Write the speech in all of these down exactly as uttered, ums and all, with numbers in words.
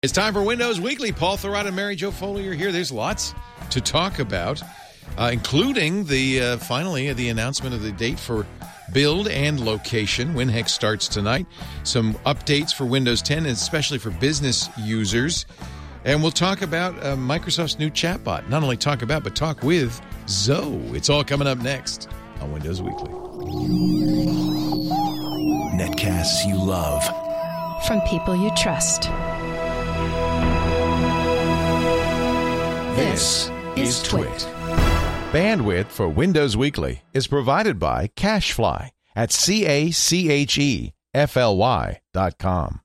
It's time for Windows Weekly. Paul Thurrott and Mary Jo Foley are here. There's lots to talk about, uh, including the uh, finally the announcement of the date for build and location. WinHex starts tonight. Some updates for Windows ten, and especially for business users. And we'll talk about uh, Microsoft's new chatbot. Not only talk about, but talk with Zoe. It's all coming up next on Windows Weekly. Netcasts you love. From people you trust. This is Twit. Bandwidth for Windows Weekly is provided by CacheFly at C A C H E F L Y dot com.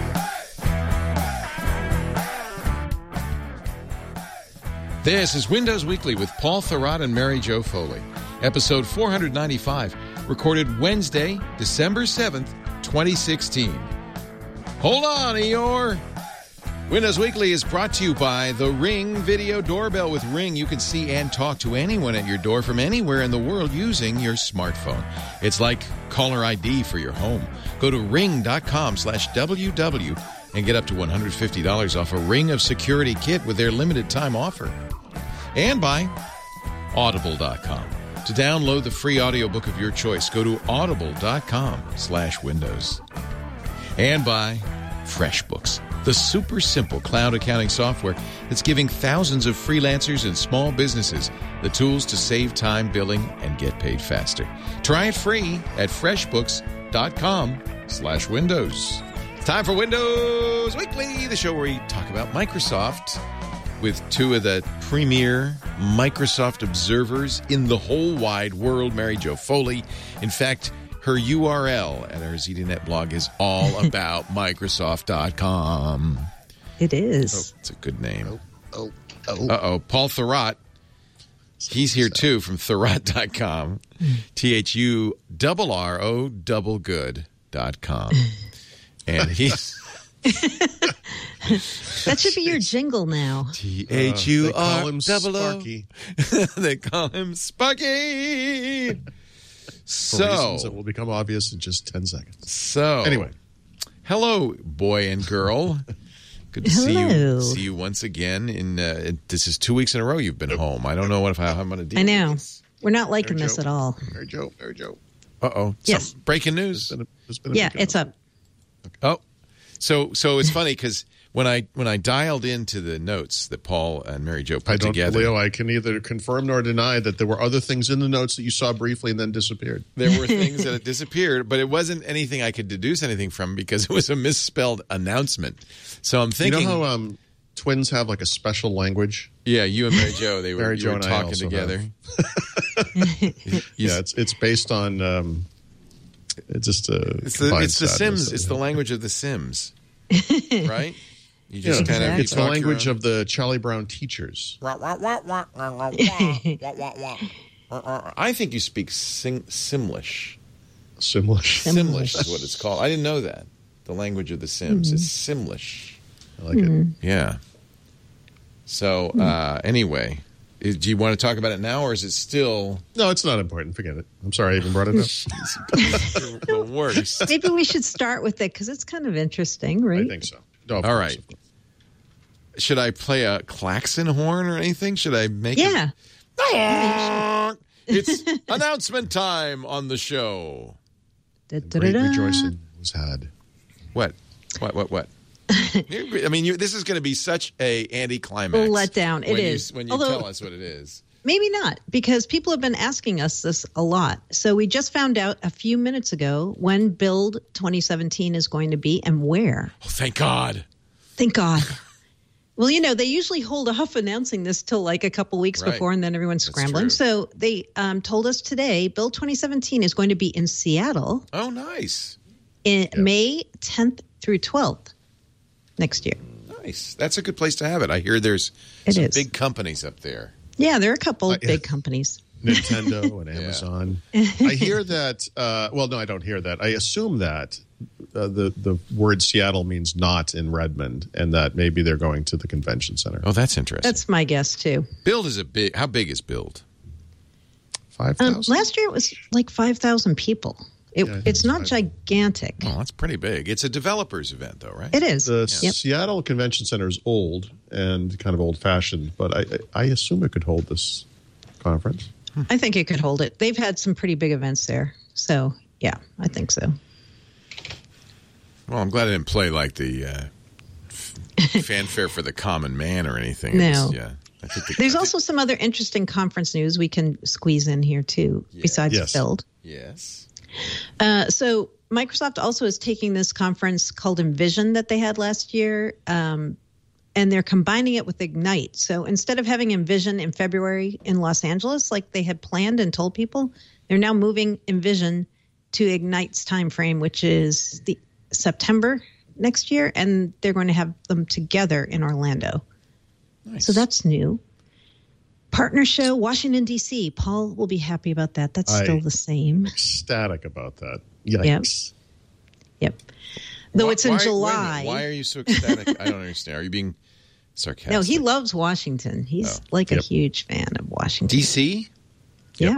This is Windows Weekly with Paul Thurrott and Mary Jo Foley. Episode four ninety-five, recorded Wednesday, December seventh, twenty sixteen. Hold on, Eeyore! Windows Weekly is brought to you by the Ring Video Doorbell. With Ring, you can see and talk to anyone at your door from anywhere in the world using your smartphone. It's like caller I D for your home. Go to ring.com slash WW and get up to one hundred fifty dollars off a Ring of Security kit with their limited time offer. And by audible dot com. To download the free audiobook of your choice, go to audible.com slash windows. And by FreshBooks, the super simple cloud accounting software that's giving thousands of freelancers and small businesses the tools to save time billing and get paid faster. Try it free at freshbooks.com slash windows. It's time for Windows Weekly, the show where we talk about Microsoft with two of the premier Microsoft observers in the whole wide world, Mary Jo Foley. In fact, her U R L at our ZDNet blog is all about Microsoft dot com. It is. Oh, it's a good name. Oh, oh, oh. Uh-oh. Paul Thurrott. He's here, too, from Thurrott dot com. T H U R R O double good dot com. And he's... That should be your jingle now. T H U R double O. Sparky. They call him Sparky. For So, reasons that will become obvious in just ten seconds. so Anyway. Hello, boy and girl. Good to see you. Hello. See you once again. In uh, this is two weeks in a row you've been home. I don't know what if I, how I'm going to deal I know. with this. We're not liking Mary this Jo. at all. Mary Jo, Mary Jo. Uh oh. Yes. Breaking news. There's been a, there's been a Yeah, big it's up. Oh, so so it's funny because when I when I dialed into the notes that Paul and Mary Jo put I don't, together, Leo, I can neither confirm nor deny that there were other things in the notes that you saw briefly and then disappeared. there were things that had disappeared, but it wasn't anything I could deduce anything from because it was a misspelled announcement. So I'm thinking, You know how um, twins have like a special language? yeah, you and Mary Jo, they were, Mary you Jo were and I talking also together. have. Yeah, it's it's based on um, it's just a It's the, it's the Sims. It's the language of the Sims, right? You yeah, just kind of it's the language of the Charlie Brown teachers. I think you speak sing, Simlish. Simlish. Simlish is what it's called. I didn't know that. The language of the Sims is Simlish. I like it. Yeah. So uh, anyway, is- do you want to talk about it now, or is it still No, it's not important. Forget it. I'm sorry I even brought it up. the worst? Maybe we should start with it because it's kind of interesting, right? I think so. No, of All course, right. of course. Should I play a klaxon horn or anything? Should I make Yeah. it? It's announcement time on the show. Great Da-da-da-da. rejoicing was had. What? What? What? What? I mean, you, this is going to be such a anticlimax. Letdown. It when is. You, when you Although- tell us what it is. Maybe not, because people have been asking us this a lot. So we just found out a few minutes ago when Build twenty seventeen is going to be and where. Oh, thank God. Thank God. Well, you know, they usually hold off announcing this till like a couple weeks Right. before, and then everyone's That's scrambling. true. So they um, told us today, Build twenty seventeen is going to be in Seattle Oh, nice. in May tenth through twelfth next year. Nice. That's a good place to have it. I hear there's It some is. big companies up there. Yeah, there are a couple Uh, yeah. big companies. Nintendo and Amazon. I hear that. Uh, well, no, I don't hear that. I assume that uh, the the word Seattle means not in Redmond, and that maybe they're going to the convention center. Oh, that's interesting. That's my guess, too. Build is a big. How big is Build? Five Um, thousand. last year it was like five thousand people. It, Yeah, it's not five. gigantic. Oh, that's pretty big. It's a developers event, though, right? It is. The Yep. Seattle Convention Center is old and kind of old-fashioned, but I, I assume it could hold this conference. I think it could hold it. They've had some pretty big events there. So, yeah, I think so. Well, I'm glad I didn't play like the uh, f- fanfare for the common man or anything. No. It was, yeah. I think the, There's I also some other interesting conference news we can squeeze in here, too, Yeah. besides Yes. Build. think, yes. Uh, so Microsoft also is taking this conference called Envision that they had last year, um, and they're combining it with Ignite. So instead of having Envision in February in Los Angeles, like they had planned and told people, they're now moving Envision to Ignite's timeframe, which is the September next year, and they're going to have them together in Orlando. Nice. So that's new. Partner show, Washington, D C. Paul will be happy about that. That's I- still the same. Ecstatic about that. Yikes. Yep. Though Why- it's in why- wait a minute. July. Why are you so ecstatic? I don't understand. Are you being sarcastic? No, he loves Washington. He's Oh. like a Yep. huge fan of Washington. D C? Yeah.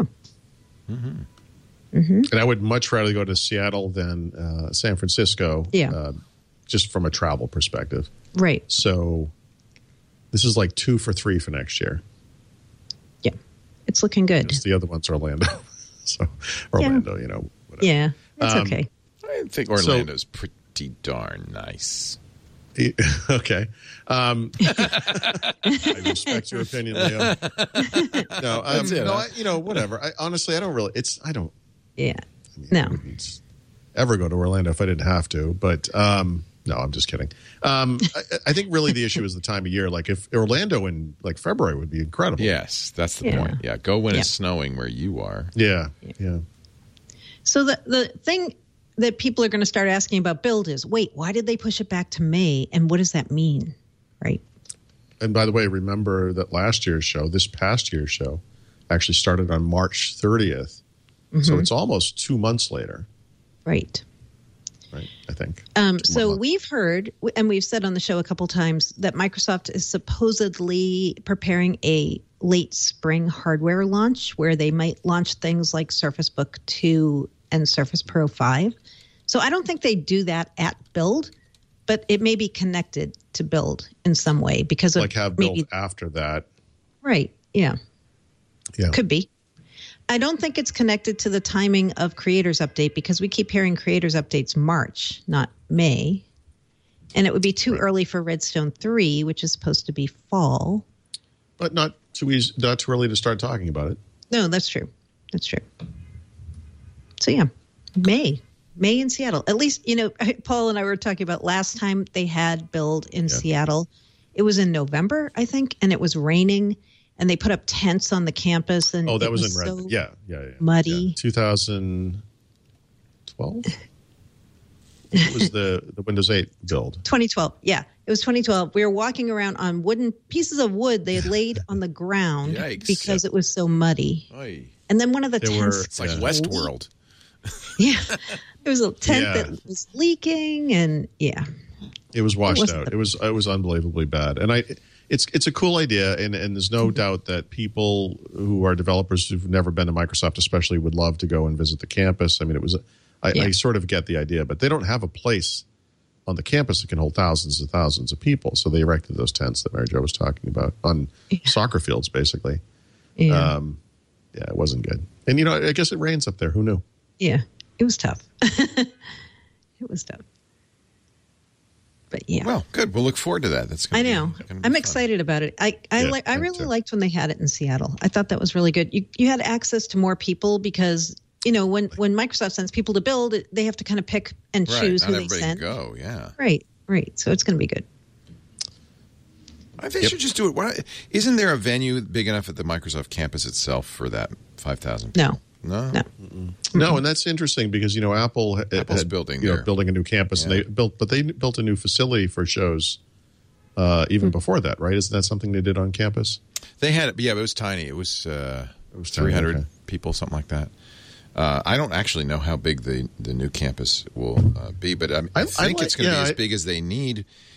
And I would much rather go to Seattle than uh, San Francisco, Yeah. uh, just from a travel perspective. Right. So this is like two for three for next year. Yeah. It's looking good. Because the other one's Orlando. so Orlando, you know. Whatever. Yeah. It's Um, okay. I think Orlando's pretty darn nice. Okay. Um, I respect your opinion, Leo. No, um, That's it, no, huh? I, you know, whatever. I, honestly, I don't really. It's I don't. Yeah. I mean, No. I wouldn't ever go to Orlando if I didn't have to. But um, no, I'm just kidding. Um, I, I think really the issue is the time of year. Like if Orlando in like February would be incredible. Yes, that's the Yeah. point. Yeah, go when Yeah. it's snowing where you are. Yeah. Yeah. So the, the thing that people are going to start asking about Build is, wait, why did they push it back to May? And what does that mean? Right. And by the way, remember that last year's show, this past year's show, actually started on March thirtieth. So it's almost two months later, Right. right? I think. Um, Two so months. we've heard, and we've said on the show a couple times, that Microsoft is supposedly preparing a late spring hardware launch where they might launch things like Surface Book two and Surface Pro five. So I don't think they do that at Build, but it may be connected to Build in some way because of like have maybe, built after that. right. Yeah. Yeah. Could be. I don't think it's connected to the timing of Creators Update because we keep hearing Creators Updates March, not May. And it would be too early for Redstone three, which is supposed to be fall. But not too easy, not too early to start talking about it. No, that's true. That's true. So, yeah, May. May in Seattle. At least, you know, Paul and I were talking about last time they had Build in Seattle. It was in November, I think, and it was raining. And they put up tents on the campus. And Oh, that it was, was in so Red. Yeah, yeah, yeah. muddy. Yeah. two thousand twelve? It was the, the Windows eight build. twenty twelve. Yeah, it was twenty twelve. We were walking around on wooden pieces of wood they had laid on the ground Yikes. because it was so muddy. Oy. And then one of the There tents, were- It's like Yeah. Westworld. yeah, it was a tent Yeah. that was leaking, and yeah, It was washed wasn't out. the- It was it was unbelievably bad. And I it's it's a cool idea, and, and there's no doubt that people who are developers who've never been to Microsoft especially would love to go and visit the campus. I mean, it was a, I, Yeah. I sort of get the idea, but they don't have a place on the campus that can hold thousands and thousands of people. So they erected those tents that Mary Jo was talking about on soccer fields, basically. yeah, Um, yeah, it wasn't good. And, you know, I guess it rains up there. Who knew? yeah. It was tough. It was tough. But yeah. Well, good. We'll look forward to that. That's I gonna know. Be, gonna be I'm fun. excited about it. I I Yeah, like. I me really too. liked when they had it in Seattle. I thought that was really good. You you had access to more people because you know when when Microsoft sends people to build, it, they have to kind of pick and Right. choose Not who they everybody send. can go. Yeah. Right. Right. So it's going to be good. I think they should just do it. Why, isn't there a venue big enough at the Microsoft campus itself for that five thousand? No. No. No. No, and that's interesting because, you know, Apple had, Apple's had, building you know, their- building a new campus, Yeah. and they built, but they built a new facility for shows uh, even before that, right? Isn't that something they did on campus? They had, yeah, but it was tiny. It was, uh, it was tiny, three hundred okay. people, something like that. Uh, I don't actually know how big the, the new campus will uh, be, but I, I I- I think like- it's going to yeah, be as I- big as they need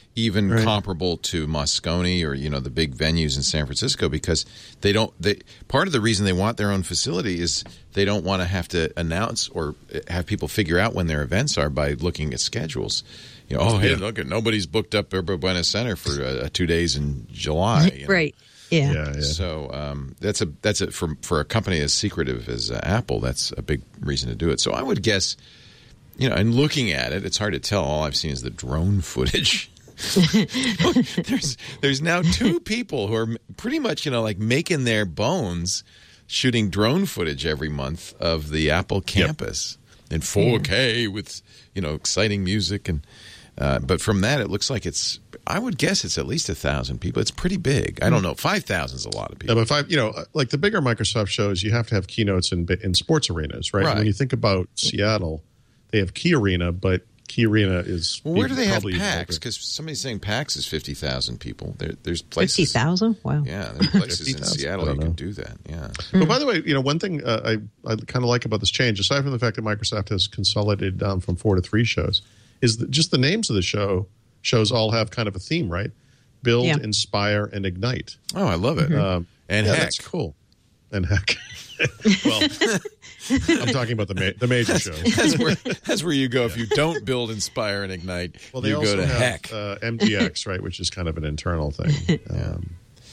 even Right. comparable to Moscone or, you know, the big venues in San Francisco, because they don't they part of the reason they want their own facility is they don't want to have to announce or have people figure out when their events are by looking at schedules. You know, oh, hey, Yeah. look, nobody's booked up Yerba Buena Center for uh, two days in July. You know? Right. Yeah. Yeah, yeah. So um, that's a that's a for for a company as secretive as uh, Apple, that's a big reason to do it. So I would guess, you know, and looking at it, it's hard to tell. All I've seen is the drone footage. there's there's now two people who are pretty much, you know, like making their bones shooting drone footage every month of the Apple campus in four K with, you know, exciting music and. Uh, but from that, it looks like it's. I would guess it's at least a thousand people. It's pretty big. I don't know. Five thousand is a lot of people. Yeah, but five, you know, like the bigger Microsoft shows, you have to have keynotes in in sports arenas, right? Right. When you think about Seattle, they have Key Arena, but Key Arena is Well, where do they have probably PAX? bigger. Because somebody's saying PAX is fifty thousand people. There, there's places. Fifty thousand. Wow. Yeah, there's places in fifty thousand, Seattle I you don't can know. do that. Yeah. But by the way, you know, one thing uh, I I kind of like about this change, aside from the fact that Microsoft has consolidated down from four to three shows, is that just the names of the show shows all have kind of a theme, right? Build, Yeah. inspire, and ignite. Oh, I love it. Um, And yeah, heck. that's cool. And heck, well, I'm talking about the ma- the major shows. That's where that's where you go if you don't build, inspire, and ignite. Well, they you also go to have heck. Uh, M T X, right, which is kind of an internal thing. Um,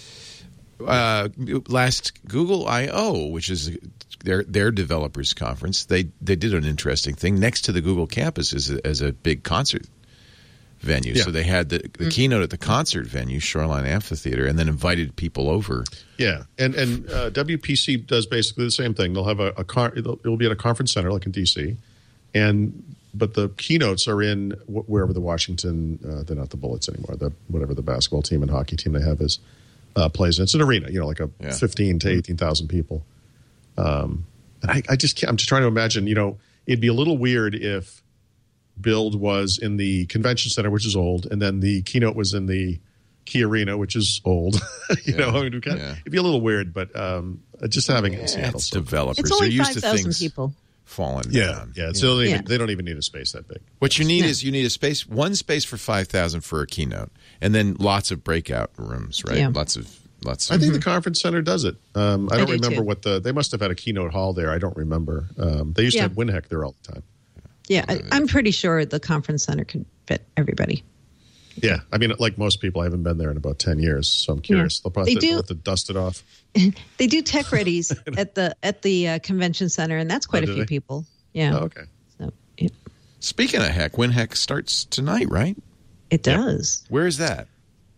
Uh, last Google I O, which is their their developers conference, they they did an interesting thing next to the Google campus as a, as a big concert venue. Yeah. So they had the, the keynote at the concert venue, Shoreline Amphitheater, and then invited people over. Yeah, and and uh, W P C does basically the same thing. They'll have a, a car. It'll, it'll be at a conference center like in D C, and but the keynotes are in wh- wherever the Washington. Uh, they're not the Bullets anymore. The whatever the basketball team and hockey team they have is uh, plays. And it's an arena, you know, like a Yeah. fifteen to eighteen thousand people. Um, and I, I just can't, I'm just trying to imagine. You know, it'd be a little weird if Build was in the convention center, which is old, and then the keynote was in the Key Arena, which is old. you Yeah, know, I mean, we kind of- yeah. it'd be a little weird, but um, just having it in Seattle. It's so- developers. It's They're only used five to thousand things people. falling yeah, down. yeah. So they, don't even, Yeah. they don't even need a space that big. What you need No. is you need a space, one space for five thousand for a keynote, and then lots of breakout rooms, right? Yeah. Lots of lots. I Of, think the conference center does it. Um, I I don't do remember too. what the they must have had a keynote hall there. I don't remember. Um, they used Yeah. to have WinHeck there all the time. Yeah, I, I'm pretty sure the conference center could fit everybody. Yeah, I mean, like most people, I haven't been there in about ten years, so I'm curious. Yeah. They'll probably They do- they'll have to dust it off. They do tech readies at the at the uh, convention center, and that's quite Oh, a do few they? people. Yeah, Oh, okay. so it, Speaking of heck, WinHeck starts tonight, right? it does. Where is that?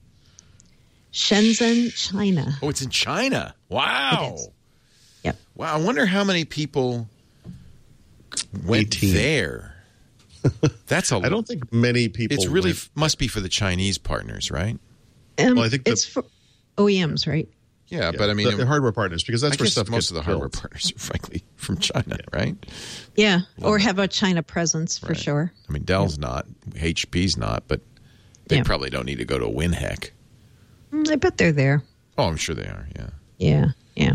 Shenzhen, China. Oh, it's in China. Wow. It is. Yep. Wow. I wonder how many people went eighteen. there. That's a. I don't think many people. It's really went- must be for the Chinese partners, right? Um, Well, I think the- it's for O E Ms, right? Yeah, yeah, but I mean, the, the hardware partners because that's I where guess stuff most gets of the hardware built. partners are frankly from China, right? Yeah, or have a China presence for Right. sure. I mean, Dell's not, H P's not, but they Yeah. probably don't need to go to WinHeck. Mm, I bet they're there. Oh, I'm sure they are. Yeah. Yeah, yeah.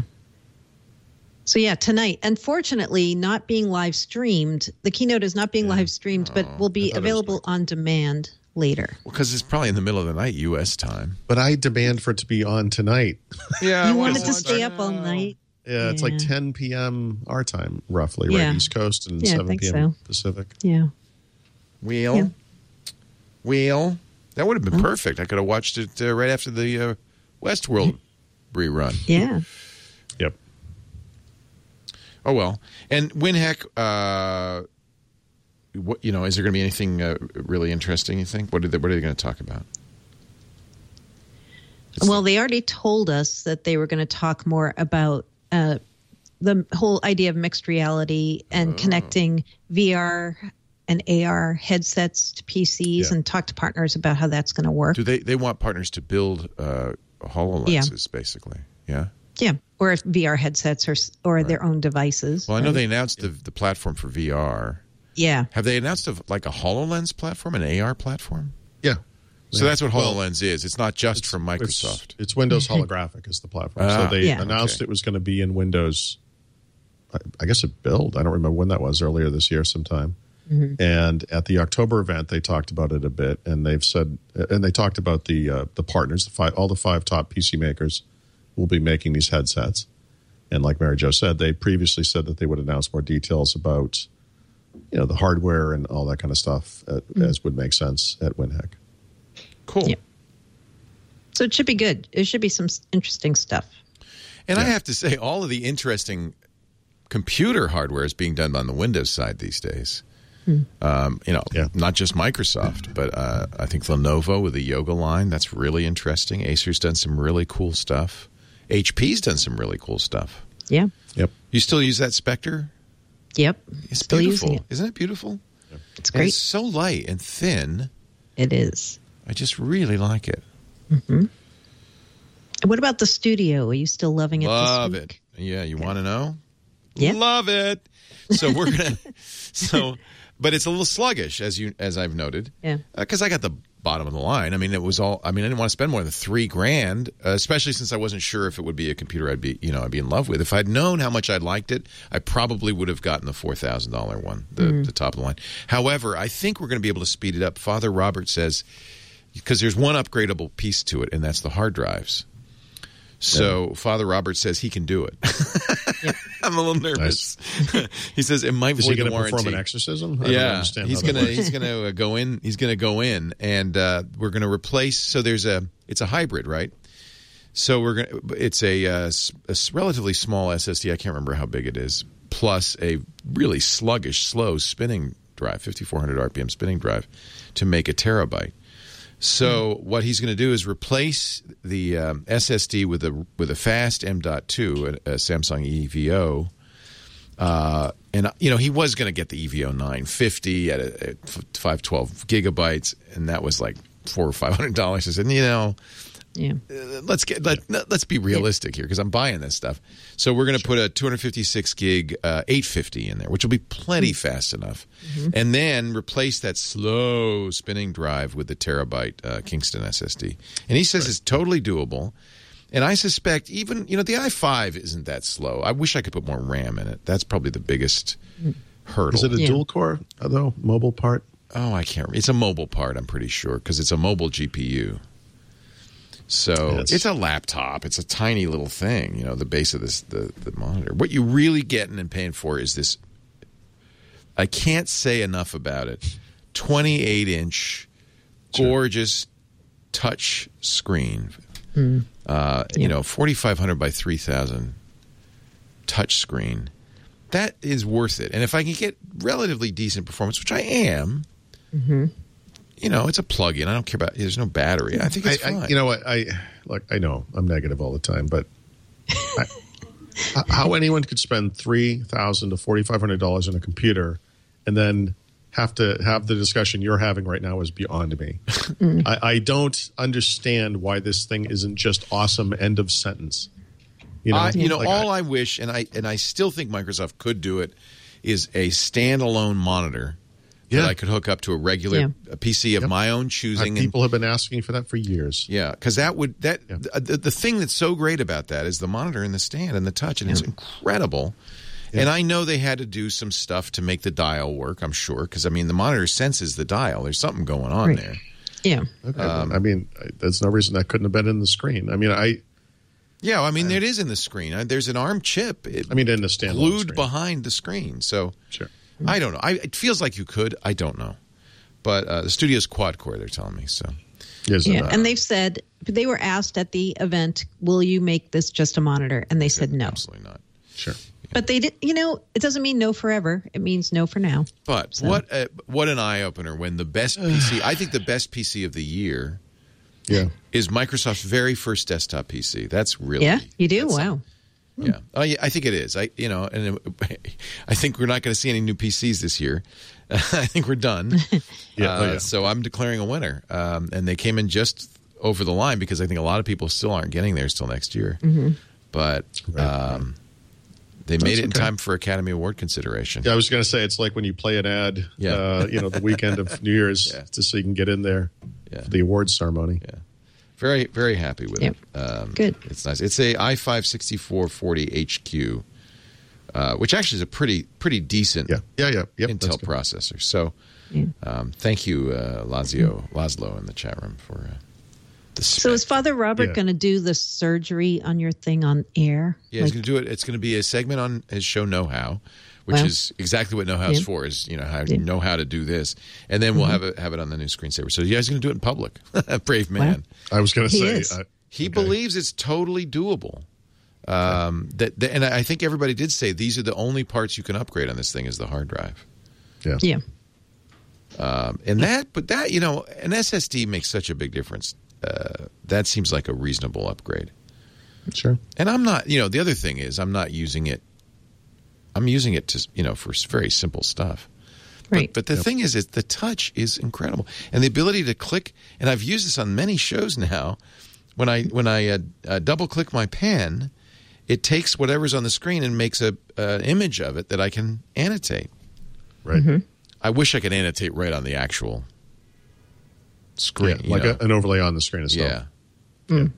So yeah, tonight, unfortunately, not being live streamed. The keynote is not being live streamed, but will be thought it was available on demand later. Well, because it's probably in the middle of the night, U S time. But I demand for it to be on tonight. Yeah, You wanted to stay up all night. Yeah, it's like Yeah. ten p.m. our time, roughly, right? Yeah. East Coast and Yeah, I seven think p.m. so. Pacific. Yeah. Wheel, Yeah. wheel. That would have been perfect. I could have watched it uh, right after the uh, Westworld rerun. Yeah. Yep. Oh well. And WinHeck, uh, what you know, is there going to be anything uh, really interesting? You think? What are they? What are they going to talk about? It's Well, they already told us that they were going to talk more about uh, the whole idea of mixed reality and connecting V R and A R headsets to P Cs Yeah. and talk to partners about how that's going to work. Do they? They want partners to build uh, HoloLenses, basically. Yeah. Yeah, or if V R headsets or or their own devices. Well, I know right? they announced the the platform for V R. Yeah, Have they announced a, like a HoloLens platform, an A R platform? Yeah. So Yeah. that's what Well, HoloLens is. It's not just from Microsoft. It's, it's Windows Holographic is the platform. Ah, so they Yeah. announced okay. it was going to be in Windows. I, I guess it Build. I don't remember when that was. Earlier this year, sometime. Mm-hmm. And at the October event, they talked about it a bit, and they've said, and they talked about the uh, the partners, the five, all the five top P C makers will be making these headsets. And like Mary Jo said, they previously said that they would announce more details about, you know, the hardware and all that kind of stuff, at, mm-hmm. as would make sense at WinHEC. Cool. Yeah. So it should be good. It should be some interesting stuff. And yeah. I have to say, all of the interesting computer hardware is being done on the Windows side these days. Hmm. Um, you know, yeah. not just Microsoft, but uh, I think Lenovo with the Yoga line, that's really interesting. Acer's done some really cool stuff. H P's done some really cool stuff. Yeah. Yep. You still use that Spectre? Yep. It's still beautiful. Using it. Isn't it beautiful? Yep. It's great. And it's so light and thin. It is. I just really like it. Mm-hmm. What about the studio? Are you still loving it Love this week? it. Yeah, you want to know? Yeah. Love it. So we're going to so but it's a little sluggish, as you as I've noted. Yeah. Because uh, I got the bottom of the line. I mean, it was all. I mean, I didn't want to spend more than three grand, uh, especially since I wasn't sure if it would be a computer I'd be, you know, I'd be in love with. If I'd known how much I liked it, I probably would have gotten the four thousand dollar one, the, mm. the top of the line. However, I think we're going to be able to speed it up. Father Robert says because there's one upgradable piece to it, and that's the hard drives. So yeah. Father Robert says he can do it. Yep. I'm a little nervous. Nice. He says it might Is void he the going to warranty. perform an exorcism? I yeah, don't understand he's going to he's going to go in. He's going to go in, and uh, we're going to replace. So there's a it's a hybrid, right? So we're going. It's a, uh, a relatively small S S D. I can't remember how big it is. Plus a really sluggish, slow spinning drive, fifty-four hundred R P M spinning drive, to make a terabyte. So what he's going to do is replace the um, S S D with a with a fast M dot two, a, a Samsung E V O, uh, and you know he was going to get the E V O nine fifty at, a, at five twelve gigabytes, and that was like four or five hundred dollars. I said, you know, yeah, uh, let's get let, let's be realistic here because I'm buying this stuff. So we're going to sure. put a two fifty-six gig uh, eight fifty in there, which will be plenty mm-hmm. fast enough, mm-hmm. and then replace that slow spinning drive with the terabyte uh, Kingston S S D. And he says right. it's totally doable. And I suspect even you know the i five isn't that slow. I wish I could put more RAM in it. That's probably the biggest hurdle. Is it a yeah. dual core though? Mobile part? Oh, I can't. It's a mobile part. I'm pretty sure because it's a mobile G P U. So yes. it's a laptop. It's a tiny little thing, you know, the base of this the, the monitor. What you're really getting and paying for is this, I can't say enough about it, twenty-eight inch, sure. gorgeous touch screen. Mm. Uh, yeah. You know, forty-five hundred by three thousand touch screen. That is worth it. And if I can get relatively decent performance, which I am, mm-hmm. you know, it's a plug-in. I don't care about. There's no battery. I think it's I, fine. I, you know what? I look. I know I'm negative all the time, but I, how anyone could spend three thousand to forty five hundred dollars on a computer and then have to have the discussion you're having right now is beyond me. Mm. I, I don't understand why this thing isn't just awesome. End of sentence. You know, uh, you know like all I, I wish, and I and I still think Microsoft could do it, is a standalone monitor. Yeah. That I could hook up to a regular yeah. a P C of yep. my own choosing. Uh, people and, have been asking for that for years. Yeah, because that would that yeah. the, the thing that's so great about that is the monitor and the stand and the touch, and yeah. it's incredible. Yeah. And I know they had to do some stuff to make the dial work. I'm sure because I mean the monitor senses the dial. There's something going on right. there. Yeah. Okay. Um, I mean, there's no reason that couldn't have been in the screen. I mean, I. Yeah, I mean, uh, it is in the screen. There's an ARM chip. It, I mean, in the standalone glued screen. behind the screen. So sure. I don't know. I, it feels like you could. I don't know. But uh, the studio's quad core, they're telling me. So, yes, yeah, and they've said they were asked at the event, "Will you make this just a monitor?" And they said no, absolutely not. Sure, yeah. But they did. You know, it doesn't mean no forever. It means no for now. But so. what a, what an eye opener when the best P C, I think the best P C of the year, yeah, is Microsoft's very first desktop P C. That's really yeah, you do wow. A, yeah, oh, yeah, I think it is. I you know, and it, I think we're not going to see any new P Cs this year. I think we're done. yeah, uh, oh, yeah. So I'm declaring a winner. Um, and they came in just over the line because I think a lot of people still aren't getting theirs till next year. Mm-hmm. But um, they That's made it in okay. time for Academy Award consideration. Yeah, I was going to say it's like when you play an ad, yeah. uh, you know, the weekend of New Year's, yeah. just so you can get in there yeah. for the awards ceremony. Yeah, very very happy with yep. it. Um, Good. It's nice. It's a i five sixty-four forty H Q. uh, which actually is a pretty pretty decent Yeah, yeah, yeah. Yep, Intel processor. So um, thank you, uh, Lazio, Laszlo in the chat room for uh, the spec. So is Father Robert Yeah. going to do the surgery on your thing on air? Yeah, Like- he's going to do it. It's going to be a segment on his show Know How, which Wow. is exactly what Know How is Yeah. for, is, you know, how Yeah. know how to do this. And then we'll have it have it on the new screensaver. So yeah, he's going to do it in public. Brave man. I was going to He say. is. Uh, He okay. believes it's totally doable. Um, that, that and I think everybody did say these are the only parts you can upgrade on this thing is the hard drive. Yeah. Yeah. Um, and that, but that, you know, an S S D makes such a big difference. Uh, that seems like a reasonable upgrade. Sure. And I'm not, you know, the other thing is I'm not using it. I'm using it to, you know, for very simple stuff. Right. But, but the thing is, is the touch is incredible, and the ability to click. And I've used this on many shows now. When I when I uh, uh, double click my pen, it takes whatever's on the screen and makes a an image of it that I can annotate. Right. Mm-hmm. I wish I could annotate right on the actual screen. Yeah, you like know? a, an overlay on the screen itself. yeah. Mm.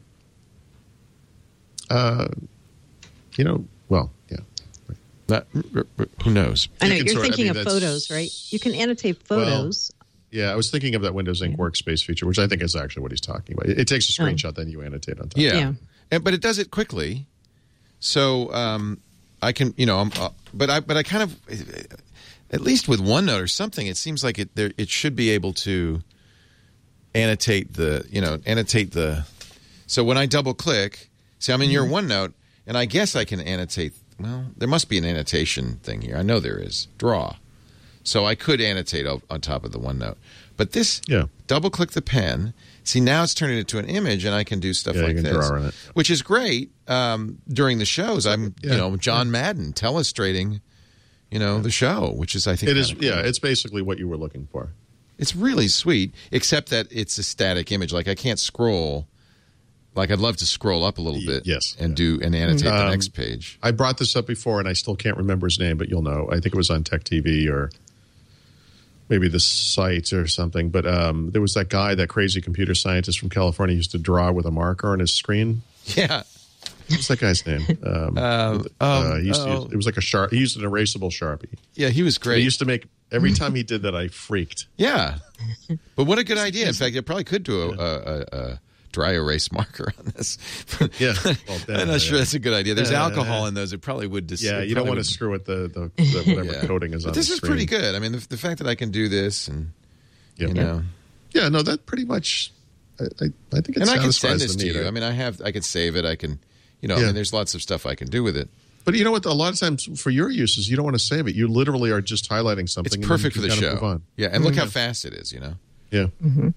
Uh, you know, well, yeah. That, who knows? I know You can you're sort of- I thinking mean, of that's- photos, right? You can annotate Well, photos. Yeah, I was thinking of that Windows Ink workspace feature, which I think is actually what he's talking about. It, it takes a screenshot, then you annotate on top. Yeah, Yeah. And, but it does it quickly, so um, I can, you know, I'm, uh, but I, but I kind of, at least with OneNote or something, it seems like it there it should be able to annotate the, you know, annotate the. So when I double click, see, I'm in your OneNote, and I guess I can annotate. Well, there must be an annotation thing here. I know there is. Draw. So I could annotate o- on top of the OneNote. But this, Yeah. double click the pen. See, now it's turning it into an image, and I can do stuff Yeah, you like can this, draw on it. which is great. Um, during the shows, I'm, Yeah. you know, John Madden telestrating, you know, the show, which is, I think, It is, kinda cool. yeah, it's basically what you were looking for. It's really sweet, except that it's a static image. Like, I can't scroll. Like, I'd love to scroll up a little Y- bit, yes, and yeah. do and annotate the Um, next page. I brought this up before, and I still can't remember his name, but you'll know. I think it was on Tech T V or maybe the site or something. But um, there was that guy, that crazy computer scientist from California, who used to draw with a marker on his screen. Yeah. What's that guy's name? Um, Um, uh, he used to oh. use, it was like a sharp. He used an erasable Sharpie. Yeah, he was great. He used to make every time he did that, I freaked. Yeah, but what a good idea! In fact, I probably could do a, a, a, a dry erase marker on this. Yeah, well, then, I'm not sure uh, that's a good idea. There's uh, alcohol in those; it probably would. Dis- Yeah, it you don't probably want would- to screw with the, the, the whatever Yeah. coating is But on this the is screen. pretty good. I mean, the, the fact that I can do this, and Yeah. you know, Yeah, no, that pretty much. I, I, I think it and I can satisfies send this the to need. you. I mean, I have, I can save it. I can, you know, I Yeah. mean, there's lots of stuff I can do with it. But you know what? A lot of times for your uses, you don't want to save it. You literally are just highlighting something. It's and then perfect for you the can kind of show. move on. Yeah, and look how fast it is. You know. Yeah.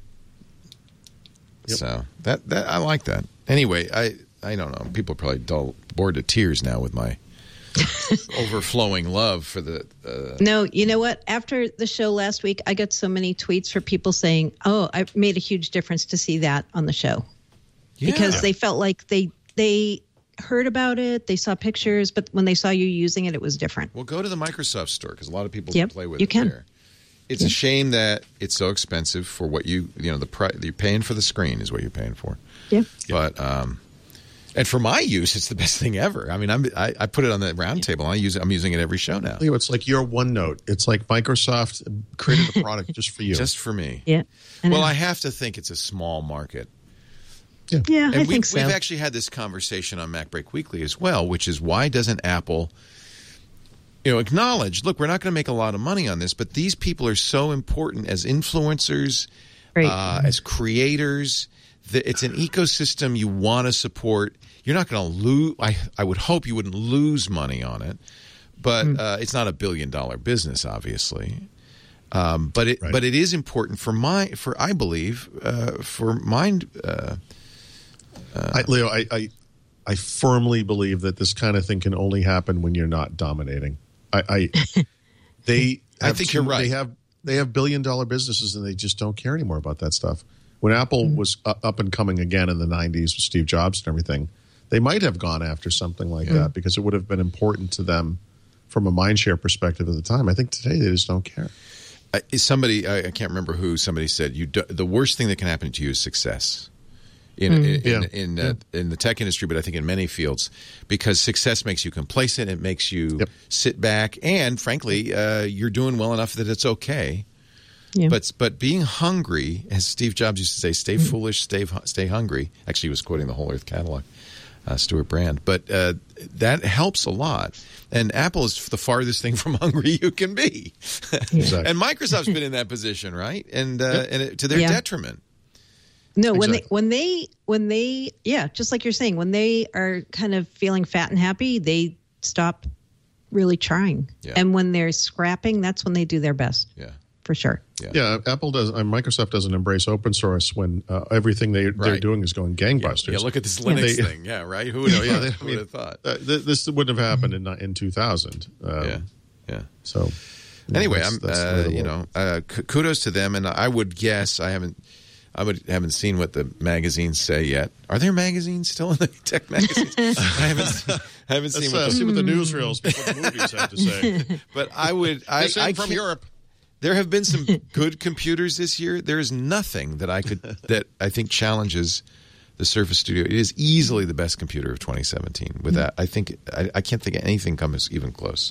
Yep. So that that I like that. Anyway, I I don't know. People are probably dull, bored to tears now with my overflowing love for the. Uh, No, you know what? After the show last week, I got so many tweets for people saying, "Oh, I made a huge difference to see that on the show," yeah. because they felt like they they heard about it, they saw pictures, but when they saw you using it, it was different. Well, go to the Microsoft store because a lot of people Yep, play with you it can. there. It's a shame that it's so expensive for what you you know the price you're paying for the screen is what you're paying for. Yeah. But um, and for my use, it's the best thing ever. I mean, I'm, I I put it on the round table. I use it. I'm using it every show now, You know, it's like your OneNote. It's like Microsoft created a product just for you. just for me. Yeah. I Well, know. I have to think it's a small market. yeah, And I we, think so. we've actually had this conversation on MacBreak Weekly as well, which is why doesn't Apple, you know, acknowledge, look, we're not going to make a lot of money on this, but these people are so important as influencers, Right. uh, as creators. That it's an ecosystem you want to support. You're not going to lose. I, I would hope you wouldn't lose money on it, but Mm. uh, it's not a billion dollar business, obviously. Um, but it Right. but it is important for my for I believe uh, for mind. Uh, I, Leo, I, I I firmly believe that this kind of thing can only happen when you're not dominating. I, I they I have think too- you're right. They have they have billion dollar businesses and they just don't care anymore about that stuff. When Apple was u- up and coming again in the nineties with Steve Jobs and everything, they might have gone after something like that because it would have been important to them from a mindshare perspective at the time. I think today they just don't care. Uh, is somebody I, I can't remember who somebody said you do, the worst thing that can happen to you is success. in Mm. in Yeah. in, in, Yeah. uh, in the tech industry, but I think in many fields, because success makes you complacent. It makes you Yep. sit back, and frankly, uh, you're doing well enough that it's okay. Yeah. But but being hungry, as Steve Jobs used to say, stay Mm. foolish, stay stay hungry. Actually, he was quoting the Whole Earth Catalog, uh, Stuart Brand. But uh, that helps a lot. And Apple is the farthest thing from hungry you can be. Exactly. And Microsoft's been in that position, right? And uh, Yep. and it, to their Yeah. detriment. No, when they Exactly. when they when they yeah, just like you're saying, when they are kind of feeling fat and happy, they stop really trying. Yeah. And when they're scrapping, that's when they do their best, Yeah. for sure. Yeah, Apple does. Uh, Microsoft doesn't embrace open source when uh, everything they, they're Right. doing is going gangbusters. Yeah, look at this Linux They- thing. Yeah, right? Who would have, Yeah, they- who would have thought? Uh, th- this wouldn't have happened in in two thousand. Um, Yeah, yeah. So Anyway, that's- I'm that's the way uh, the you world- know uh, k- kudos to them, and I would guess I haven't I would haven't seen what the magazines say yet. Are there magazines still in the tech magazines? I haven't seen, I haven't Let's seen uh, what see the, what the newsreels, what the movies have to say. but I would I, This in I from can't- Europe. There have been some good computers this year. There is nothing that I could that I think challenges the Surface Studio. It is easily the best computer of twenty seventeen. With that, I think I, I can't think of anything comes even close.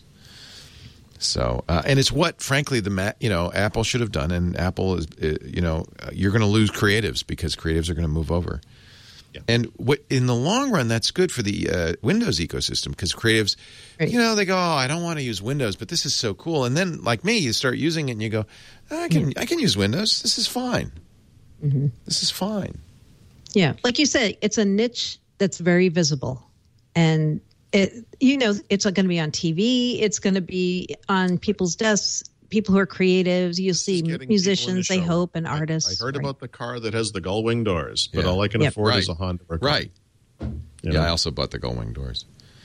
So, uh, and it's what, frankly, the ma- you know Apple should have done. And Apple is, uh, you know, uh, you're going to lose creatives because creatives are going to move over. Yeah. And what in the long run, that's good for the uh, Windows ecosystem because creatives, Right. you know, they go, "Oh, I don't want to use Windows, but this is so cool." And then, like me, you start using it, and you go, "I can, I can use Windows. This is fine. Mm-hmm. This is fine." Yeah, like you said, it's a niche that's very visible, and it you know it's going to be on T V. It's going to be on people's desks. People who are creatives, you'll see Just getting people in musicians, the they show. hope, and I- artists. I heard right? about the car that has the gull wing doors, but Yeah. all I can Yep. afford Right. is a Honda Accord. Right. You Yeah, know? I also bought the Gullwing doors.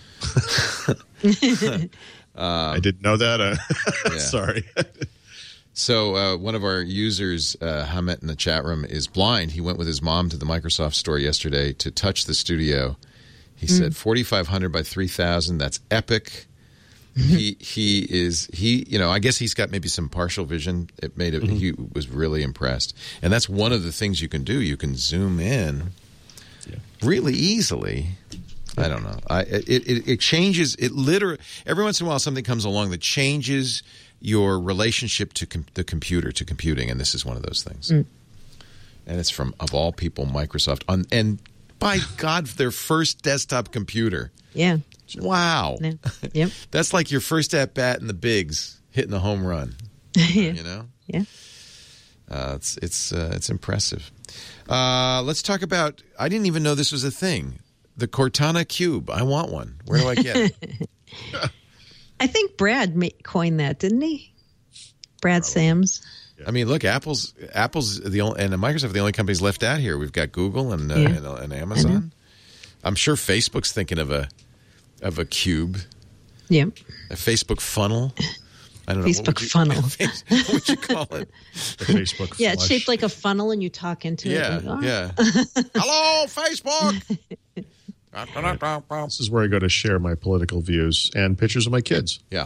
I didn't know that. Uh, Yeah. Sorry. So uh, one of our users, uh, Hamet in the chat room, is blind. He went with his mom to the Microsoft store yesterday to touch the studio. He said forty-five hundred by three thousand. That's epic. he he is he you know I guess he's got maybe some partial vision. It made it. He was really impressed, and that's one of the things you can do. You can zoom in Yeah. really easily. I don't know. I it, it it changes. It literally every once in a while something comes along that changes your relationship to com- the computer, to computing, and this is one of those things. And it's from, of all people, Microsoft. On, and by God, their first desktop computer. Yeah. Wow. Yeah. Yep. That's like your first at bat in the bigs, hitting the home run. yeah. You know, Yeah. uh, it's it's uh, it's impressive. Uh, let's talk about. I didn't even know this was a thing. The Cortana Cube. I want one. Where do I get it? I think Brad ma- coined that, didn't he? Brad Sams. I mean, look, Apple's Apple's the only, and Microsoft are the only companies left out here. We've got Google and uh, Yeah. and, uh, and Amazon. I'm sure Facebook's thinking of a of a cube, Yeah. a Facebook funnel. I don't know. Facebook what would you, funnel. What would you call it? The Facebook Yeah, it's flush. shaped like a funnel, and you talk into Yeah, it. Like, oh. yeah. Hello, Facebook. This is where I go to share my political views and pictures of my kids. Yeah.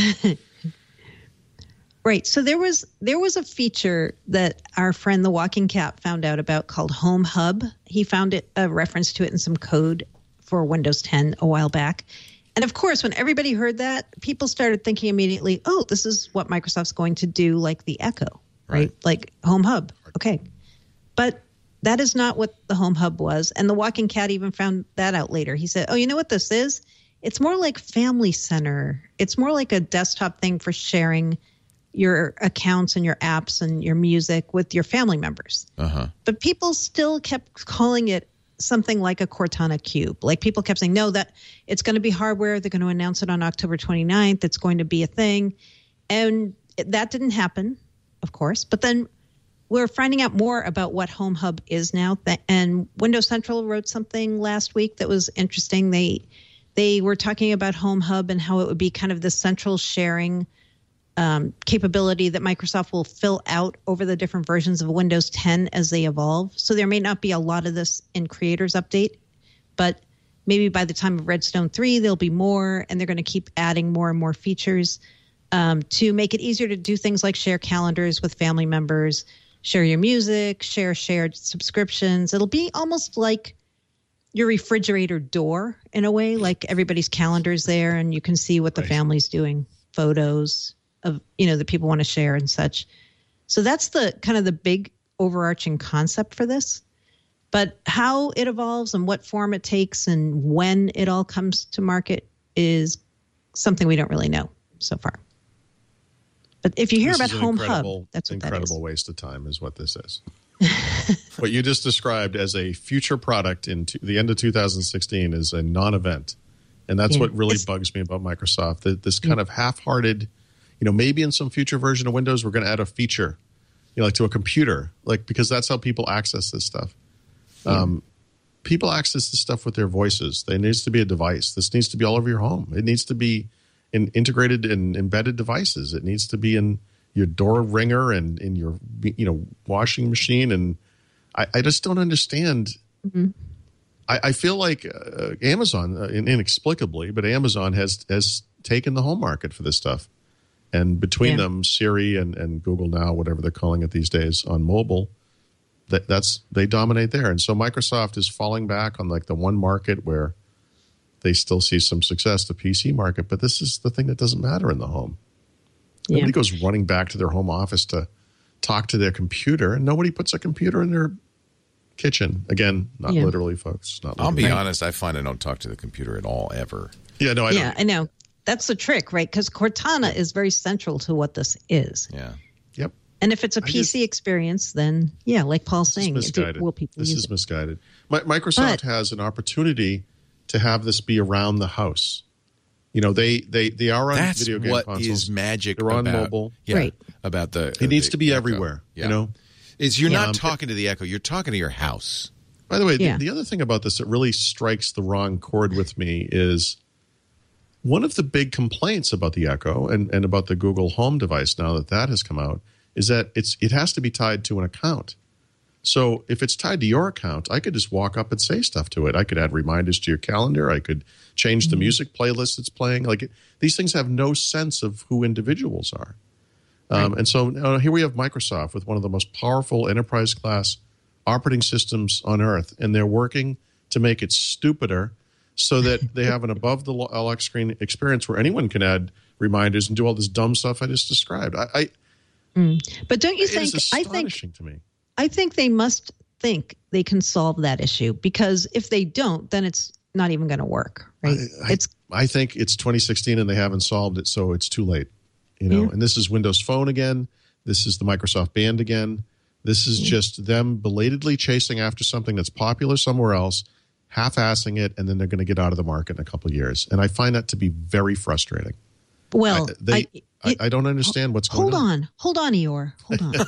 Right. So there was there was a feature that our friend the Walking Cat found out about called Home Hub. He found it a reference to it in some code for Windows ten a while back. And of course, when everybody heard that, people started thinking immediately, "Oh, this is what Microsoft's going to do like the Echo, right? Right. Like Home Hub." Okay. But that is not what the Home Hub was. And the Walking Cat even found that out later. He said, "Oh, you know what this is? It's more like Family Center. It's more like a desktop thing for sharing your accounts and your apps and your music with your family members." Uh-huh. But people still kept calling it something like a Cortana Cube. Like people kept saying, no, that it's going to be hardware. They're going to announce it on October twenty-ninth. It's going to be a thing. And it, that didn't happen, of course. But then we're finding out more about what Home Hub is now. Th- and Windows Central wrote something last week that was interesting. They they were talking about Home Hub and how it would be kind of the central sharing Um, capability that Microsoft will fill out over the different versions of Windows ten as they evolve. So there may not be a lot of this in Creators Update, but maybe by the time of Redstone three, there'll be more, and they're going to keep adding more and more features um, to make it easier to do things like share calendars with family members, share your music, share shared subscriptions. It'll be almost like your refrigerator door in a way, like everybody's calendar's there and you can see what the right. family's doing, photos of, you know, the people want to share and such. So that's the kind of the big overarching concept for this. But how it evolves and what form it takes and when it all comes to market is something we don't really know so far. But if you hear this about Home Hub, that's what incredible that is. Waste of time is what this is. What you just described as a future product in t- the end of two thousand sixteen is a non-event. And that's yeah. what really it's, bugs me about Microsoft. That this kind yeah. of half-hearted, you know, maybe in some future version of Windows, we're going to add a feature, you know, like to a computer, like because that's how people access this stuff. Yeah. Um, people access this stuff with their voices. There needs to be a device. This needs to be all over your home. It needs to be in integrated and embedded devices. It needs to be in your door ringer and in your, you know, washing machine. And I, I just don't understand. Mm-hmm. I, I feel like uh, Amazon, uh, inexplicably, but Amazon has has taken the home market for this stuff. And between yeah. them, Siri and, and Google Now, whatever they're calling it these days on mobile, that that's they dominate there. And so Microsoft is falling back on like the one market where they still see some success, the P C market. But this is the thing that doesn't matter in the home. Yeah. Nobody goes running back to their home office to talk to their computer, and nobody puts a computer in their kitchen. Again, not yeah. literally, folks. Not literally. I'll be right. honest, I find I don't talk to the computer at all, ever. Yeah, no, I yeah, don't. I know. That's the trick, right? Because Cortana is very central to what this is. Yeah. Yep. And if it's a I P C just, experience, then, yeah, like Paul's saying, it, will people this use is it? misguided. My, Microsoft but, has an opportunity to have this be around the house. You know, they they, they are on That's video game what consoles. Is magic They're on about, mobile. Yeah, right. About the It needs the to be Echo. everywhere, Yeah. you know? Is You're yeah. not talking to the Echo. You're talking to your house. By the way, yeah. the, the other thing about this that really strikes the wrong chord with me is one of the big complaints about the Echo and, and about the Google Home device now that that has come out is that it's it has to be tied to an account. So if it's tied to your account, I could just walk up and say stuff to it. I could add reminders to your calendar. I could change the mm-hmm. music playlist it's playing. Like it, these things have no sense of who individuals are. Um, right. And so uh, here we have Microsoft with one of the most powerful enterprise-class operating systems on Earth, and they're working to make it stupider so that they have an above-the-lock screen experience where anyone can add reminders and do all this dumb stuff I just described. I, I mm. But don't you think? It is astonishing I think, to me. I think they must think they can solve that issue, because if they don't, then it's not even going to work, right? I, I, it's. I think it's twenty sixteen and they haven't solved it, so it's too late. You know, yeah. And this is Windows Phone again. This is the Microsoft Band again. This is yeah. just them belatedly chasing after something that's popular somewhere else, half-assing it, and then they're going to get out of the market in a couple of years. And I find that to be very frustrating. Well, I, they, I, it, I, I don't understand what's going hold on. Hold on. Hold on, Eeyore. Hold on.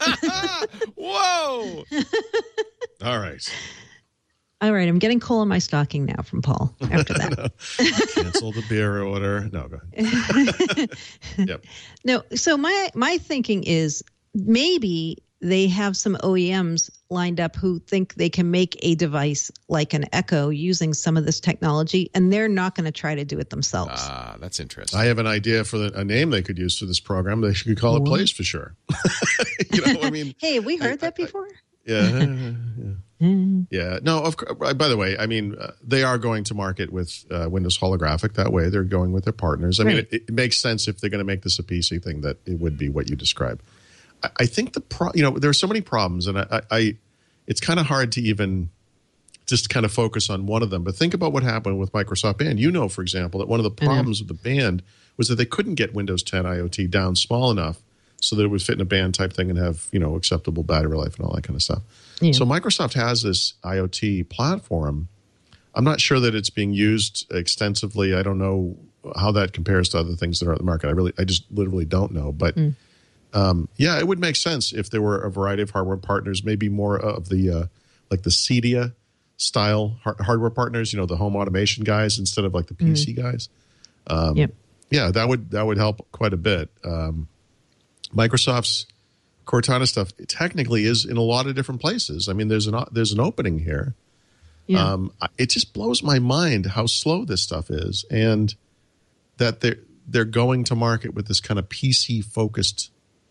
Whoa. All right. All right. I'm getting coal in my stocking now from Paul after that. No. Cancel the beer order. No, go ahead. Yep. No. So my, my thinking is maybe they have some O E Ms lined up who think they can make a device like an Echo using some of this technology, and they're not going to try to do it themselves. Ah, that's interesting. I have an idea for the, a name they could use for this program. They should call it what? Plays for Sure. You know, I mean, hey, have we heard I, that before? I, yeah, yeah, yeah. No, of course. By the way, I mean uh, they are going to market with uh, Windows Holographic that way. They're going with their partners. I right. mean, it, it makes sense if they're going to make this a P C thing that it would be what you describe. I, I think the pro, you know, there are so many problems, and I, I, I it's kind of hard to even just kind of focus on one of them. But think about what happened with Microsoft Band. You know, for example, that one of the problems mm-hmm. with the Band was that they couldn't get Windows ten IoT down small enough so that it would fit in a band type thing and have, you know, acceptable battery life and all that kind of stuff. Yeah. So Microsoft has this IoT platform. I'm not sure that it's being used extensively. I don't know how that compares to other things that are on the market. I really, I just literally don't know. But mm. um, yeah, it would make sense if there were a variety of hardware partners, maybe more of the uh, like the Cydia style har- hardware partners. You know, the home automation guys instead of like the P C mm. guys. Um, yep. Yeah, that would that would help quite a bit. Um, Microsoft's Cortana stuff technically is in a lot of different places. I mean, there's an there's an opening here. Yeah. Um, it just blows my mind how slow this stuff is, and that they're they're going to market with this kind of P C focused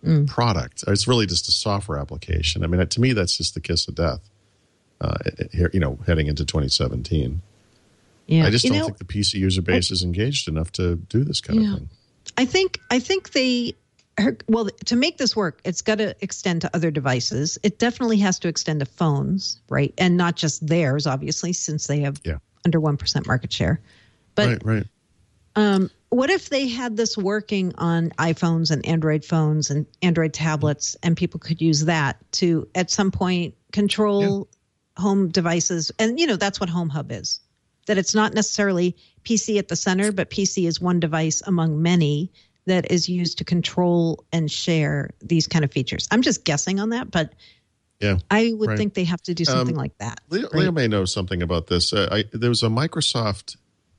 mm. product. It's really just a software application. I mean, to me, that's just the kiss of death. Uh, here, you know, heading into twenty seventeen. Yeah, I just don't know, think the P C user base I, is engaged enough to do this kind yeah. of thing. I think I think they, well, to make this work, it's got to extend to other devices. It definitely has to extend to phones, right? And not just theirs, obviously, since they have yeah. under one percent market share. But right, right. Um, what if they had this working on iPhones and Android phones and Android tablets, and people could use that to, at some point, control yeah. home devices? And, you know, that's what Home Hub is. That it's not necessarily P C at the center, but P C is one device among many that is used to control and share these kind of features. I'm just guessing on that, but yeah, I would right. think they have to do something um, like that. Leo, right? Leo may know something about this. Uh, I, there was a Microsoft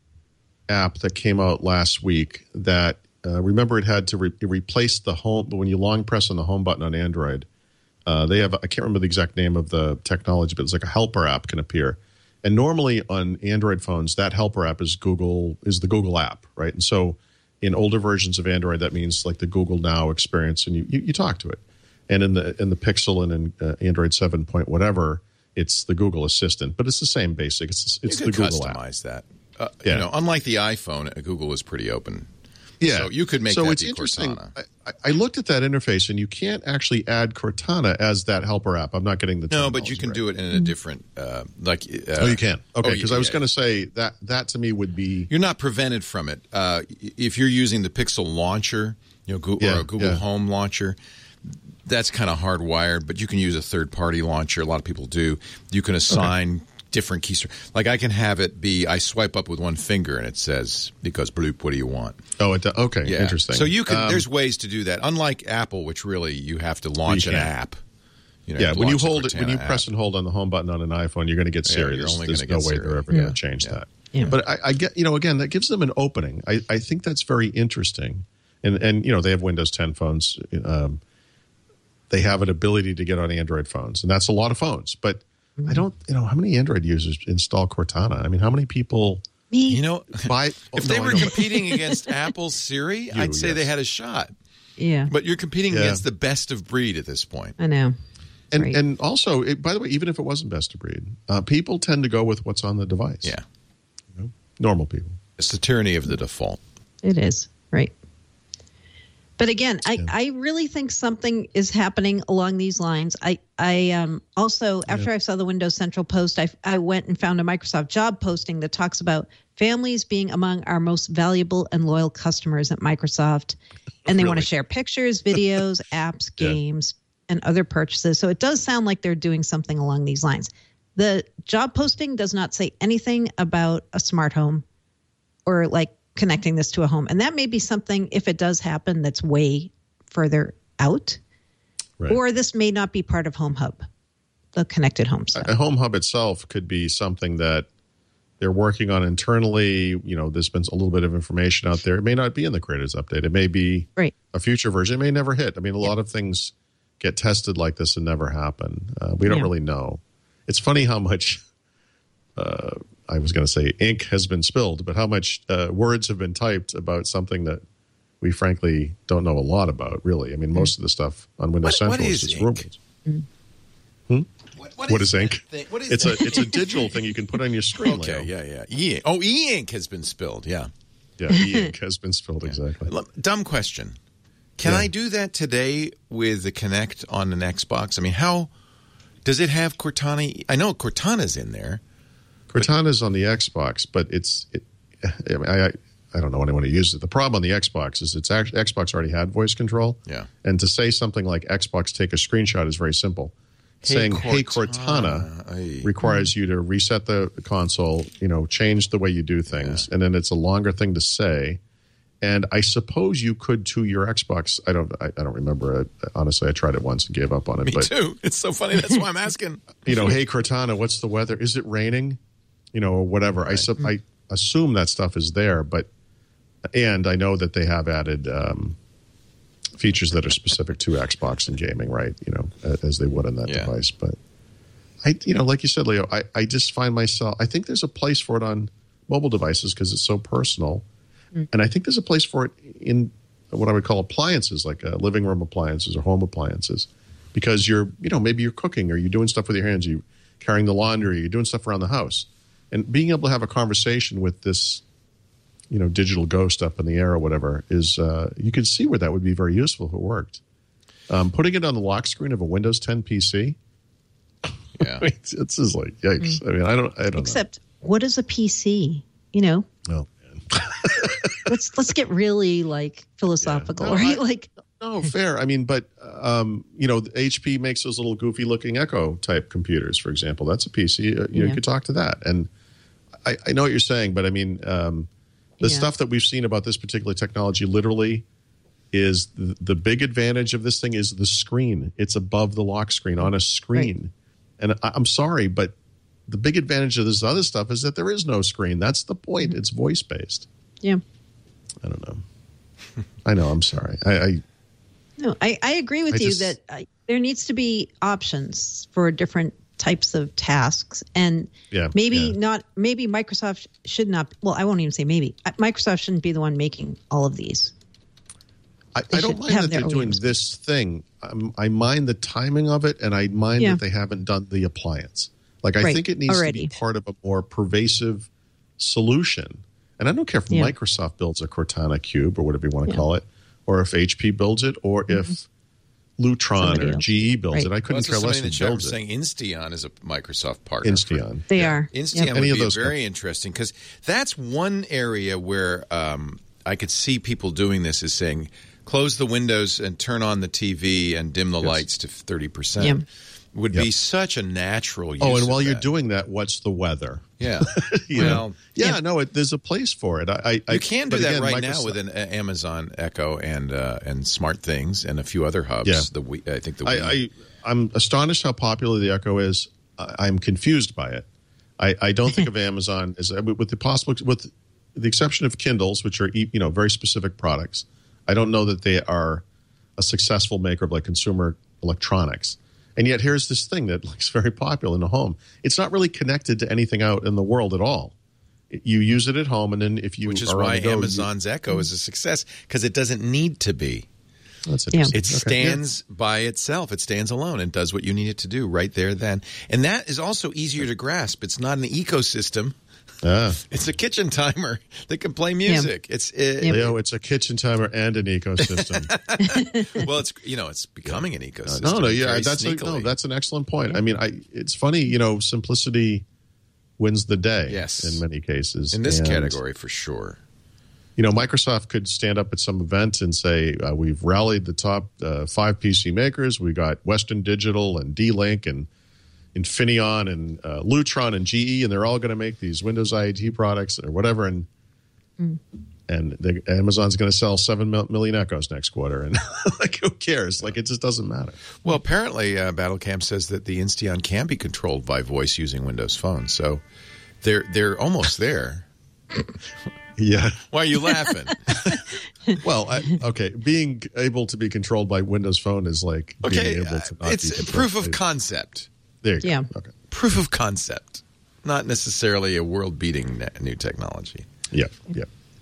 app that came out last week that, uh, remember, it had to re- replace the home, but when you long press on the home button on Android, uh, they have, I can't remember the exact name of the technology, but it's like a helper app can appear. And normally on Android phones, that helper app is Google is the Google app, right? And so in older versions of Android, that means like the Google Now experience, and you you, you talk to it. And in the in the Pixel and in uh, Android seven point whatever, it's the Google Assistant, but it's the same basic. It's it's you the could Google customize app. that. Uh, yeah. You know, unlike the iPhone, Google is pretty open. Yeah, so you could make so that it's be interesting. Cortana. I, I looked at that interface, and you can't actually add Cortana as that helper app. I'm not getting the no, but you can right. do it in a different uh, like. Uh, oh, you can. Okay, because oh, I was yeah. going to say that that to me would be. You're not prevented from it uh, if you're using the Pixel launcher, you know, Google, yeah, or a Google yeah. Home launcher. That's kind of hardwired, but you can use a third-party launcher. A lot of people do. You can assign. Okay. Different keys, like I can have it be I swipe up with one finger and it says because bloop, what do you want? Oh, it, okay, yeah. Interesting. So you can. Um, there's ways to do that. Unlike Apple, which really you have to launch an app. You know, yeah, you when you hold it, when you app. press and hold on the home button on an iPhone, you're going to get Siri. Yeah, there's only there's no way Siri. they're ever yeah. going to change yeah. that. Yeah. But I, I get, you know, again, that gives them an opening. I, I think that's very interesting, and and you know they have Windows ten phones. Um, they have an ability to get on Android phones, and that's a lot of phones, but. I don't, you know, how many Android users install Cortana? I mean, how many people Me. You know, buy? if oh, they no, were competing against Apple's Siri, You, I'd say yes. they had a shot. Yeah. But you're competing Yeah. against the best of breed at this point. I know. And Right. and also, it, by the way, even if it wasn't best of breed, uh, people tend to go with what's on the device. Yeah. You know? Normal people. It's the tyranny of the default. It is, right. But again, I, Yeah. I really think something is happening along these lines. I, I um, also, after I saw the Windows Central post, I, I went and found a Microsoft job posting that talks about families being among our most valuable and loyal customers at Microsoft. And they Really? want to share pictures, videos, apps, Yeah. games, and other purchases. So it does sound like they're doing something along these lines. The job posting does not say anything about a smart home or like connecting this to a home. And that may be something, if it does happen, that's way further out. Right. Or this may not be part of Home Hub, the connected home stuff. A Home Hub itself could be something that they're working on internally. You know, there's been a little bit of information out there. It may not be in the Creators Update. It may be Right. a future version. It may never hit. I mean, a lot of things get tested like this and never happen. Uh, we don't Yeah. really know. It's funny how much, uh, I was going to say ink has been spilled, but how much uh, words have been typed about something that we frankly don't know a lot about, really. I mean, most of the stuff on Windows What- what Central is is just ink? rumors. Hmm? What, What is ink? thing? What is It's a it's a digital thing you can put on your screen. Okay, Leo. yeah, yeah. E- oh, e-ink has been spilled, yeah. Yeah, e-ink has been spilled, exactly. L- Dumb question. Can Yeah. I do that today with the Kinect on an Xbox? I mean, how does it have Cortana? I know Cortana's in there. Cortana's on the Xbox, but it's it, I, mean, I I don't know anyone who uses it. The problem on the Xbox is it's actually Xbox already had voice control. Yeah. And to say something like Xbox take a screenshot is very simple. Hey, Saying Cortana. hey Cortana Aye. requires you to reset the console, you know, change the way you do things, and then it's a longer thing to say. And I suppose you could to your Xbox. I don't. I, I don't remember. It. Honestly, I tried it once and gave up on it. Me but too. It's so funny. That's why I'm asking. you know, hey Cortana, what's the weather? Is it raining? You know, or whatever. Right. I sup- I assume that stuff is there, but and I know that they have added um, features that are specific to Xbox and gaming, right? You know, as they would on that Yeah. device. But I, you know, like you said, Leo, I, I just find myself. I think there's a place for it on mobile devices because it's so personal, mm. and I think there's a place for it in what I would call appliances, like uh, living room appliances or home appliances, because you're, you know, maybe you're cooking or you're doing stuff with your hands, you're carrying the laundry, you're doing stuff around the house. And being able to have a conversation with this, you know, digital ghost up in the air or whatever is, uh, you can see where that would be very useful if it worked. Um, putting it on the lock screen of a Windows ten P C, yeah, I mean, it's, it's just like yikes. Mm. I mean, I don't, I don't. Except, know. What is a P C? You know. Oh, man. let's let's get really like philosophical, yeah. no, right? I, like, no, fair. I mean, but um, you know, H P makes those little goofy looking Echo type computers, for example. That's a P C. Uh, you, yeah. know, you could talk to that, and I, I know what you're saying, but I mean, um, the yeah. stuff that we've seen about this particular technology, literally. Is the, the big advantage of this thing is the screen. It's above the lock screen on a screen. Right. And I, I'm sorry, but the big advantage of this other stuff is that there is no screen. That's the point. Mm-hmm. It's voice-based. Yeah. I don't know. I know. I'm sorry. I, I No, I, I agree with I you just, that uh, there needs to be options for different types of tasks. And yeah, maybe yeah. not, maybe Microsoft should not, well, I won't even say maybe. Microsoft shouldn't be the one making all of these. I, I don't mind that they're doing this thing. I'm, I mind the timing of it, and I mind yeah. that they haven't done the appliance. Like, I right. think it needs Already. to be part of a more pervasive solution. And I don't care if yeah. Microsoft builds a Cortana Cube or whatever you want to yeah. call it, or if H P builds it, or mm-hmm. if Lutron Somebody or else. G E builds right. it. I couldn't well, care less who builds it. saying Insteon is a Microsoft partner. Insteon. They yeah. are. Insteon yep. would Any be of very guys. interesting because that's one area where um, I could see people doing this is saying, close the windows and turn on the T V and dim the yes. lights to thirty percent. Yep. Would yep. be such a natural use. Oh, and while of you're that. doing that, what's the weather? Yeah. you well, know? Yeah, yeah. no, it, there's a place for it. I, I, you can do that again, right Microsoft, now with an uh, Amazon Echo and uh, and SmartThings and a few other hubs. Yeah. The Wii, I think the I, Wii. I, I'm astonished how popular the Echo is. I, I'm confused by it. I, I don't think of Amazon as with the possible with the exception of Kindles, which are you know very specific products. I don't know that they are a successful maker of like consumer electronics. And yet here's this thing that looks very popular in the home. It's not really connected to anything out in the world at all. You use it at home, and then if you Which is are why on the go, Amazon's you, Echo is a success, because it doesn't need to be. That's interesting. It okay. stands yeah. by itself. It stands alone and does what you need it to do right there then. And that is also easier to grasp. It's not an ecosystem. Ah. It's a kitchen timer that can play music. Yeah. It's it, Leo, it's a kitchen timer and an ecosystem. well, it's you know, it's becoming an ecosystem. No, no, yeah, very that's a, sneakily. no, that's an excellent point. Yeah. I mean, I it's funny, you know, simplicity wins the day. Yes. In many cases, in this and, category for sure. You know, Microsoft could stand up at some event and say, uh, "We've rallied the top uh, five P C makers. We got Western Digital and D-Link and Infineon and uh, Lutron and G E, and they're all going to make these Windows I O T products or whatever." And mm. and the, Amazon's going to sell seven million Echoes next quarter, and like who cares? Like it just doesn't matter. Well, apparently, uh, Battlecamp says that the Insteon can be controlled by voice using Windows Phone, so they're they're almost there. Yeah. Why are you laughing? Well, I, okay, being able to be controlled by Windows Phone is like okay, being able to not it's be proof of by, concept. There you go. Yeah. Okay. Proof of concept, not necessarily a world-beating new technology. Yeah, yeah.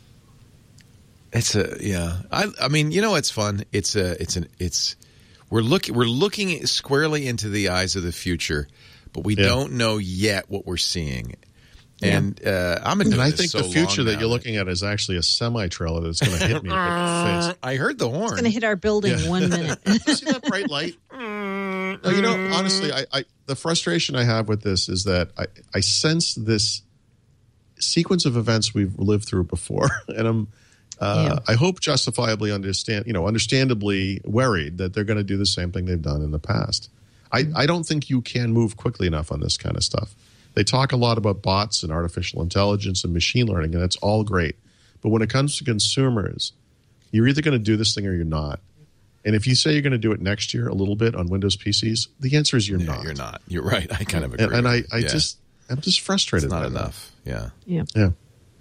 It's a yeah. I I mean, you know what's fun? It's a it's an it's we're looking we're looking squarely into the eyes of the future, but we yeah. don't know yet what we're seeing. And uh, I'm doing and I this think so the future long that now you're looking at is actually a semi trailer that's going to hit me in the face. I heard the horn. It's going to hit our building Yeah. one minute. You see that bright light? No, you know, honestly, I, I the frustration I have with this is that I, I sense this sequence of events we've lived through before, and I'm uh, yeah. I hope justifiably understand, you know, understandably worried that they're going to do the same thing they've done in the past. I, I don't think you can move quickly enough on this kind of stuff. They talk a lot about bots and artificial intelligence and machine learning, and it's all great. But when it comes to consumers, you're either going to do this thing or you're not. And if you say you're going to do it next year a little bit on Windows P Cs, the answer is you're yeah, not. You're not. You're right. I kind of agree. And, and I, I yeah. just, I'm just frustrated. It's not by enough. That. Yeah. Yeah. Yeah.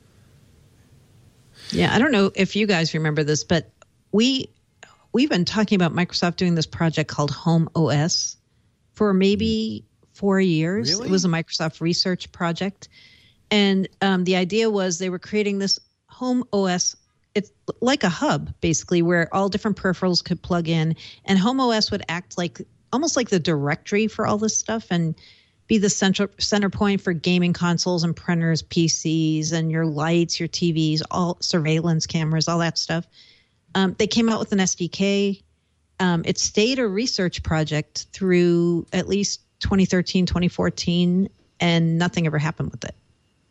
Yeah. I don't know if you guys remember this, but we we've been talking about Microsoft doing this project called Home O S for maybe four years. Really? It was a Microsoft research project. And um, the idea was they were creating this Home O S it's like a hub, basically, where all different peripherals could plug in. And Home O S would act like almost like the directory for all this stuff and be the central center point for gaming consoles and printers, P Cs, and your lights, your T Vs, all surveillance cameras, all that stuff. Um, they came out with an S D K. Um, it stayed a research project through at least twenty thirteen, twenty fourteen, and nothing ever happened with it,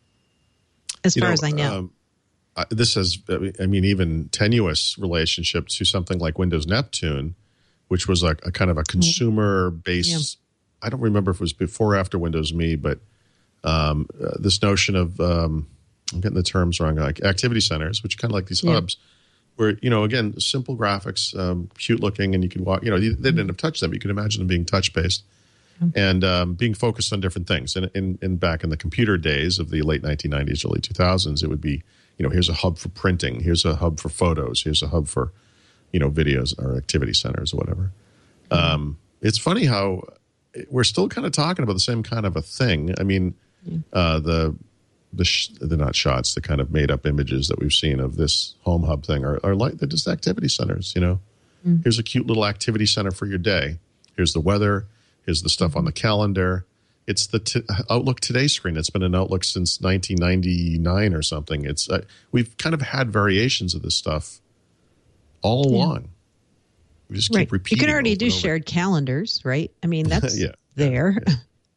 as you far know, as I know. Um, uh, this has, I mean, even tenuous relationship to something like Windows Neptune, which was a, a kind of a consumer-based, yeah. I don't remember if it was before or after Windows Me, but um, uh, this notion of, um, I'm getting the terms wrong, like activity centers, which are kind of like these yeah. hubs, where, you know, again, simple graphics, um, cute looking, and you could walk, you know, they didn't have touch them. You could imagine them being touch-based. And um, being focused on different things. And in, in back in the computer days of the late nineteen nineties, early two thousands, it would be, you know, here's a hub for printing, here's a hub for photos, here's a hub for, you know, videos or activity centers or whatever. Mm-hmm. Um, it's funny how we're still kind of talking about the same kind of a thing. I mean, yeah. uh, the the sh- they're not shots, the kind of made up images that we've seen of this home hub thing are, are like they're just activity centers. You know, mm-hmm. here's a cute little activity center for your day. Here's the weather. Here's the stuff on the calendar. It's the t- Outlook Today screen. It's been an Outlook since nineteen ninety-nine or something. It's uh, we've kind of had variations of this stuff all along. Yeah. We just keep right. repeating. You can already do over. shared calendars, right? I mean, that's yeah. there. Yeah.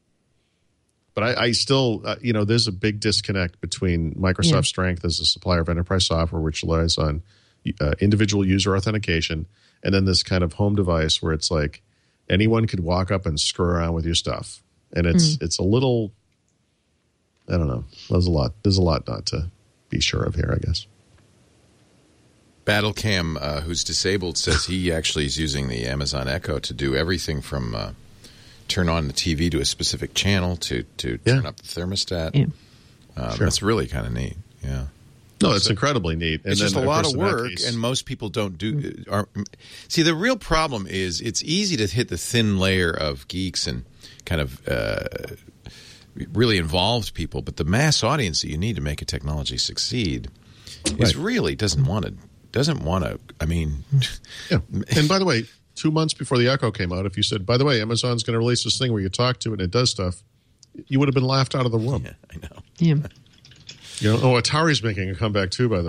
But I, I still, uh, you know, there's a big disconnect between Microsoft's yeah. strength as a supplier of enterprise software, which relies on uh, individual user authentication, and then this kind of home device where it's like, anyone could walk up and screw around with your stuff, and it's mm. it's a little. I don't know. There's a lot. There's a lot not to be sure of here, I guess. Battlecam, uh, who's disabled, says he actually is using the Amazon Echo to do everything from uh, turn on the T V to a specific channel to to yeah. turn up the thermostat. Yeah. Um, sure. That's really kind of neat. Yeah. No, it's so, incredibly neat. And it's then, just a lot course, of work, case, and most people don't do. Are, see, the real problem is it's easy to hit the thin layer of geeks and kind of uh, really involved people, but the mass audience that you need to make a technology succeed right. is really doesn't want to. Doesn't want to. I mean, yeah. And by the way, two months before the Echo came out, if you said, "By the way, Amazon's going to release this thing where you talk to it and it does stuff," you would have been laughed out of the room. Yeah, I know. Yeah. You know, oh, Atari's making a comeback too, by the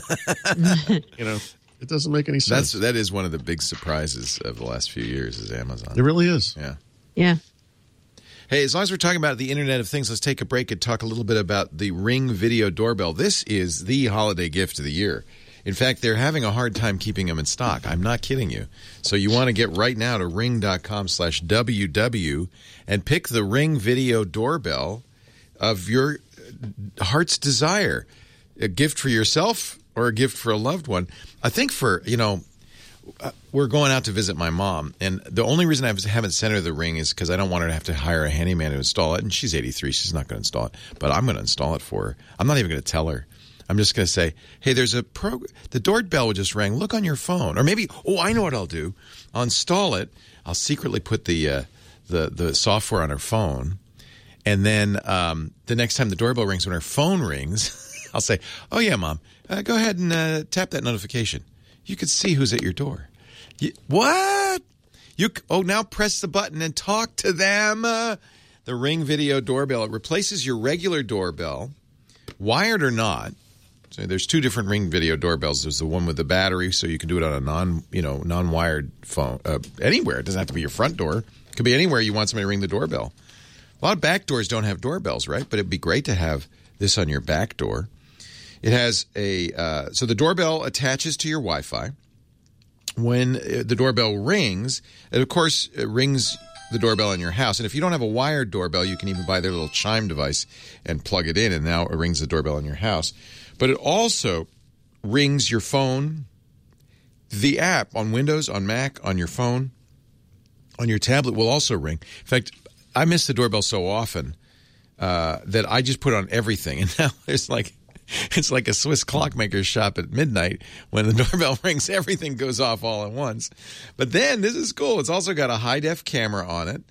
way. You know, it doesn't make any sense. That's that is one of the big surprises of the last few years is Amazon. It really is. Yeah. Yeah. Hey, as long as we're talking about the Internet of Things, let's take a break and talk a little bit about the Ring Video Doorbell. This is the holiday gift of the year. In fact, they're having a hard time keeping them in stock. I'm not kidding you. So you want to get right now to ring.com slash WW and pick the Ring Video Doorbell of your heart's desire. A gift for yourself or a gift for a loved one. I think for, you know, uh, we're going out to visit my mom, and the only reason I haven't sent her the Ring is because I don't want her to have to hire a handyman to install it, and she's eighty-three. She's not going to install it, but I'm going to install it for her. I'm not even going to tell her. I'm just going to say, hey, there's a pro. The doorbell just rang. Look on your phone. Or maybe, oh, I know what I'll do. I'll install it. I'll secretly put the uh, the the software on her phone. And then um, the next time the doorbell rings, when her phone rings, I'll say, oh, yeah, Mom, uh, go ahead and uh, tap that notification. You can see who's at your door. You, what? You Oh, now press the button and talk to them. Uh, the Ring Video Doorbell. It replaces your regular doorbell, wired or not. So there's two different Ring Video Doorbells. There's the one with the battery, so you can do it on a non, you know, non-wired phone. Uh, anywhere. It doesn't have to be your front door. It could be anywhere you want somebody to ring the doorbell. A lot of back doors don't have doorbells, right? But it'd be great to have this on your back door. It has a uh, – so the doorbell attaches to your Wi-Fi. When the doorbell rings, it, of course, it rings the doorbell in your house. And if you don't have a wired doorbell, you can even buy their little chime device and plug it in, and now it rings the doorbell in your house. But it also rings your phone, the app on Windows, on Mac, on your phone, on your tablet will also ring. In fact, I miss the doorbell so often uh, that I just put it on everything. And now it's like it's like a Swiss clockmaker's shop at midnight. When the doorbell rings, everything goes off all at once. But then, this is cool. It's also got a high-def camera on it.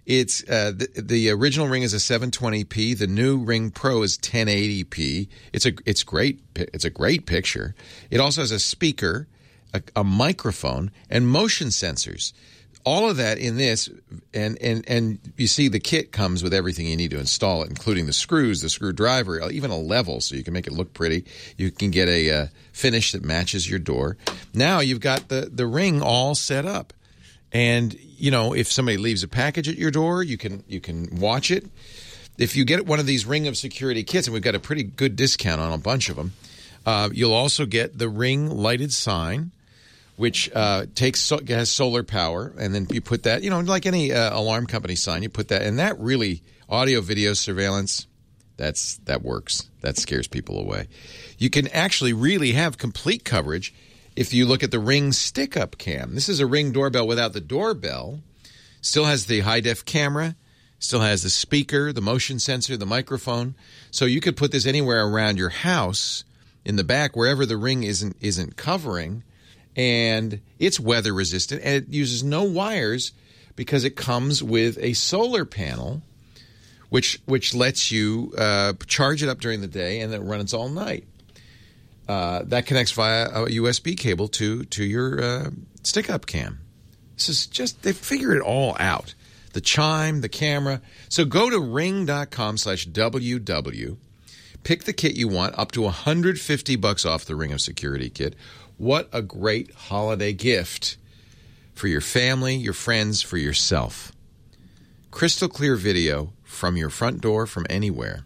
It's uh, the, the original Ring is a seven twenty p. The new Ring Pro is ten eighty p. It's a it's great. It's a great picture. It also has a speaker, a, a microphone, and motion sensors. All of that in this, and, and, and you see the kit comes with everything you need to install it, including the screws, the screwdriver, even a level so you can make it look pretty. You can get a uh, finish that matches your door. Now you've got the, the Ring all set up. And, you know, if somebody leaves a package at your door, you can you can watch it. If you get one of these Ring of Security kits, and we've got a pretty good discount on a bunch of them, uh, you'll also get the Ring lighted sign, which uh, takes so, has solar power, and then you put that, you know, like any uh, alarm company sign, you put that, and that really, audio, video, surveillance, that's that works. That scares people away. You can actually really have complete coverage if you look at the Ring stick-up cam. This is a Ring doorbell without the doorbell. Still has the high-def camera, still has the speaker, the motion sensor, the microphone. So you could put this anywhere around your house, in the back, wherever the Ring isn't isn't covering. And it's weather resistant, and it uses no wires because it comes with a solar panel, which which lets you uh, charge it up during the day and then run it all night. Uh, that connects via a U S B cable to to your uh, stick-up cam. This is just, they figured it all out. The chime, the camera. So go to ring.com slash WW. Pick the kit you want, up to one hundred fifty bucks off the Ring of Security kit. What a great holiday gift for your family, your friends, for yourself. Crystal clear video from your front door, from anywhere.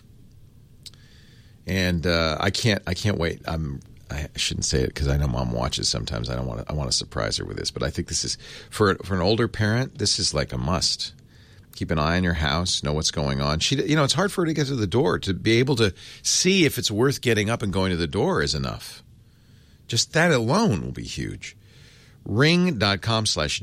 And uh, I can't, I can't wait. I'm, I shouldn't say it because I know Mom watches sometimes. I don't want to. I want to surprise her with this, but I think this is for for an older parent. This is like a must. Keep an eye on your house. Know what's going on. She, you know, it's hard for her to get to the door. To be able to see if it's worth getting up and going to the door is enough. Just that alone will be huge. Ring.com slash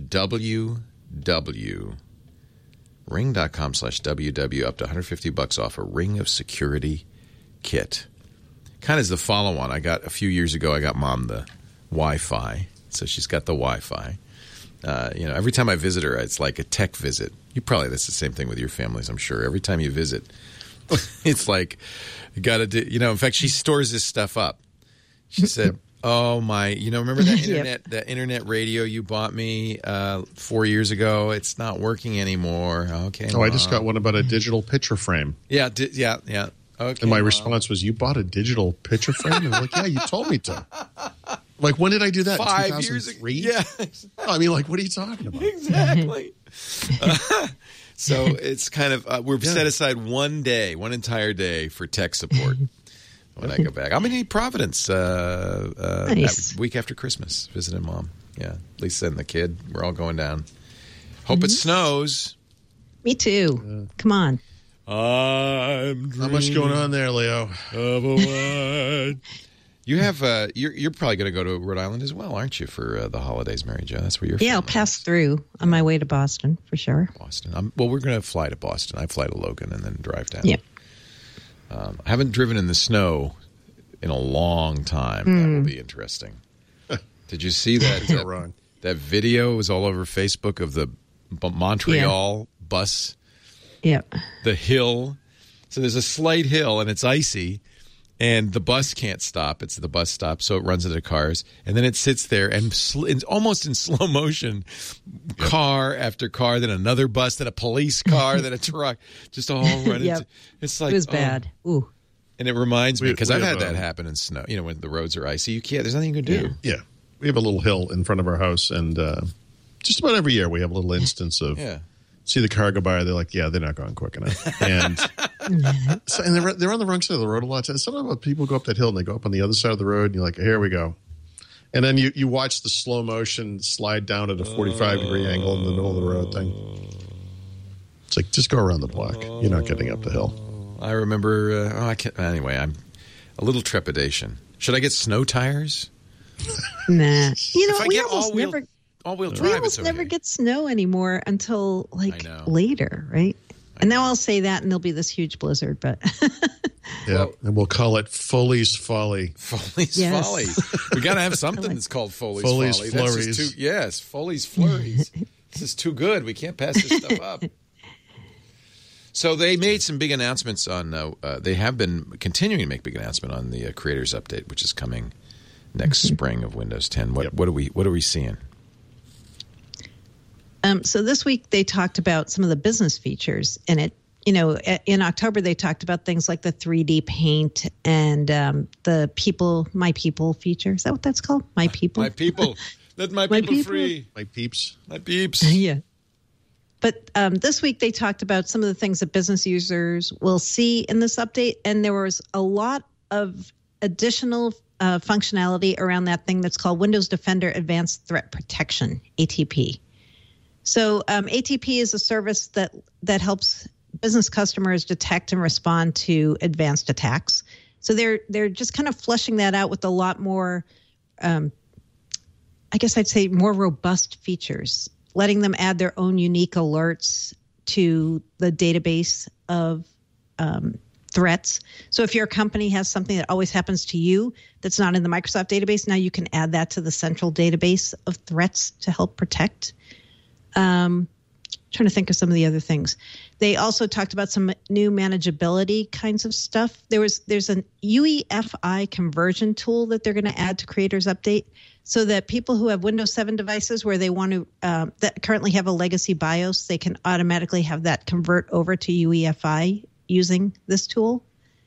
WW. Ring.com slash WW. Up to one hundred fifty bucks off a Ring of Security kit. Kind of as the follow-on. I got a few years ago, I got Mom the Wi-Fi. So she's got the Wi-Fi. Uh, you know, every time I visit her, it's like a tech visit. You probably, that's the same thing with your families, I'm sure. Every time you visit, it's like, you got to do, you know, in fact, she stores this stuff up. She said, oh my, you know, remember that internet, yep. that internet radio you bought me uh, four years ago? It's not working anymore. Okay. Oh, Mom. I just got one about a digital picture frame. Yeah, di- yeah, yeah. Okay. And my Mom. response was, you bought a digital picture frame? And I'm like, yeah, you told me to. Like, when did I do that? Five two thousand three? Years ago. Yeah. I mean, like, what are you talking about? Exactly. uh, so it's kind of, uh, we've yeah. set aside one day, one entire day for tech support when I go back. I'm going to need Providence uh, uh, nice. week after Christmas, visiting Mom. Yeah, Lisa and the kid. We're all going down. Hope mm-hmm. it snows. Me too. Yeah. Come on. I'm Not much going on there, Leo. Of a wine. You have, uh, you're, you're probably going to go to Rhode Island as well, aren't you, for uh, the holidays, Mary Jo? That's where you're from. Yeah, I'll pass through on my way to Boston, for sure. Boston. I'm, well, we're going to fly to Boston. I fly to Logan and then drive down. Yeah. Um, I haven't driven in the snow in a long time. Mm. That will be interesting. Did you see that? You're wrong. That video was all over Facebook of the Montreal yeah. bus. Yeah. The hill. So there's a slight hill, and it's icy. And the bus can't stop. It's the bus stop, so it runs into cars. And then it sits there and sl- it's almost in slow motion, yep. car after car, then another bus, then a police car, then a truck, just all running. Yep. into It's like, it was oh. bad. Ooh. And it reminds me, because I've had have, that happen in snow, you know, when the roads are icy. You can't, there's nothing you can do. Yeah. yeah. We have a little hill in front of our house, and uh, just about every year we have a little instance of yeah. see the car go by, they're like, yeah, they're not going quick enough. And so, and they're, they're on the wrong side of the road a lot of times. Sometimes people go up that hill and they go up on the other side of the road, and you're like, here we go. And then you, you watch the slow motion slide down at a forty-five degree angle in the middle of the road thing. It's like, just go around the block. You're not getting up the hill. I remember, uh, oh, I can't, anyway, I'm a little trepidation. Should I get snow tires? Nah. You know, if I we get almost all-wheel, never... all-wheel drive, we almost it's okay. never get snow anymore until like later, right? And now I'll say that, and there'll be this huge blizzard. But yeah, well, and we'll call it Foley's Folly. Foley's yes. Folly. We got to have something like, that's called Foley's, Foley's Folly. Flurries. That's just too, yes, Foley's Flurries. This is too good. We can't pass this stuff up. So they made some big announcements on. Uh, uh, they have been continuing to make big announcement on the uh, Creators Update, which is coming next mm-hmm. spring of Windows ten. What, yep. what are we What are we seeing? Um, so this week they talked about some of the business features in it. You know, in October they talked about things like the three D paint and um, the people, my people feature. Is that what that's called? My people. My people. Let my, my people, people free. My peeps. My peeps. Yeah. But um, this week they talked about some of the things that business users will see in this update, and there was a lot of additional uh, functionality around that thing that's called Windows Defender Advanced Threat Protection, A T P. So um, A T P is a service that that helps business customers detect and respond to advanced attacks. So they're they're just kind of fleshing that out with a lot more, um, I guess I'd say, more robust features, letting them add their own unique alerts to the database of um, threats. So if your company has something that always happens to you that's not in the Microsoft database, now you can add that to the central database of threats to help protect. Um, trying to think of some of the other things. They also talked about some new manageability kinds of stuff. There was there's an U E F I conversion tool that they're going to add to Creators Update, so that people who have Windows seven devices where they want to uh, that currently have a legacy BIOS, they can automatically have that convert over to U E F I using this tool.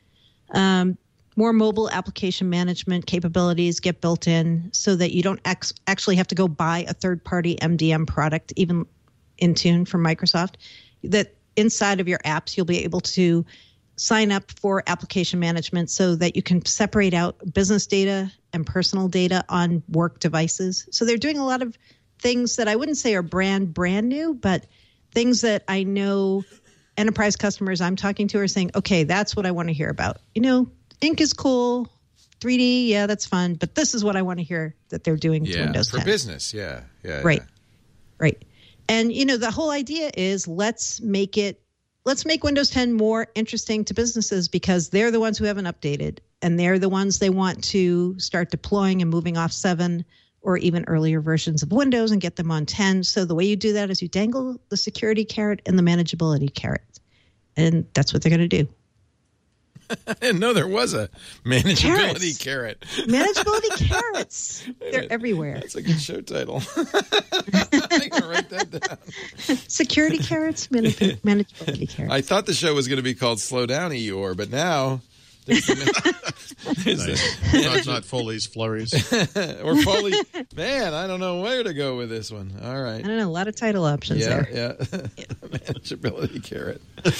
Um, more mobile application management capabilities get built in so that you don't ex- actually have to go buy a third-party M D M product, even Intune from Microsoft. That inside of your apps, you'll be able to sign up for application management so that you can separate out business data and personal data on work devices. So they're doing a lot of things that I wouldn't say are brand, brand new, but things that I know enterprise customers I'm talking to are saying, okay, that's what I want to hear about. You know, ink is cool. three D, yeah, that's fun. But this is what I want to hear that they're doing yeah, to Windows for ten. business, yeah. yeah right, yeah. right. And, you know, the whole idea is let's make it, let's make Windows ten more interesting to businesses because they're the ones who haven't updated and they're the ones they want to start deploying and moving off seven or even earlier versions of Windows and get them on ten. So the way you do that is you dangle the security carrot and the manageability carrot. And that's what they're going to do. I didn't know there was a manageability carrot. Manageability carrots. They're everywhere. That's a good show title. I can write that down. Security carrots, manage- manageability carrots. I thought the show was going to be called Slow Down, Eeyore, but now there's the, there's nice. the not, not Foley's Flurries. Or Foley. Man, I don't know where to go with this one. All right. I don't know. A lot of title options yeah, there. Yeah, yeah. Manageability carrot.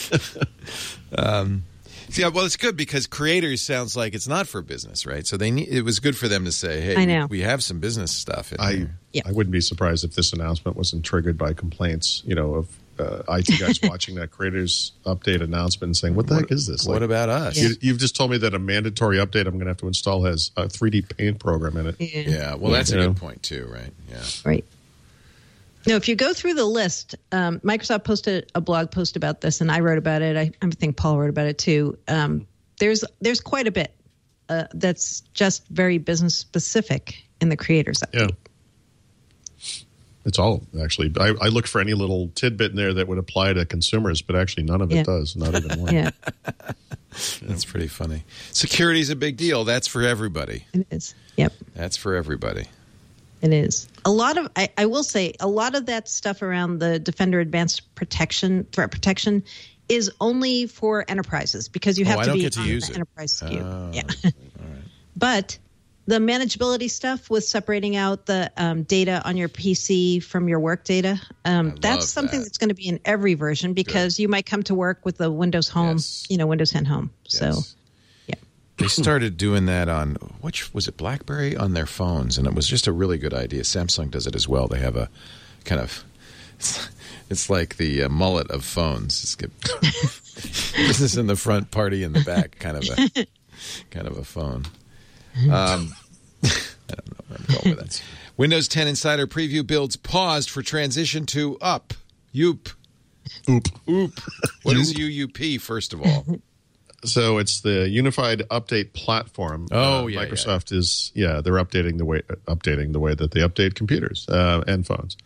Um Yeah, well, it's good because Creators sounds like it's not for business, right? So they need, it was good for them to say, hey, I know. we have some business stuff in I, here. Yeah. I wouldn't be surprised if this announcement wasn't triggered by complaints, you know, of uh, I T guys watching that Creators Update announcement and saying, what the what, heck is this? What like, about us? You, you've just told me that a mandatory update I'm going to have to install has a three D paint program in it. Yeah, yeah well, that's you a know? good point, too, right? Yeah. Right. No, if you go through the list, um, Microsoft posted a blog post about this, and I wrote about it. I, I think Paul wrote about it, too. Um, There's there's quite a bit uh, that's just very business specific in the Creators Update. Yeah. It's all, actually. I, I looked for any little tidbit in there that would apply to consumers, but actually none of it yeah. does. Not even one. Yeah. That's pretty funny. Security is a big deal. That's for everybody. It is. Yep. That's for everybody. It is. A lot of, I, I will say, a lot of that stuff around the Defender Advanced Protection, threat protection, is only for enterprises because you have oh, to I don't be get to on use the it. enterprise S K U. Oh, yeah. all right. But the manageability stuff with separating out the um, data on your P C from your work data, um, that's something that. that's going to be in every version because Good. You might come to work with the Windows Home, yes. you know, Windows ten Home. Yes. So, yeah. They started doing that on, which was it, BlackBerry on their phones, and it was just a really good idea. Samsung does it as well. They have a kind of, it's, it's like the uh, mullet of phones. It's good. Business in the front, party in the back, kind of a kind of a phone. Um, I don't know where I'm going with that. Windows ten Insider Preview builds paused for transition to up. Yoop. Oop. Oop. What is U U P, first of all? So it's the Unified Update Platform. Oh, uh, yeah. Microsoft yeah. is, yeah, they're updating the way updating the way that they update computers uh, and phones.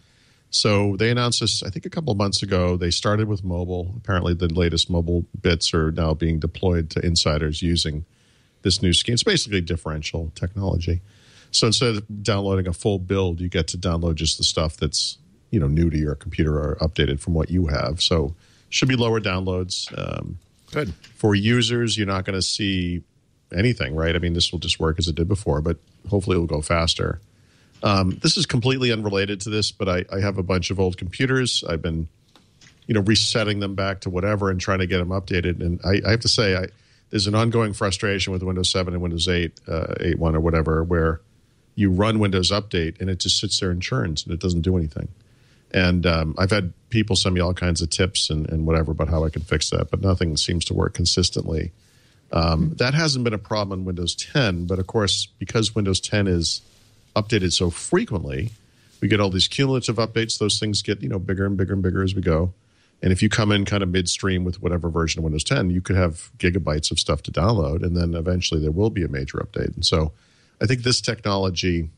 So they announced this, I think, a couple of months ago. They started with mobile. Apparently, the latest mobile bits are now being deployed to insiders using this new scheme. It's basically differential technology. So instead of downloading a full build, you get to download just the stuff that's, you know, new to your computer or updated from what you have. So should be lower downloads. Um, Good. For users, you're not going to see anything, right? I mean, this will just work as it did before, but hopefully it will go faster. Um, this is completely unrelated to this, but I, I have a bunch of old computers. I've been, you know, resetting them back to whatever and trying to get them updated. And I, I have to say, I, there's an ongoing frustration with Windows seven and Windows eight, uh, eight point one or whatever, where you run Windows Update and it just sits there and churns and it doesn't do anything. And um, I've had people send me all kinds of tips and, and whatever about how I can fix that, but nothing seems to work consistently. Um, that hasn't been a problem in Windows ten, but of course, because Windows ten is updated so frequently, we get all these cumulative updates. Those things get, you know, bigger and bigger and bigger as we go. And if you come in kind of midstream with whatever version of Windows ten, you could have gigabytes of stuff to download, and then eventually there will be a major update. And so I think this technology,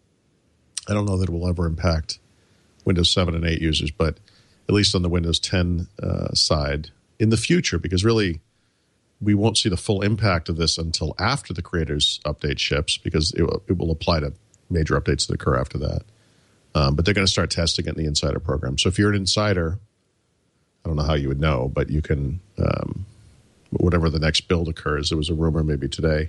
I don't know that it will ever impact Windows seven and eight users, but at least on the Windows ten uh, side in the future, because really we won't see the full impact of this until after the Creators Update ships, because it, it will apply to major updates that occur after that. Um, but they're going to start testing it in the Insider program. So if you're an insider, I don't know how you would know, but you can, um, whatever the next build occurs, there was a rumor maybe today,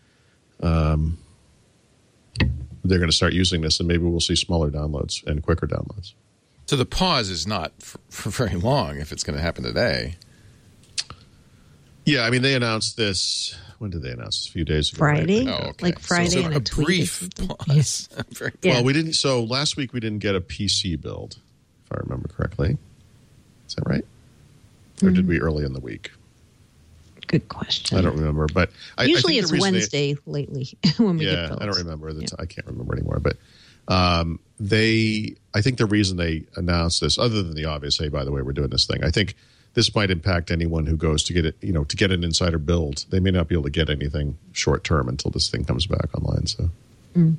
um, they're going to start using this, and maybe we'll see smaller downloads and quicker downloads. So the pause is not for, for very long if it's going to happen today. Yeah, I mean, they announced this. When did they announce this? A few days ago. Friday? Right? Oh, okay. Like Friday so, so and a, a tweet brief pause. Very Yeah. Well, we didn't. So last week we didn't get a P C build, if I remember correctly. Is that right? Or Mm-hmm. did we early in the week? Good question. I don't remember, but I, Usually I think it's the reason Wednesday they, lately when we yeah, get builds. I don't remember. The Yeah. t- I can't remember anymore. But um, they, I think the reason they announced this, other than the obvious, hey, by the way, we're doing this thing, I think this might impact anyone who goes to get it, you know, to get an insider build. They may not be able to get anything short term until this thing comes back online. So, mm.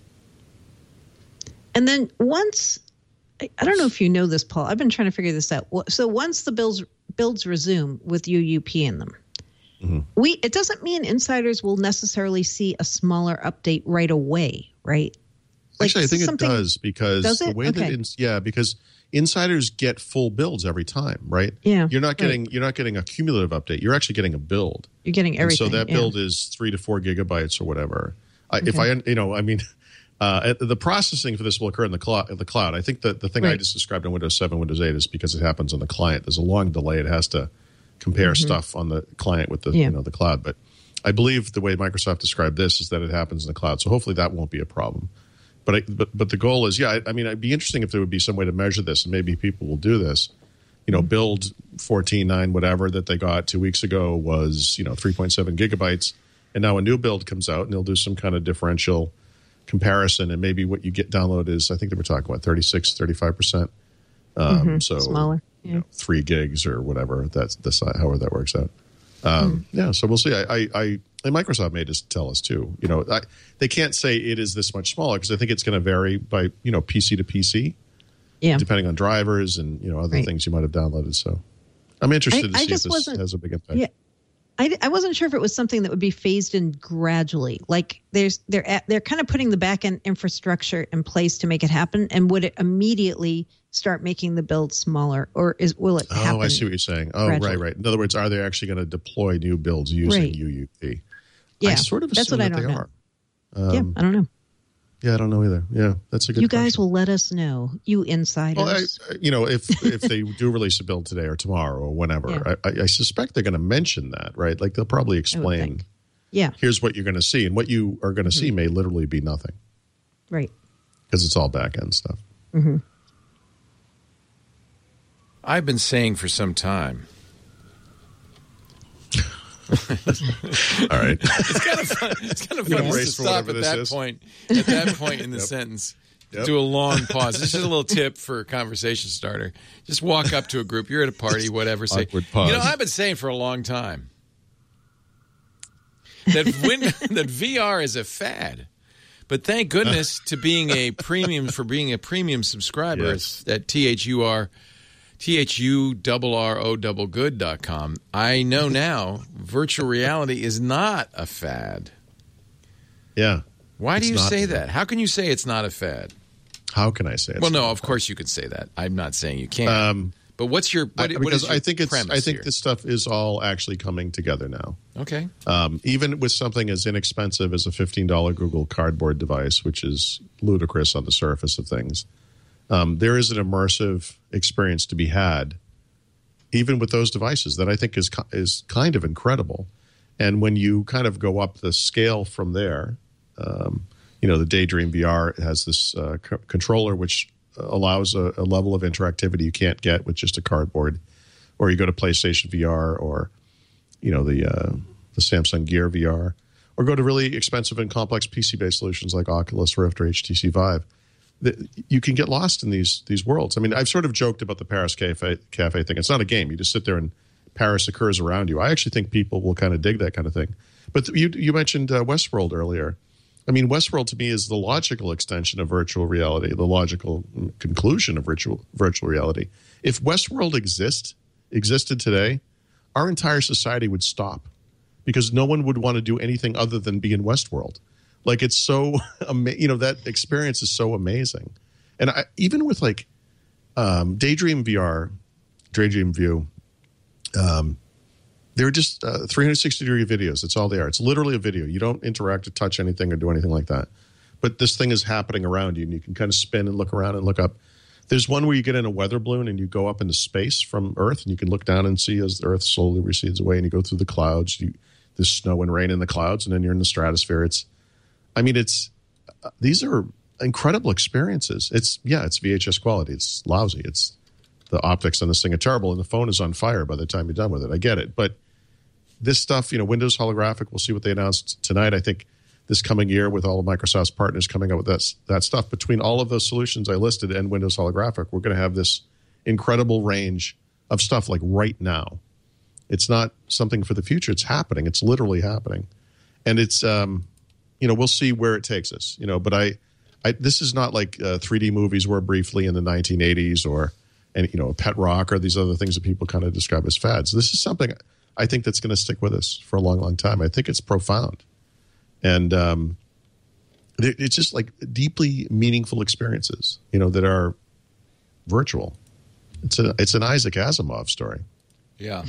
And then once, I, I don't know if you know this, Paul. I've been trying to figure this out. So once the builds builds resume with U U P in them, mm-hmm. we it doesn't mean insiders will necessarily see a smaller update right away, right? Like Actually, I think it does because does the it? way Okay. that ins- yeah, because insiders get full builds every time, right? Yeah, you're not getting right. you're not getting a cumulative update. You're actually getting a build. You're getting everything. And so that yeah. build is three to four gigabytes or whatever. I, Okay. If I, you know, I mean, uh, the processing for this will occur in the cloud. The cloud. I think that the thing Right. I just described on Windows seven, Windows eight is because it happens on the client. There's a long delay. It has to compare Mm-hmm. stuff on the client with the Yeah. you know the cloud. But I believe the way Microsoft described this is that it happens in the cloud. So hopefully that won't be a problem. But, I, but but the goal is, yeah, I, I mean, it'd be interesting if there would be some way to measure this, and maybe people will do this. You know, build fourteen point nine, whatever, that they got two weeks ago was, you know, three point seven gigabytes. And now a new build comes out, and they'll do some kind of differential comparison. And maybe what you get download is, I think they were talking about thirty-six, thirty-five percent. Um, Mm-hmm. So Smaller. you know, three gigs or whatever, that's the size, however that works out. Um, mm. Yeah, so we'll see. I, I, I, and Microsoft may just tell us too. You know, I, they can't say it is this much smaller because I think it's going to vary by, you know, P C to P C, yeah, depending on drivers and, you know, other right. things you might have downloaded. So I'm interested I, to I see if this wasn't, has a big impact. Yeah. I, I wasn't sure if it was something that would be phased in gradually. Like there's they're at, they're kind of putting the back end infrastructure in place to make it happen, and would it immediately start making the build smaller, or is will it happen? Oh, I see what you're saying. Oh, gradually? right, right. In other words, are they actually going to deploy new builds using Right. U U P? Yeah, I sort of that's assume what I that don't they know. are. Um, yeah, I don't know. Yeah, I don't know either. Yeah, that's a good You question. guys will let us know, you insiders. Well, I, you know, if if they do release a build today or tomorrow or whenever, Yeah. I, I suspect they're going to mention that, right? Like they'll probably explain, think. Yeah, here's what you're going to see, and what you are going to mm-hmm. see may literally be nothing right. because it's all back end stuff. Mm-hmm. I've been saying for some time. All right. It's kind of fun. It's kind of fun Embrace just to for stop whatever at this that is. point. At that point in the Yep. sentence, Yep. do a long pause. This is a little tip for a conversation starter. Just walk up to a group. You're at a party, whatever. Say, Awkward pause. you know, I've been saying for a long time that when, that V R is a fad, But thank goodness to being a premium for being a premium subscriber Yes. at T H U R T H U R R O double good dot com. I know now virtual reality is not a fad. Yeah. Why do It's you not say a that? How can you say it's not a fad? How can I say it? Well, no, of course you could say that. I'm not saying you can't. Um, but what's your what, I, what because is your I think it's premise I think here? this stuff is all actually coming together now. Okay. Um, even with something as inexpensive as a fifteen dollars Google Cardboard device, which is ludicrous on the surface of things, um, there is an immersive experience to be had, even with those devices, that I think is is kind of incredible. And when you kind of go up the scale from there, um, you know, the Daydream V R has this uh, c- controller which allows a, a level of interactivity you can't get with just a cardboard, or you go to PlayStation V R, or you know the uh, the Samsung Gear V R, or go to really expensive and complex P C-based solutions like Oculus Rift or H T C Vive. The, you can get lost in these these worlds. I mean, I've sort of joked about the Paris Cafe, Cafe thing. It's not a game. You just sit there and Paris occurs around you. I actually think people will kind of dig that kind of thing. But you you mentioned uh, Westworld earlier. I mean, Westworld to me is the logical extension of virtual reality, the logical conclusion of virtual virtual reality. If Westworld exist existed today, our entire society would stop because no one would want to do anything other than be in Westworld. Like, it's so, ama- you know, that experience is so amazing. And I, even with like um, Daydream V R, Daydream View, um, they're just uh, three sixty degree videos. That's all they are. It's literally a video. You don't interact or touch anything or do anything like that. But this thing is happening around you, and you can kind of spin and look around and look up. There's one where you get in a weather balloon and you go up into space from Earth, and you can look down and see as the Earth slowly recedes away, and you go through the clouds. You, there's snow and rain in the clouds, and then you're in the stratosphere. It's, I mean, it's uh, these are incredible experiences. It's yeah, it's V H S quality. It's lousy. It's the optics on this thing are terrible, and the phone is on fire by the time you're done with it. I get it, but this stuff, you know, Windows holographic. We'll see what they announced tonight. I think this coming year, with all of Microsoft's partners coming out with that that stuff, between all of those solutions I listed and Windows holographic, we're going to have this incredible range of stuff like right now. It's not something for the future. It's happening. It's literally happening, and it's um, you know, we'll see where it takes us. You know, but I, I this is not like uh, three D movies were briefly in the nineteen eighties, or and you know, Pet Rock, or these other things that people kind of describe as fads. This is something I think that's going to stick with us for a long, long time. I think it's profound, and um, it, it's just like deeply meaningful experiences, you know, that are virtual. It's a it's an Isaac Asimov story. Yeah.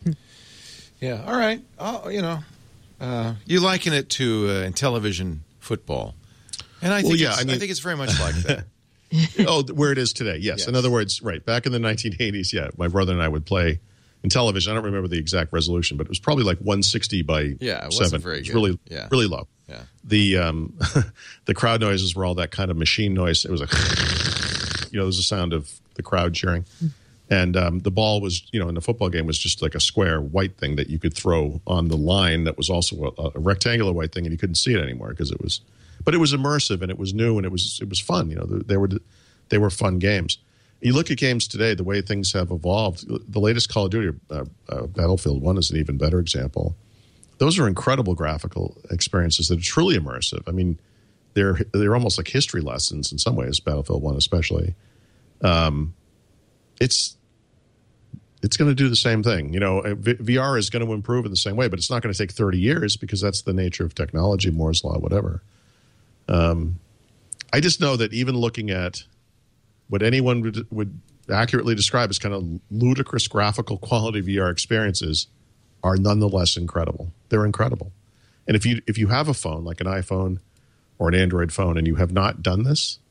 Yeah. All right. Oh, you know, uh, you liken it to uh, in television football, and I think Well, yeah, it's, I mean- I think it's very much like that. Oh, where it is today. Yes. Yes. In other words, right. Back in the nineteen eighties, yeah, my brother and I would play in television. I don't remember the exact resolution, but it was probably like one sixty by Yeah, it wasn't seven. very It was good. really, Yeah. really low. Yeah. The um, the crowd noises were all that kind of machine noise. It was like, you know, there was a sound of the crowd cheering. And um, the ball was, you know, in the football game was just like a square white thing that you could throw on the line that was also a, a rectangular white thing, and you couldn't see it anymore because it was, but it was immersive and it was new and it was it was fun. You know, they were they were fun games. You look at games today, the way things have evolved. The latest Call of Duty, uh, uh, Battlefield One, is an even better example. Those are incredible graphical experiences that are truly immersive. I mean, they're they're almost like history lessons in some ways. Battlefield One, especially. Um, it's it's going to do the same thing. You know, V R is going to improve in the same way, but it's not going to take thirty years because that's the nature of technology, Moore's law, whatever. Um, I just know that even looking at what anyone would, would accurately describe as kind of ludicrous graphical quality V R experiences are nonetheless incredible. They're incredible. And if you if you have a phone like an iPhone or an Android phone and you have not done this,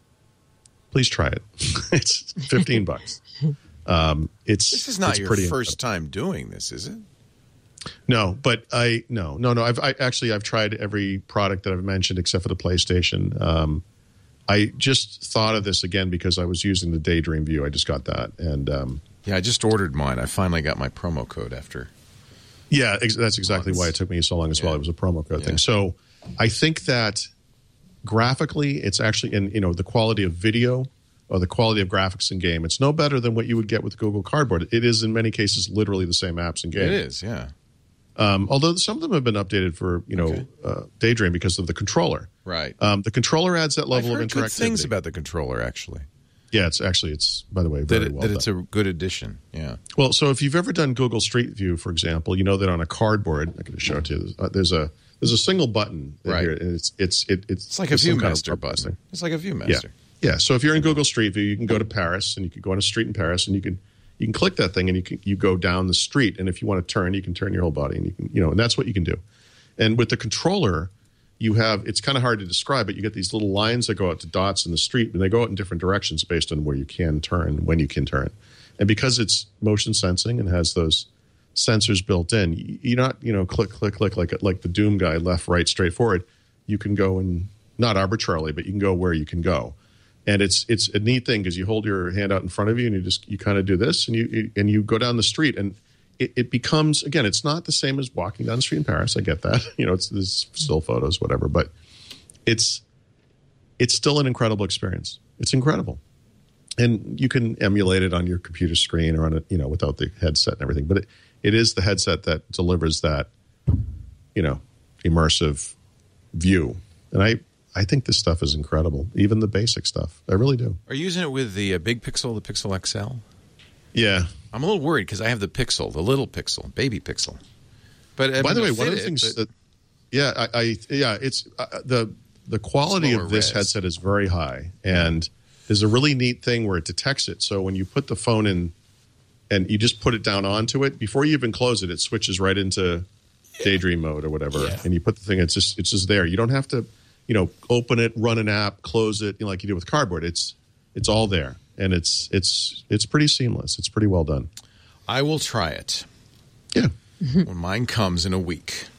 please try it. It's fifteen bucks. Um, it's This is not it's your pretty first incredible. time doing this, is it? No, but I no no no. I've I, actually I've tried every product that I've mentioned except for the PlayStation. Um, I just thought of this again because I was using the Daydream View. I just got that, and um, Yeah, I just ordered mine. I finally got my promo code after. yeah, ex- that's exactly Months. why it took me so long as well. Yeah. It was a promo code Yeah. thing. So I think that graphically, it's actually in you know the quality of video or the quality of graphics in game. It's no better than what you would get with Google Cardboard. It is in many cases literally the same apps in game. It is, yeah. Um, although some of them have been updated for, you know, okay. uh, Daydream because of the controller. Right. Um, the controller adds that level I've heard of interactivity. Good things about the controller, actually. Yeah, it's actually, it's, by the way, very that it, well that done. It's a good addition, yeah. Well, so if you've ever done Google Street View, for example, you know that on a cardboard, I'm going to show it to you, uh, there's a there's a single button right. here, and it's it's it, it's, it's like a ViewMaster kind of button. It's like a ViewMaster. Yeah. yeah, so if you're in Google Street View, you can go to Paris, and you can go on a street in Paris, and you can you can click that thing, and you can you go down the street, and if you want to turn, you can turn your whole body, and you can you know, and that's what you can do. And with the controller, you have, it's kind of hard to describe, but you get these little lines that go out to dots in the street, and they go out in different directions based on where you can turn, when you can turn. And because it's motion sensing and has those sensors built in, you're not, you know, click, click, click, like like the Doom guy, left, right, straight forward. You can go in, not arbitrarily, but you can go where you can go. And it's it's a neat thing because you hold your hand out in front of you and you just, you kind of do this, and you and you go down the street, and It, it becomes, again, it's not the same as walking down the street in Paris. I get that. You know, it's there's still photos, whatever, but it's it's still an incredible experience. It's incredible. And you can emulate it on your computer screen or on it, you know, without the headset and everything. But it, it is the headset that delivers that, you know, immersive view. And I, I think this stuff is incredible, even the basic stuff. I really do. Are you using it with the uh, big Pixel, the Pixel X L? Yeah. I'm a little worried because I have the Pixel, the little Pixel, baby Pixel. But I by mean, the way, one of the it, things but... that, yeah, I, I yeah, it's uh, the the quality of this res. headset is very high, and there's a really neat thing where it detects it. So when you put the phone in, and you just put it down onto it, before you even close it, it switches right into Daydream mode or whatever, yeah. and you put the thing. It's just it's just there. You don't have to, you know, open it, run an app, close it, you know, like you do with cardboard. It's it's all there. And it's it's it's pretty seamless. It's pretty well done. I will try it. Yeah. When mine comes in a week.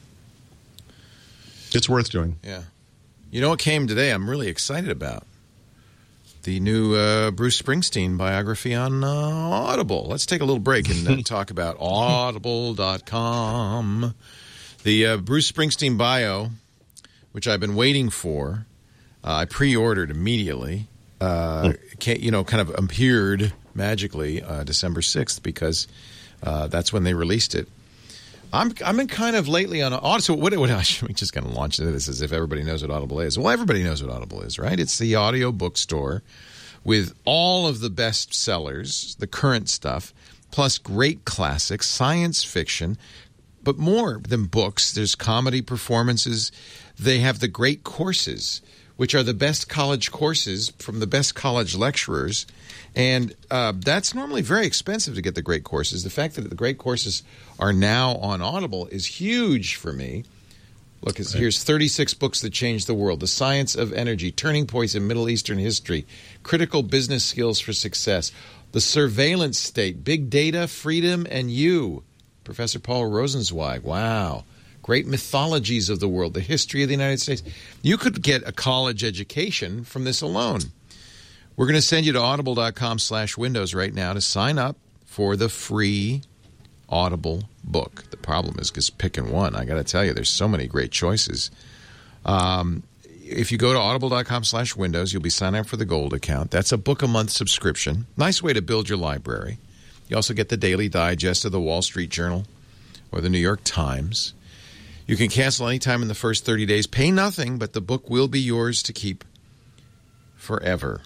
It's worth doing. Yeah. You know what came today I'm really excited about? The new uh, Bruce Springsteen biography on uh, Audible. Let's take a little break and uh, talk about audible dot com. The uh, Bruce Springsteen bio, which I've been waiting for, uh, I pre-ordered immediately. Uh, you know, kind of appeared magically uh, December sixth because uh, that's when they released it. I'm I'm in kind of lately on Audible. So what? What? I'm just going to launch into this as if everybody knows what Audible is. Well, everybody knows what Audible is, right? It's the audio bookstore with all of the best sellers, the current stuff, plus great classics, science fiction, but more than books. There's comedy performances. They have the great courses, which are the best college courses from the best college lecturers. And uh, that's normally very expensive to get the great courses. The fact that the great courses are now on Audible is huge for me. Look, right. Here's thirty-six books that changed the world. The Science of Energy, Turning Points in Middle Eastern History, Critical Business Skills for Success, The Surveillance State, Big Data, Freedom, and You. Professor Paul Rosenzweig. Wow. Great mythologies of the world, the history of the United States. You could get a college education from this alone. We're going to send you to audible dot com slash windows right now to sign up for the free Audible book. The problem is just picking one. I got to tell you, there's so many great choices. Um, if you go to audible dot com slash windows, you'll be signing up for the gold account. That's a book a month subscription. Nice way to build your library. You also get the daily digest of the Wall Street Journal or the New York Times. You can cancel anytime in the first thirty days. Pay nothing, but the book will be yours to keep forever.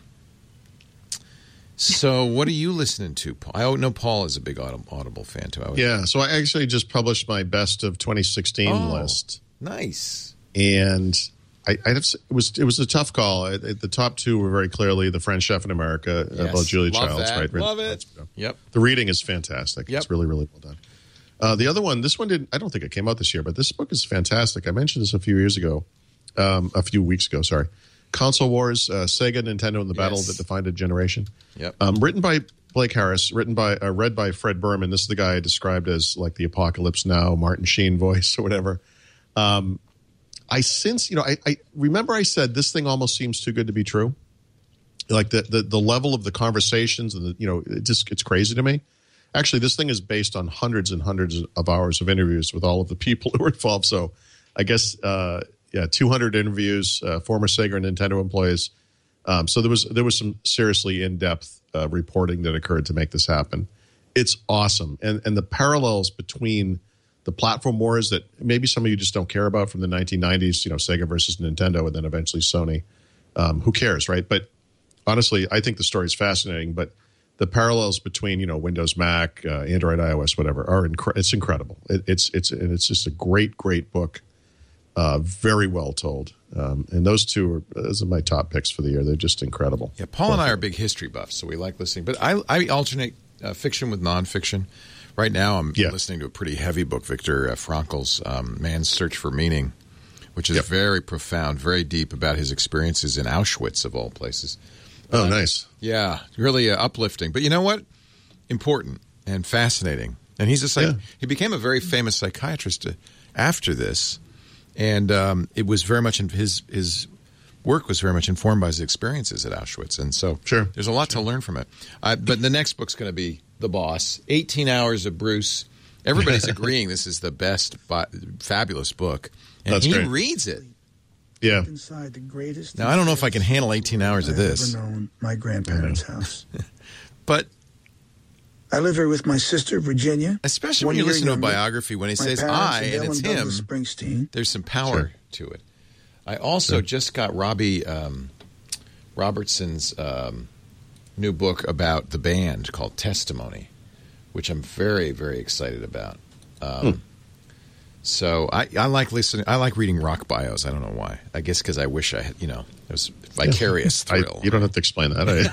So what are you listening to, Paul? I know Paul is a big Audible fan, too. I would... Yeah, so I actually just published my best of twenty sixteen oh, list. Nice. And I, I have, it was it was a tough call. I, the top two were very clearly The French Chef in America, yes. about Julia Love Childs. That. Right? Love it. Yep. The reading is fantastic. Yep. It's really, really well done. Uh, the other one, this one didn't, I don't think it came out this year, but this book is fantastic. I mentioned this a few years ago, um, a few weeks ago, sorry. Console Wars, uh, Sega, Nintendo, and the Battle yes. that Defined a Generation. Yep. Um, written by Blake Harris, written by, uh, read by Fred Berman. This is the guy I described as like the Apocalypse Now, Martin Sheen voice or whatever. Um, I since, you know, I, I remember I said this thing almost seems too good to be true. Like the, the, the level of the conversations and the, you know, it just, it's crazy to me. Actually, this thing is based on hundreds and hundreds of hours of interviews with all of the people who were involved. So I guess, uh, yeah, two hundred interviews, uh, former Sega and Nintendo employees. Um, so there was there was some seriously in-depth uh, reporting that occurred to make this happen. It's awesome. And and the parallels between the platform wars that maybe some of you just don't care about from the nineteen nineties, you know, Sega versus Nintendo and then eventually Sony. Um, who cares, right? But honestly, I think the story is fascinating, but the parallels between, you know, Windows, Mac, uh, Android, iOS, whatever, are incre- it's incredible. It, it's it's and it's just a great, great book, uh, very well told. Um, and those two are those are my top picks for the year. They're just incredible. Yeah, Paul Both and I are big history buffs, so we like listening. But I, I alternate uh, fiction with nonfiction. Right now, I'm yeah. listening to a pretty heavy book, Viktor uh, Frankl's um, Man's Search for Meaning, which is yep. very profound, very deep about his experiences in Auschwitz, of all places. Oh, uh, nice. Yeah, really uh, uplifting. But you know what? Important and fascinating. And he's a psych- yeah. he became a very famous psychiatrist after this, and um, it was very much in his his work was very much informed by his experiences at Auschwitz. And so sure. there's a lot sure. to learn from it. Uh, but the next book's going to be The Boss, eighteen hours of Bruce. Everybody's agreeing this is the best, fabulous book. And That's he great. reads it. Yeah. Inside the greatest now, I don't know if I can handle eighteen hours of this. I've ever known my grandparents' house. But I live here with my sister, Virginia. Especially when you listen to a biography, when he says I and it's him, Springsteen. There's some power sure. to it. I also sure. just got Robbie um, Robertson's um, new book about the band called Testimony, which I'm very, very excited about. Um, hmm. So I, I like listening. I like reading rock bios. I don't know why. I guess because I wish I had, you know, it was vicarious thrill. I, you don't have to explain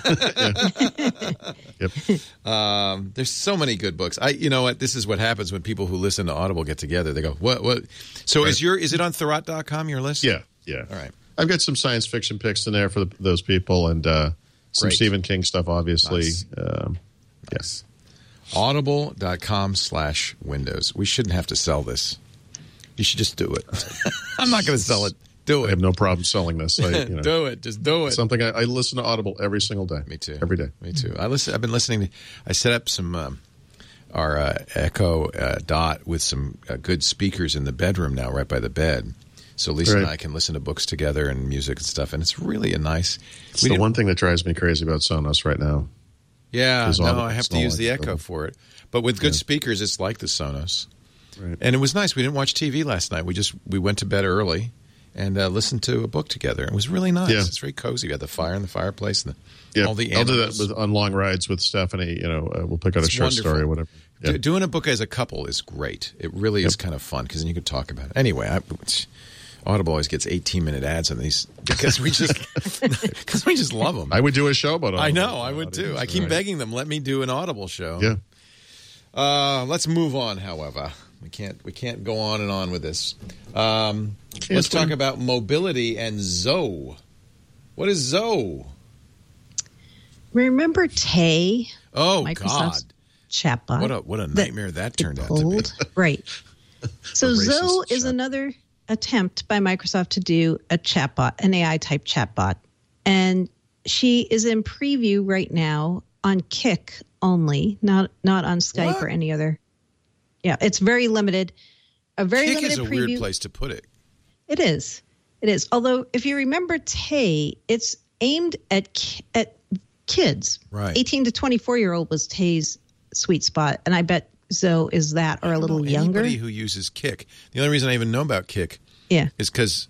that. yep. Um, there's so many good books. I, you know what? This is what happens when people who listen to Audible get together. They go, "What? What?" So right. is your is it on Thurrott dot com? Your list? Yeah, yeah. All right. I've got some science fiction picks in there for the, those people, and uh, some Great. Stephen King stuff, obviously. Nice. Um, yes. Audible dot com slash Windows. We shouldn't have to sell this. You should just do it. I'm not going to sell it. Do it. I have no problem selling this. I, you know, do it. Just do it. Something I, I listen to Audible every single day. Me too. Every day. Me too. I listen. I've been listening to. I set up some um, our uh, Echo uh, Dot with some uh, good speakers in the bedroom now, right by the bed. So Lisa right. and I can listen to books together and music and stuff, and it's really a nice. It's the one thing that drives me crazy about Sonos right now. Yeah, no, Audible, I have to use the Echo for it. But with good yeah. speakers, it's like the Sonos. Right. And it was nice. We didn't watch T V last night. We just we went to bed early and uh, listened to a book together. It was really nice. Yeah. It's very cozy. We had the fire in the fireplace and the, yeah. all the I'll animals. do that with, on long rides with Stephanie. You know, uh, we'll pick out it's a short wonderful. story or whatever. Yeah. Do, doing a book as a couple is great. It really yep. is kind of fun because then you can talk about it. Anyway, I, Audible always gets eighteen-minute ads on these because we just because we just love them. I would do a show about Audible. I know, I would too. I keep right. begging them, let me do an Audible show. Yeah. Uh, let's move on, however. We can't we can't go on and on with this. Um, let's talk win. about mobility and Zoe. What is Zoe? Remember Tay? Oh, Microsoft's God. Chatbot. What a what a nightmare that, that turned out to be. Right. So Zoe is chat. another attempt by Microsoft to do a chatbot, an A I-type chatbot. And she is in preview right now on Kik only, not not on Skype what? or any other. Yeah, it's very limited. A very Kik limited is a preview. weird place to put it. It is. It is. Although, if you remember Tay, it's aimed at at kids. Right. eighteen to twenty-four-year-old was Tay's sweet spot, and I bet Zoe is that or a little younger. Anybody who uses Kik. The only reason I even know about Kik yeah. is because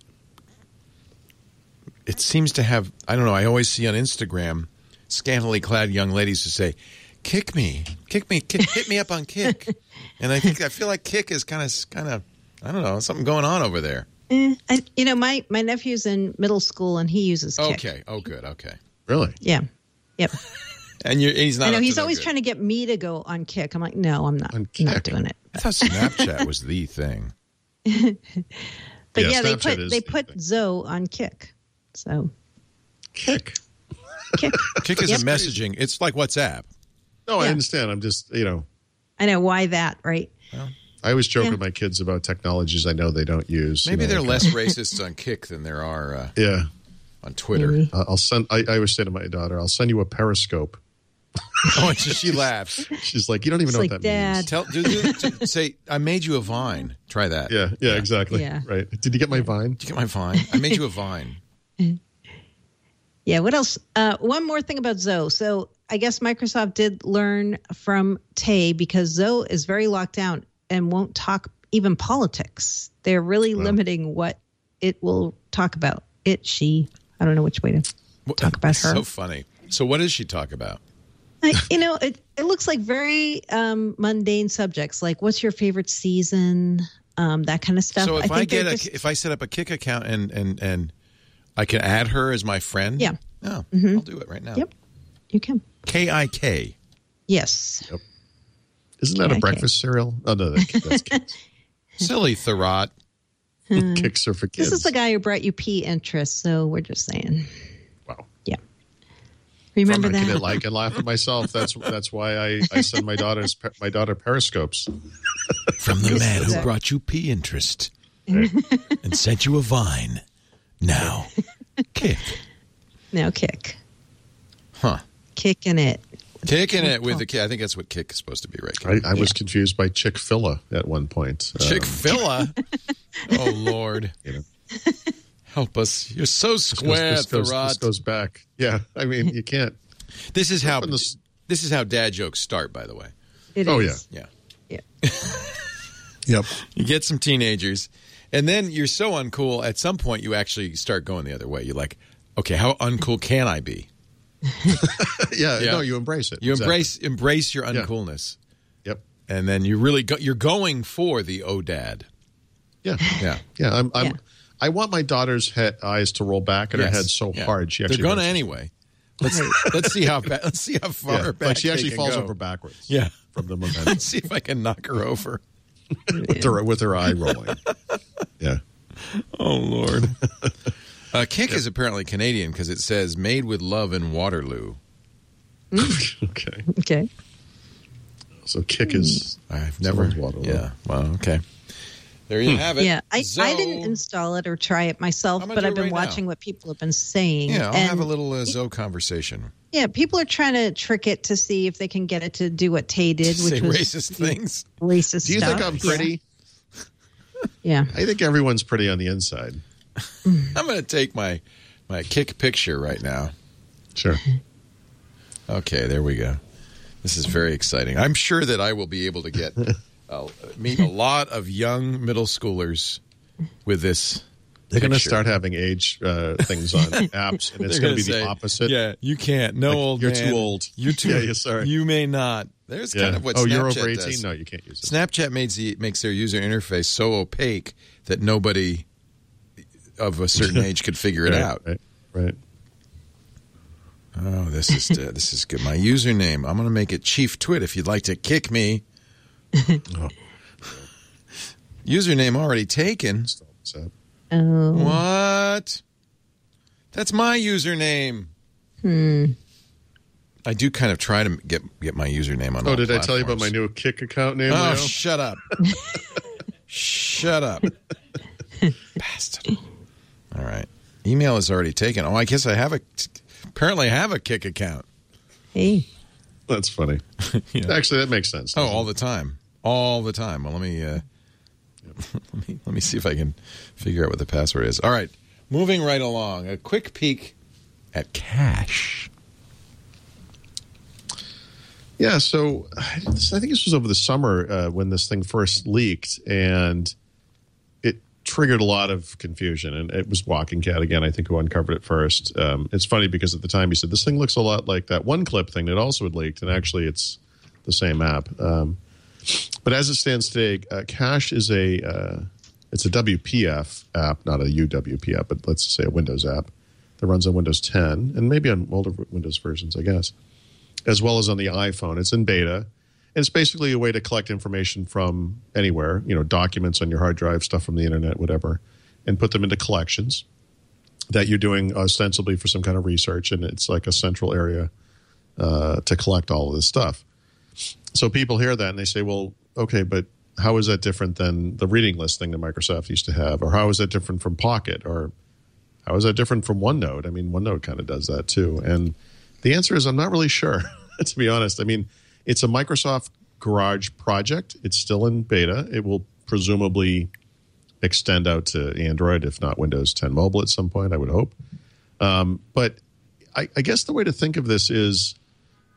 it seems to have, I don't know, I always see on Instagram scantily clad young ladies who say, kick me, kick me, kick, hit me up on Kik. And I think, I feel like Kik is kind of, kind of, I don't know, something going on over there. Eh, I, you know, my, my nephew's in middle school and he uses Kik. Okay. Oh, good. Okay. Really? Yeah. Yep. And you're, he's not. I know up he's to no always good. trying to get me to go on Kik. I'm like, no, I'm not. On not doing it. I thought Snapchat was the thing. But yeah, yeah they Snapchat put is they the put thing. Zoe on Kik. So Kik. Kik. Kik is Yep. a messaging. It's like WhatsApp. No, I Yeah. understand. I'm just, you know, I know why that, right? I always joke Yeah. with my kids about technologies I know they don't use. Maybe you know, they're like, less racist on Kik than there are uh, Yeah. on Twitter. Maybe. Uh, I'll send. I, I always say to my daughter, "I'll send you a Periscope." Oh, and she, she laughs. She's like, "You don't even It's know like, what that Dad. means." Tell, do, do, do- say, I made you a Vine. Try that. Yeah, yeah, exactly. Yeah. Right. Did you get my Vine? Did you get my Vine? I made you a Vine. Yeah, what else? Uh, one more thing about Zoe. So I guess Microsoft did learn from Tay because Zoe is very locked down and won't talk even politics. They're really Wow. limiting what it will talk about. It, she, I don't know which way to talk about her. So funny. So what does she talk about? I, you know, it, it looks like very um, mundane subjects, like what's your favorite season, um, that kind of stuff. So if I, think get a, just, if I set up a Kik account and, and, and I can add her as my friend? Yeah. Oh, Mhm. I'll do it right now. Yep, you can. K I K. Yes. Yep. Isn't that Okay. a breakfast cereal? Oh, no, that, that's Kicks. Silly Thurrott. Kicks are for kids. This is the guy who brought you P interest, so we're just saying. Wow. Yeah. Remember I that? can like and laugh at myself. That's that's why I, I send my daughter's my daughter periscopes. From the man who Exactly. brought you P interest and sent you a vine. Now, Kik. Now kick. Huh. Kicking it. Kicking it with the K. I think that's what Kik is supposed to be, right? I, I was confused by Chick-fil-A at one point. Um, Chick-fil-A? Oh, Lord. you know, Help us. You're so this goes, square, this, goes, this Thurrott. goes back. Yeah, I mean, you can't. This is how Open this- this is how dad jokes start, by the way. It Oh, is. Yeah. Yeah. Yep. You get some teenagers, and then you're so uncool, at some point you actually start going the other way. You're like, okay, how uncool can I be? yeah, Yeah. no, you embrace it. You Exactly. embrace embrace your Yeah. uncoolness. Yep. And then you really go, you're going for the oh dad. Yeah. Yeah. Yeah. I'm. I'm Yeah. I want my daughter's head, eyes to roll back in Yes. her head so Yeah. hard she actually. They're going to hurts anyway. Let's let's see how ba- let's see how far herself. Yeah. back Like she they actually can falls go. over backwards. Yeah. From the momentum Let's see if I can knock her over. with, her, with her eye rolling. Yeah. Oh Lord. uh, Kik is apparently Canadian because it says "Made with Love in Waterloo." Okay. Okay. So Kik is. I've never. Someone's Waterloo. Yeah. Well, okay. There you have it. Yeah, I, So- I didn't install it or try it myself, I'm gonna but do I've it been right now. watching what people have been saying. Yeah, I'll and have a little uh, Zoe conversation. yeah, people are trying to trick it to see if they can get it to do what Tay did, which Say was racist things. racist Do you stuff. think I'm pretty? Yeah. I think everyone's pretty on the inside. I'm going to take my my Kik picture right now. Sure. Okay, there we go. This is very exciting. I'm sure that I will be able to get uh, meet a lot of young middle schoolers with this. They're going to picture. start having age uh, things on apps, and it's They're going gonna to be say, the opposite. Yeah, you can't. No, Like, old you're man. too old. You too. Yeah, yeah, sorry. You may not. There's Yeah. kind of what oh, Snapchat you're over eighteen? does. No, you can't use it. Snapchat makes the, makes their user interface so opaque that nobody of a certain age could figure it right, out. Right. Right. Oh, this is uh, this is good. My username. I'm going to make it Chief Twit if you'd like to kick me. Oh, Username already taken. so, Oh. What? That's my username. Hmm. I do kind of try to get get my username on. oh all did I tell you about my platforms. new Kik account name? Oh, Leo? shut up! Shut up, bastard! All right, email is already taken. Oh, I guess I have a. Apparently, I have a Kik account. Hey. That's funny. Yeah. Actually, that makes sense. Oh, doesn't all it? the time, all the time. Well, let me uh, let me let me see if I can figure out what the password is. All right, moving right along. A quick peek at Cash. Yeah, so I think this was over the summer uh, when this thing first leaked, and it triggered a lot of confusion. And it was Walking Cat again, I think, who uncovered it first. Um, it's funny because at the time he said this thing looks a lot like that one clip thing that also had leaked, and actually it's the same app. Um, but as it stands today, uh, Cash is a uh, it's a W P F app, not a U W P app, but let's say a Windows app that runs on Windows ten and maybe on older Windows versions, I guess, as well as on the iPhone. It's in beta. And it's basically a way to collect information from anywhere, you know, documents on your hard drive, stuff from the internet, whatever, and put them into collections that you're doing ostensibly for some kind of research. And it's like a central area uh, to collect all of this stuff. So people hear that and they say, well, okay, but how is that different than the reading list thing that Microsoft used to have? Or how is that different from Pocket? Or how is that different from OneNote? I mean, OneNote kind of does that too. And the answer is I'm not really sure, to be honest. I mean, it's a Microsoft Garage project. It's still in beta. It will presumably extend out to Android, if not Windows ten Mobile at some point, I would hope. Um, but I, I guess the way to think of this is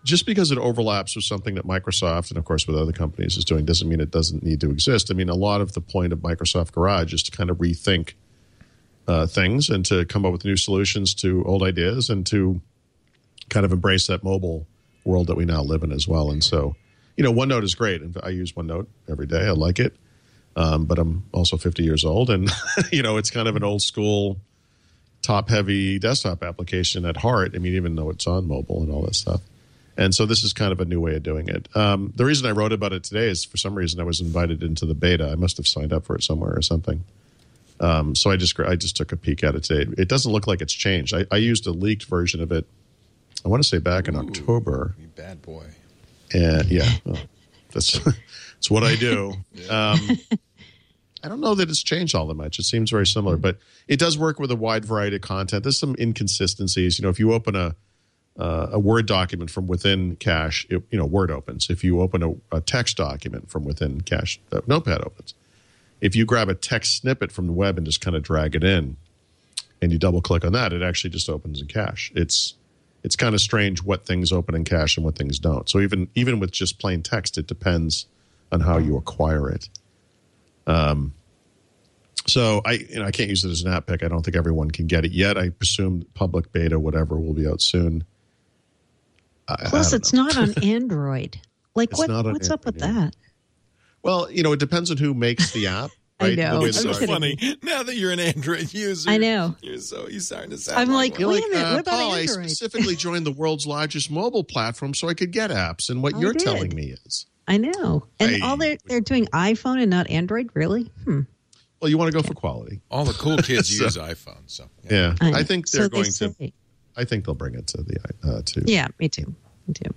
just because it overlaps with something that Microsoft and, of course, with other companies is doing doesn't mean it doesn't need to exist. I mean, a lot of the point of Microsoft Garage is to kind of rethink uh, things and to come up with new solutions to old ideas and to kind of embrace that mobile world that we now live in as well. And so, you know, OneNote is great. And I use OneNote every day. I like it. Um, but I'm also fifty years old. And, you know, it's kind of an old school, top-heavy desktop application at heart. I mean, even though it's on mobile and all that stuff. And so this is kind of a new way of doing it. Um, the reason I wrote about it today is for some reason I was invited into the beta. I must have signed up for it somewhere or something. Um, so I just I just took a peek at it today. It doesn't look like it's changed. I, I used a leaked version of it, I want to say back in Ooh, October. You bad boy. And yeah, well, that's, that's what I do. Um, I don't know that it's changed all that much. It seems very similar, but it does work with a wide variety of content. There's some inconsistencies. You know, if you open a Uh, a Word document from within Cache, it, you know, Word opens. If you open a, a text document from within Cache, uh, Notepad opens. If you grab a text snippet from the web and just kind of drag it in and you double click on that, it actually just opens in Cache. It's it's kind of strange what things open in Cache and what things don't. So even even with just plain text, it depends on how you acquire it. Um. So I you know I can't use it as an app pick. I don't think everyone can get it yet. I presume public beta, whatever, will be out soon. Plus, it's not on Android. Like, It's what? not on What's up with Android, yeah. that? Well, you know, it depends on who makes the app. I Right? know. The way I'm the- So kidding. funny. Now that you're an Android user, I know. You're so you're starting to sound. I'm like, one. wait a minute. uh, What about Paul, I Android? specifically joined the world's largest mobile platform so I could get apps. And what I you're did. telling me is, I know. And I- all they're they're doing iPhone and not Android. Really? Hmm. well, you want to go for quality. all the cool kids So- use iPhones. So Yeah, I, know. I think they're so going they to. say. I think they'll bring it to the uh, to. Yeah, me too. Me too.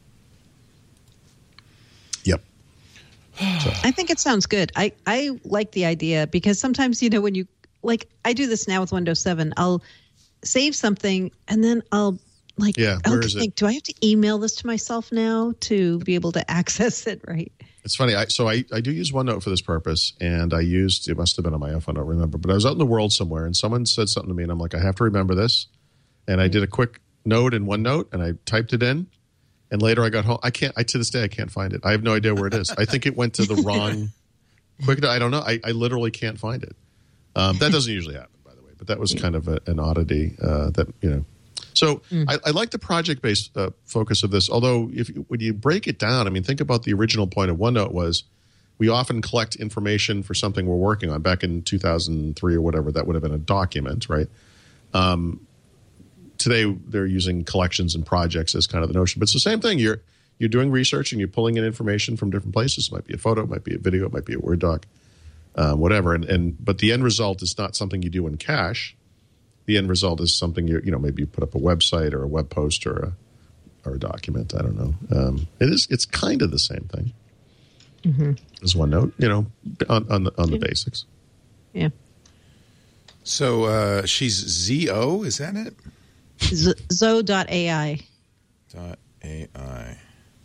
Yep. I think it sounds good. I, I like the idea because sometimes, you know, when you like, I do this now with Windows seven, I'll save something and then I'll like, Yeah, I'll where is it? think, do I have to email this to myself now to be able to access it? Right. It's funny. I, so I, I do use OneNote for this purpose, and I used it must have been on my iPhone. I don't remember, but I was out in the world somewhere, and someone said something to me, and I'm like, I have to remember this, and I did a quick note in OneNote, and I typed it in, and later I got home. I can't. I to this day I can't find it. I have no idea where it is. I think it went to the wrong quick. I don't know. I, I literally can't find it. Um, that doesn't usually happen, by the way, but that was kind of a, an oddity uh, that you know. So mm. I, I like the project-based uh, focus of this. Although, if when you break it down, I mean, think about the original point of OneNote was we often collect information for something we're working on. Back in two thousand three or whatever, that would have been a document, right? Um, today, they're using collections and projects as kind of the notion. But it's the same thing. You're you're doing research and you're pulling in information from different places. It might be a photo, it might be a video, it might be a Word doc, uh, whatever. And, and but the end result is not something you do in Cache. The end result is something you you know maybe you put up a website or a web post or a or a document. I don't know. Um, it is it's kind of the same thing mm-hmm. as OneNote. You know, on on the on the yeah. basics. Yeah. So uh, she's Z O, is that it? Z- Zo dot A I. Dot A I.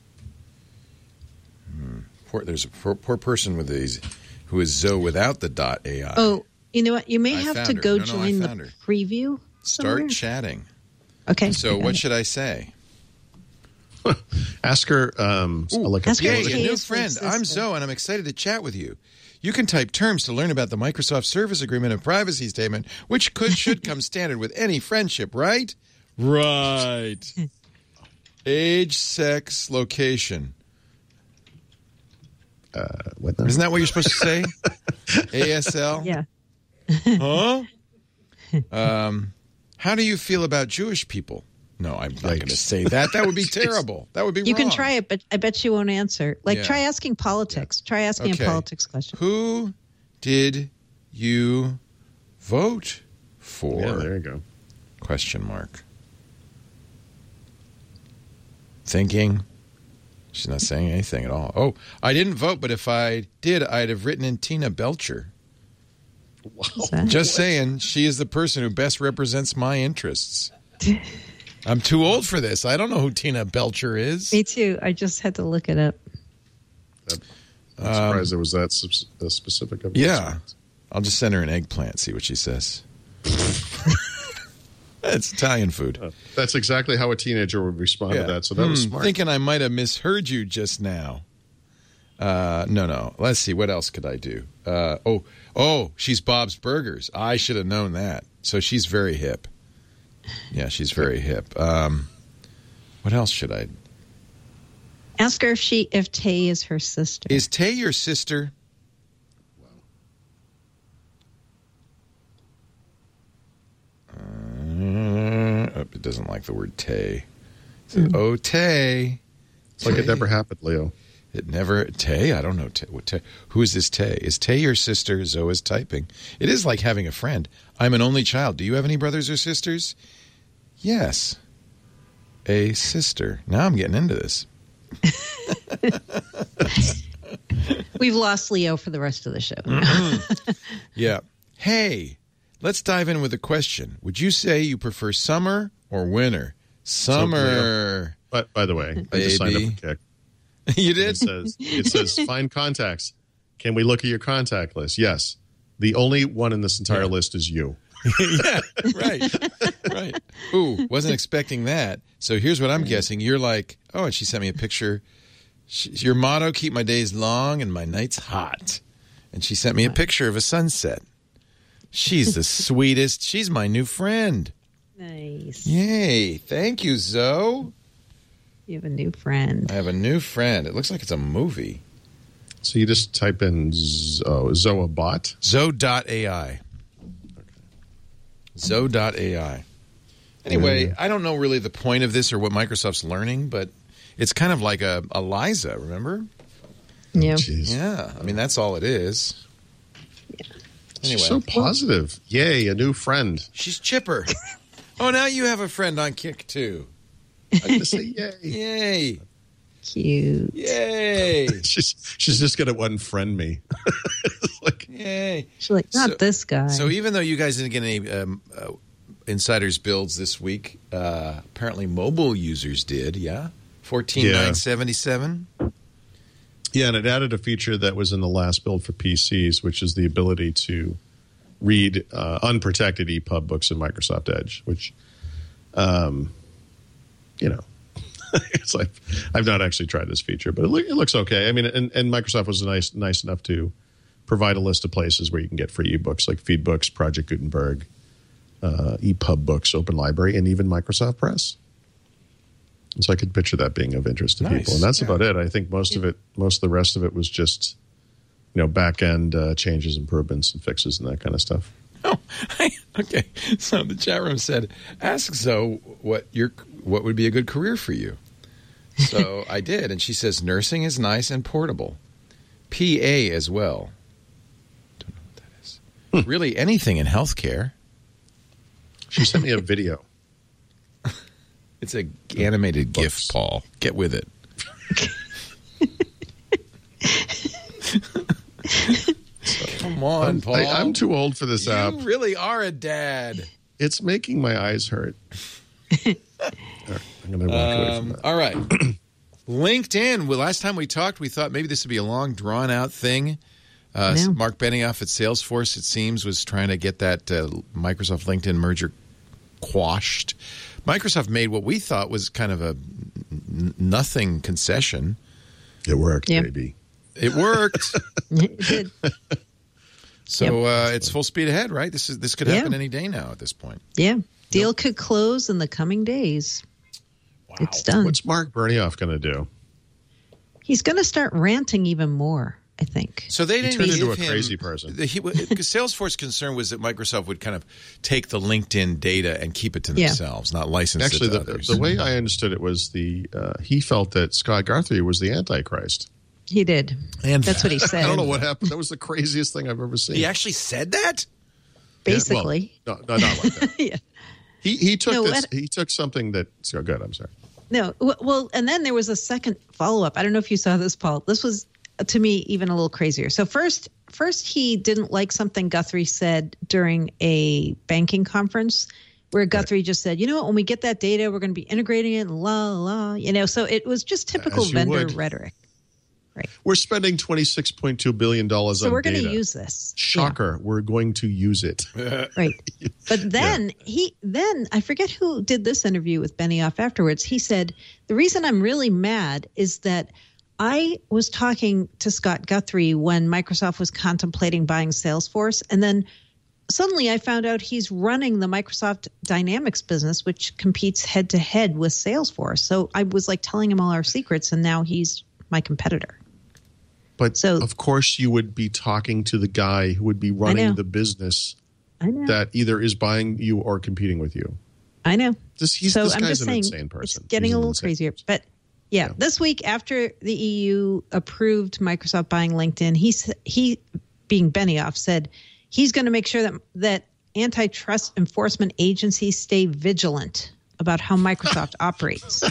Hmm. Poor, there's a poor, poor person with these who is Zo without the dot A I. Oh. You know what? You may I have to found her. go No, no, join I the found her. preview. Start somewhere. chatting. Okay. So I got what it. should I say? Ask her um, Ooh, like a ask her Yay, Hey, a new it's friend. sister. I'm Zoe, and I'm excited to chat with you. You can type terms to learn about the Microsoft Service Agreement and Privacy Statement, which could should come standard with any friendship, right? Right. Age, sex, location. Uh, what now? Isn't that what you're supposed to say? A S L? Yeah. Huh? Um, how do you feel about Jewish people? No, I'm not going to say that. That would be terrible. That would be You wrong. can try it, but I bet you won't answer. Like, Yeah. try asking politics. Try asking Okay. a politics question. Who did you vote for? Yeah, there you go. Question mark. Thinking. She's not saying anything at all. Oh, I didn't vote, but if I did, I'd have written in Tina Belcher. What's that? Just saying, she is the person who best represents my interests. I'm too old for this. I don't know who Tina Belcher is. Me too. I just had to look it up. I'm surprised there was that sp- uh, specific of Yeah. I'll just send her an eggplant, see what she says. It's Italian food. Uh, that's exactly how a teenager would respond Yeah. to that. So that was Hmm, smart. Thinking I might have misheard you just now. Uh, no, no. Let's see. What else could I do? Uh, oh, oh, she's Bob's Burgers. I should have known that. So she's very hip. Yeah, she's very hip. Um, what else should I? Ask her if she if Tay is her sister. Is Tay your sister? Uh, oh, it doesn't like the word Tay. It says, oh, Tay. It's like it Tay. never happened, Leo. It never Tay. I don't know Tay. What Tay. Who is this Tay? Is Tay your sister? Zoe is typing. It is like having a friend. I'm an only child. Do you have any brothers or sisters? Yes, a sister. Now I'm getting into this. We've lost Leo for the rest of the show. Mm-hmm. Yeah. Hey, let's dive in with a question. Would you say you prefer summer or winter? Summer. But by the way, I just signed up Baby. for Kick. You It did? says it says find contacts. Can we look at your contact list? Yes. The only one in this entire Yeah. list is you. Yeah, right, right. Ooh, wasn't expecting that. So here's what I'm guessing. You're like, oh, and she sent me a picture. She, your motto, keep my days long and my nights hot. And she sent me a picture of a sunset. She's the sweetest. She's my new friend. Nice. Yay. Thank you, Zoe. You have a new friend. I have a new friend. It looks like it's a movie. So you just type in Z- oh, Zoabot. Zoe dot A I. Zoe dot A I. Anyway, I don't know really the point of this or what Microsoft's learning, but it's kind of like a, a Liza, remember? Yeah. Jeez. Yeah, I mean, that's all it is. Anyway, She's so positive. Yay, a new friend. she's chipper. Oh, now you have a friend on Kick, too. I just say yay. Yay. Cute. Yay. She's she's just gonna unfriend me. It's like Yay. She's like, not So- this guy. So even though you guys didn't get any um, uh, insiders builds this week, uh, apparently mobile users did, yeah? fourteen nine seventy-seven. yeah, and it added a feature that was in the last build for P Cs, which is the ability to read uh, unprotected E P U B books in Microsoft Edge, which, um, you know, it's like I've not actually tried this feature, but it, look, it looks okay. I mean, and, and Microsoft was nice nice enough to provide a list of places where you can get free ebooks like FeedBooks, Project Gutenberg, uh, E P U B Books, Open Library, and even Microsoft Press. And so I could picture that being of interest to Nice. people, and that's Yeah. about it. I think most of it, most of the rest of it was just, you know, back end uh, changes, improvements, and fixes, and that kind of stuff. Oh, okay. So the chat room said, ask Zoe what your what would be a good career for you. So I did, and she says nursing is nice and portable. P A as well. Don't know what that is. Really, anything in healthcare. She sent me a video. It's a animated GIF, Books. Paul. Get with it. Come on, I'm, Paul. I, I'm too old for this you app. really are a dad. It's making my eyes hurt. All right, I'm going to walk away from Um, that. all right. LinkedIn. Well, last time we talked, we thought maybe this would be a long, drawn-out thing. Uh, Yeah. Mark Benioff at Salesforce, it seems, was trying to get that uh, Microsoft LinkedIn merger quashed. Microsoft made what we thought was kind of a n- nothing concession. It worked, Yeah. baby. It worked. It did. So uh, it's full speed ahead, right? This is this could Yeah. happen any day now at this point. Yeah. Deal could close in the coming days. Wow. It's done. What's Mark Benioff going to do? He's going to start ranting even more, I think. So they He didn't turned give into a him- crazy person. The, he, because Salesforce's concern was that Microsoft would kind of take the LinkedIn data and keep it to Yeah. themselves, not license Actually, it to the, others. the way I understood it was the uh, he felt that Scott Guthrie was the Antichrist. He did. And That's what he said. I don't know what happened. That was the craziest thing I've ever seen. He actually said that? Basically. Yeah, well, no, no, not like that. Yeah. He he took No, this. what- He took something that. So good. I'm sorry. No. w- Well, and then there was a second follow up. I don't know if you saw this, Paul. This was, uh, to me, even a little crazier. So first, first he didn't like something Guthrie said during a banking conference, where Guthrie just said, you know what, when we get that data, we're going to be integrating it, and la la, you know. So it was just typical As you vendor would. rhetoric, Right. We're spending twenty-six point two billion dollars so on we're data. going to use this. Shocker. Yeah. We're going to use it. Right. But then yeah. he, then I forget who did this interview with Benioff afterwards. He said, the reason I'm really mad is that I was talking to Scott Guthrie when Microsoft was contemplating buying Salesforce. And then suddenly I found out he's running the Microsoft Dynamics business, which competes head to head with Salesforce. So I was like telling him all our secrets, and now he's my competitor. But so, of course you would be talking to the guy who would be running the business I know. that either is buying you or competing with you. I know. This, he's, so this I'm guy's just an saying, insane person. It's getting he's a little crazier. person. But yeah, yeah, this week after the E U approved Microsoft buying LinkedIn, he, he being Benioff, said he's going to make sure that, that antitrust enforcement agencies stay vigilant about how Microsoft operates.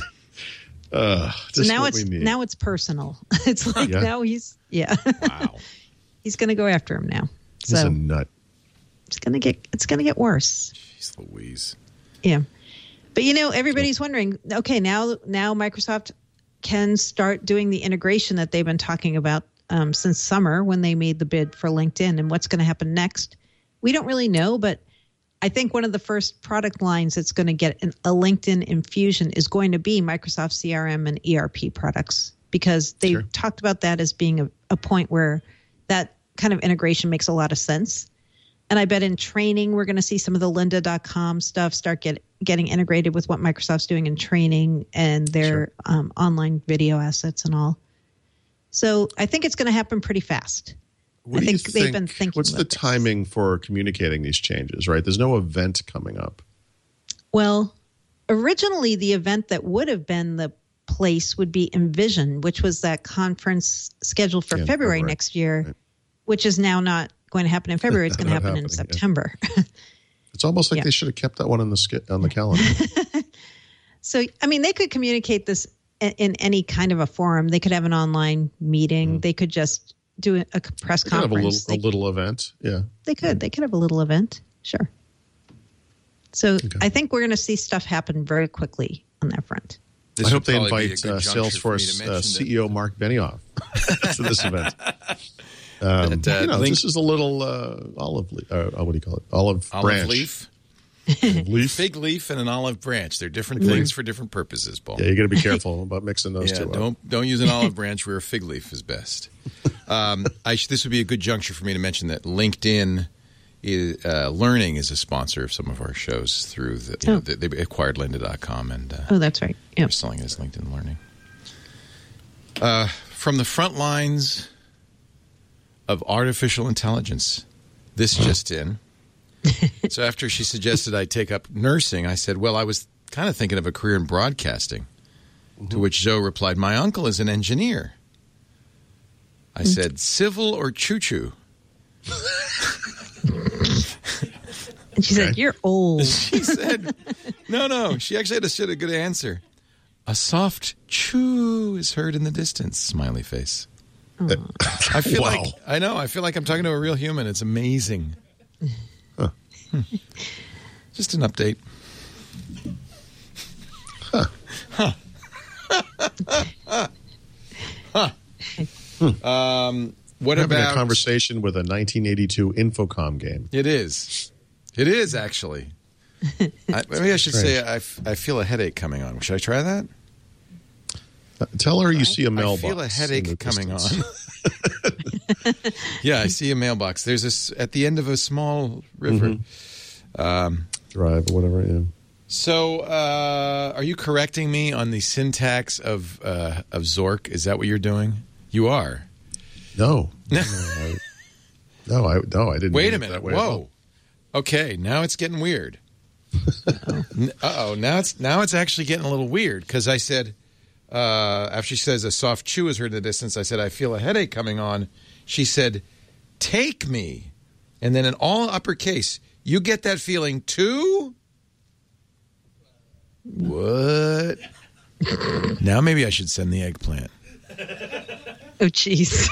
Uh, so now it's now it's personal. It's like yeah. now he's yeah. Wow. He's going to go after him now. He's so a nut. It's going to get it's going to get worse. Jeez Louise. Yeah. But you know, everybody's wondering, okay, now now Microsoft can start doing the integration that they've been talking about um, since summer when they made the bid for LinkedIn, and what's going to happen next. We don't really know, but I think one of the first product lines that's going to get an, a LinkedIn infusion is going to be Microsoft C R M and E R P products, because they sure. talked about that as being a, a point where that kind of integration makes a lot of sense. And I bet in training, we're going to see some of the lynda dot com stuff start get, getting integrated with what Microsoft's doing in training and their sure. um, online video assets and all. So I think it's going to happen pretty fast. What I do think you they've think, been thinking. What's the this. timing for communicating these changes, right? There's no event coming up. Well, originally the event that would have been the place would be Envision, which was that conference scheduled for yeah, February, February next year, right. which is now not going to happen in February. It's going to happen in September. Yeah. It's almost like yeah. they should have kept that one on the sk- on the calendar. So, I mean, they could communicate this in, in any kind of a forum. They could have an online meeting. Mm. They could just do a, a press they conference. Could have a little, they, a little event. Yeah. They could. Yeah. They could have a little event. Sure. So okay. I think we're going to see stuff happen very quickly on that front. This I hope they invite uh, Salesforce uh, C E O Mark Benioff to this event. Um, but, uh, you know, link- this is a little uh, olive leaf. Uh, what do you call it? Olive, olive branch. leaf. leaf. Fig leaf and an olive branch. They're different mm-hmm. things for different purposes, Paul. Yeah, you got to be careful about mixing those yeah, two. Don't up. don't use an olive branch where a fig leaf is best. Um, I sh- this would be a good juncture for me to mention that LinkedIn is, uh, Learning is a sponsor of some of our shows through the. You oh. know, they, they acquired lynda dot com and uh, oh, that's right. Yep. They're selling it as LinkedIn Learning. Uh, from the front lines of artificial intelligence, this just in. So after she suggested I take up nursing, I said, well, I was kind of thinking of a career in broadcasting. Mm-hmm. To which Zoe replied, my uncle is an engineer. I mm-hmm. said, civil or choo-choo? And she okay. said, you're old. She said, no, no. She actually had a, she had a good answer. A soft choo is heard in the distance, smiley face. I feel wow. like I know. I feel like I'm talking to a real human. It's amazing. Huh. Hmm. Just an update. Huh. Huh. huh. Hmm. Um, what We're about having a conversation with a nineteen eighty-two Infocom game? It is. It is actually. I, maybe I should Strange. say I, f- I feel a headache coming on. Should I try that? Uh, tell her you see a mailbox. I feel a headache coming on. Yeah, I see a mailbox. There's this at the end of a small river. Mm-hmm. Um, Drive or whatever, yeah. So, uh, are you correcting me on the syntax of uh, of Zork? Is that what you're doing? You are. No. no, I, no, I, no, I didn't. Wait a minute. Whoa. Okay, now it's getting weird. Uh oh. Now it's now it's actually getting a little weird because I said. Uh, after she says a soft chew is heard in the distance, I said, I feel a headache coming on. She said, take me. And then in all uppercase, you get that feeling too? What? Now maybe I should send the eggplant. Oh, jeez.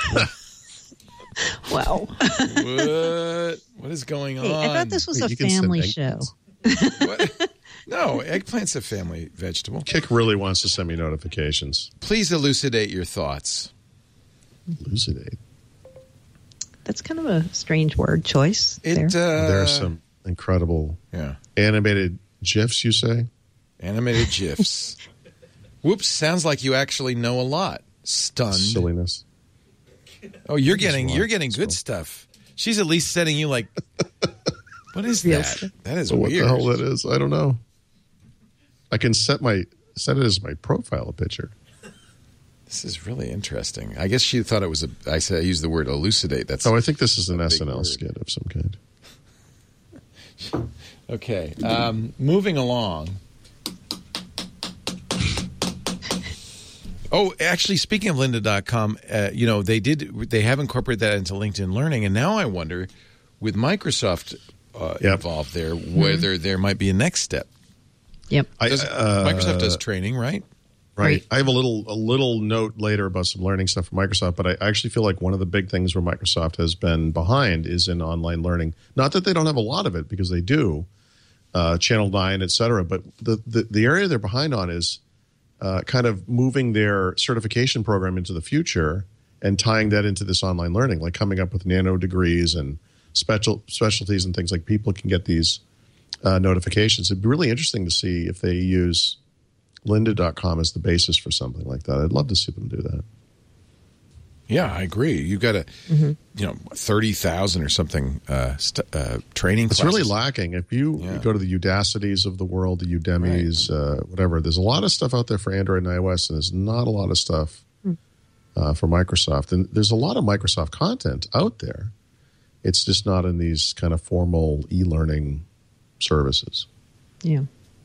Wow. What? What is going on? Hey, I thought this was Wait, a family show. What? No, eggplant's a family vegetable. Kick really wants to send me notifications. Please elucidate your thoughts. Elucidate. That's kind of a strange word choice. It there. uh, There are some incredible yeah animated GIFs, you say? animated GIFs. Whoops! Sounds like you actually know a lot. Stunned. Silliness. Oh, you're getting you're getting It's good cool. stuff. She's at least sending you like. What is Real that? stuff. That is So what weird. the hell that is? I don't know. I can set my set it as my profile picture. This is really interesting. I guess she thought it was a. I said I used the word elucidate. That's Oh, I think this is an a big S N L word. skit of some kind. Okay. Um, moving along. Oh, actually, speaking of lynda dot com, uh, you know, they did. They have incorporated that into LinkedIn Learning, and now I wonder, with Microsoft uh, Yep. involved there, whether there might be a next step. Yep. I, Does- uh, Microsoft does training, right? Right. Right. I have a little a little note later about some learning stuff from Microsoft, but I actually feel like one of the big things where Microsoft has been behind is in online learning. Not that they don't have a lot of it, because they do, uh, Channel nine, et cetera. But the, the, the area they're behind on is uh, kind of moving their certification program into the future and tying that into this online learning, like coming up with nano degrees and special specialties and things like people can get these uh, notifications. It'd be really interesting to see if they use lynda dot com as the basis for something like that. I'd love to see them do that. Yeah, I agree. You've got a, Mm-hmm. you know, thirty thousand or something uh, st- uh, training. It's classes. really lacking. If you Yeah. go to the Udacities of the world, the Udemys, uh, whatever, there's a lot of stuff out there for Android and iOS, and there's not a lot of stuff uh, for Microsoft. And there's a lot of Microsoft content out there. It's just not in these kind of formal e-learning services. Yeah.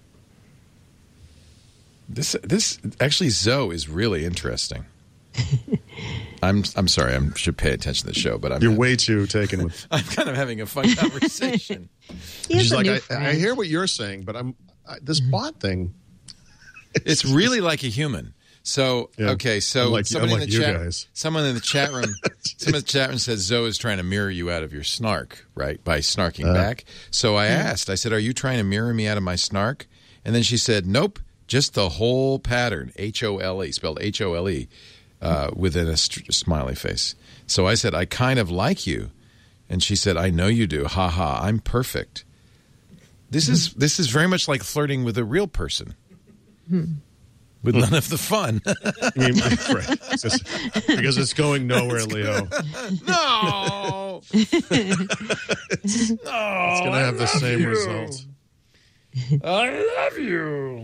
This this actually Zoe is really interesting. I'm I'm sorry. I should pay attention to the show, but I'm You're way too taken with. I'm kind of having a fun conversation. He has She's a like, new I, I friend. hear what you're saying, but I'm I, this bot thing. It's really like a human. So Yeah. okay, so Unlike- somebody unlike in the you chat, guys. someone in the chat room, someone in the chat room says Zoe is trying to mirror you out of your snark, right? By snarking Uh-huh. back. So I asked, I said, "Are you trying to mirror me out of my snark?" And then she said, "Nope, just the whole pattern." H O L E, spelled H O L E, uh, within a st- smiley face. So I said, "I kind of like you," and she said, "I know you do. Ha ha, I'm perfect." This is this is very much like flirting with a real person. With none of the fun. I mean, right. It's just- because it's going nowhere, Leo. No. It's going to have the same result. I love you.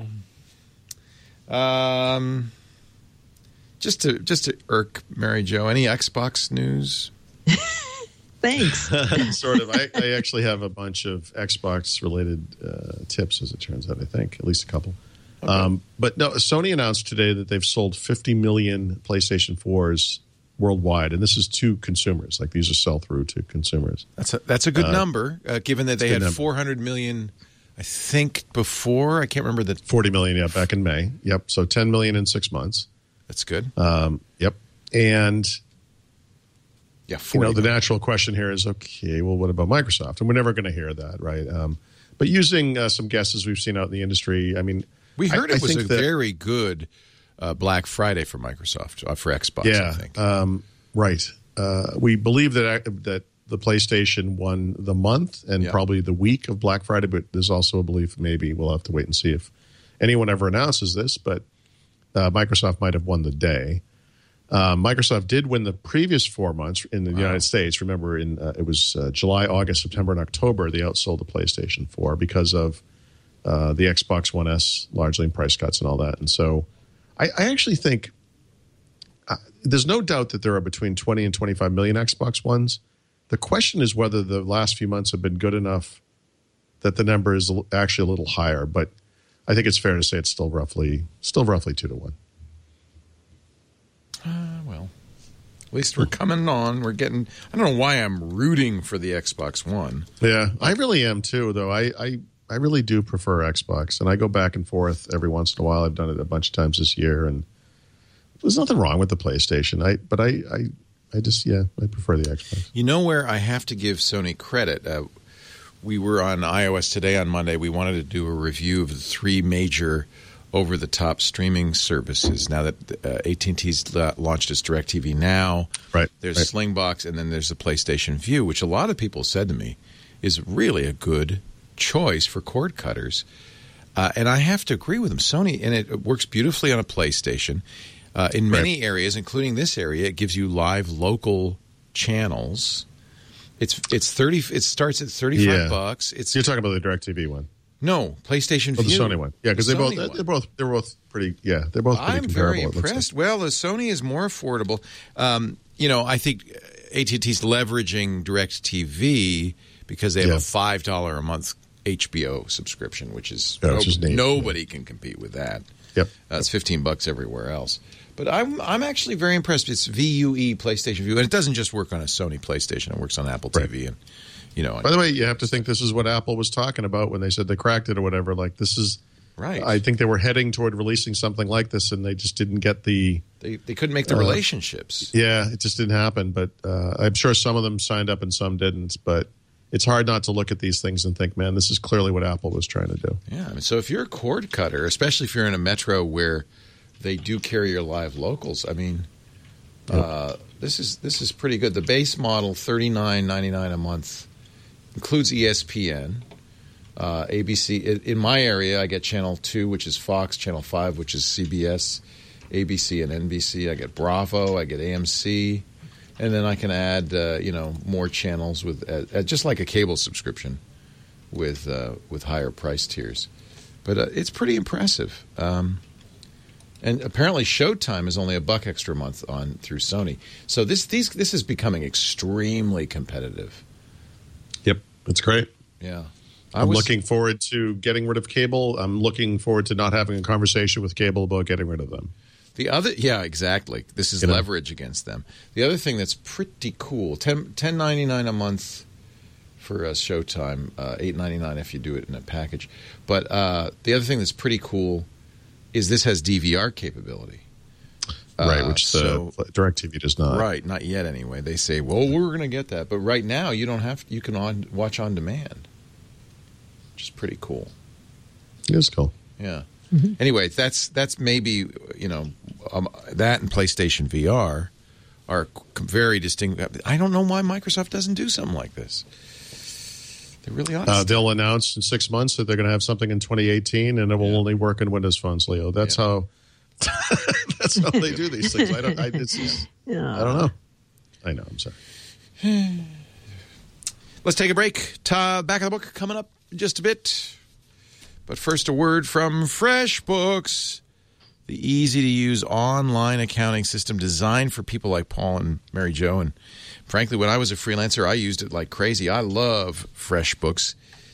Um, just to just to irk Mary Jo. Any Xbox news? Thanks. Sort of. I, I actually have a bunch of Xbox-related uh, tips, as it turns out, I think. At least a couple. Okay. Um, but no, Sony announced today that they've sold fifty million PlayStation fours worldwide, and this is to consumers. Like, these are sell-through to consumers. That's a, that's a good uh, number, uh, given that they had number. four hundred million, I think, before. I can't remember the... forty million, yeah, back in May. Yep, so ten million in six months. That's good. Um, yep. And... Yeah, you know, the natural question here is, okay, well, what about Microsoft? And we're never going to hear that, right? Um, but using uh, some guesses we've seen out in the industry, I mean, we heard I, it was I a that, very good uh, Black Friday for Microsoft, uh, for Xbox, yeah, I think. Um, right. Uh, we believe that that the PlayStation won the month and yeah. probably the week of Black Friday, but there's also a belief maybe we'll have to wait and see if anyone ever announces this, but uh, Microsoft might have won the day. Uh, Microsoft did win the previous four months in the wow. United States. Remember, in uh, it was uh, July, August, September, and October. They outsold the PlayStation four because of uh, the Xbox One S, largely in price cuts and all that. And so, I, I actually think uh, there's no doubt that there are between twenty and twenty-five million Xbox Ones. The question is whether the last few months have been good enough that the number is actually a little higher. But I think it's fair to say it's still roughly, still roughly two to one. Uh, well, at least we're coming on. We're getting. I don't know why I'm rooting for the Xbox One. Yeah, I really am too. Though I, I, I really do prefer Xbox, and I go back and forth every once in a while. I've done it a bunch of times this year, and there's nothing wrong with the PlayStation. I, but I, I, I just yeah, I prefer the Xbox. You know where I have to give Sony credit. Uh, we were on iOS Today on Monday. We wanted to do a review of the three major over-the-top streaming services. Now that uh, A T and T's la- launched its DirecTV Now, right. there's right. Slingbox, and then there's the PlayStation Vue, which a lot of people said to me is really a good choice for cord cutters. Uh, and I have to agree with them. Sony, and it works beautifully on a PlayStation. Uh, in many right. areas, including this area, it gives you live local channels. It's it's thirty. It starts at thirty-five yeah. bucks. It's You're talking about the DirecTV one. No, PlayStation oh, Vue. the Sony one. Yeah, because the they both Sony they're both they're both pretty. Yeah, they're both pretty I'm comparable. very impressed. Like. Well, the Sony is more affordable. Um, you know, I think A T and T's leveraging DirecTV because they have yeah. a five dollar a month H B O subscription, which is, yeah, no, which is neat. nobody can compete with that. Yep, uh, it's fifteen bucks everywhere else. But I'm I'm actually very impressed. It's V U E PlayStation Vue, and it doesn't just work on a Sony PlayStation. It works on Apple right. T V and. You know, by the way, you have to think this is what Apple was talking about when they said they cracked it or whatever. Like this is right. I think they were heading toward releasing something like this, and they just didn't get the. They they couldn't make the uh, relationships. Yeah, it just didn't happen. But uh, I'm sure some of them signed up and some didn't. But it's hard not to look at these things and think, man, this is clearly what Apple was trying to do. Yeah. I mean, so if you're a cord cutter, especially if you're in a metro where they do carry your live locals, I mean, yep. uh, this is this is pretty good. The base model, thirty-nine ninety-nine a month. Includes E S P N, uh, A B C. In my area, I get Channel two, which is Fox, Channel five, which is C B S, A B C, and N B C. I get Bravo, I get A M C, and then I can add, uh, you know, more channels with uh, just like a cable subscription with uh, with higher price tiers. But uh, it's pretty impressive. Um, and apparently, Showtime is only a buck extra a month on through Sony. So this these this is becoming extremely competitive. Yep, it's great. Yeah. I I'm was, looking forward to getting rid of cable. I'm looking forward to not having a conversation with cable about getting rid of them. The other, yeah, exactly. This is you leverage know? against them. The other thing that's pretty cool, ten ninety-nine a month for uh, Showtime, uh, eight ninety-nine if you do it in a package. But uh, the other thing that's pretty cool is this has D V R capability. Right, uh, which the so, DirecTV does not. Right, not yet anyway. They say, well, we're going to get that. But right now, you don't have. You can on, watch on demand, which is pretty cool. It is cool. Yeah. Mm-hmm. Anyway, that's that's maybe, you know, um, that and PlayStation V R are very distinct. I don't know why Microsoft doesn't do something like this. They really ought to. Uh, they'll announce in six months that they're going to have something in twenty eighteen, and it will yeah. only work in Windows phones, Leo. That's yeah. how... That's how they do these things. I don't. I, it's just, yeah. I don't know. I know. I'm sorry. Let's take a break. Ta- back of the book coming up in just a bit. But first, a word from FreshBooks, the easy-to-use online accounting system designed for people like Paul and Mary Jo. And frankly, when I was a freelancer, I used it like crazy. I love FreshBooks.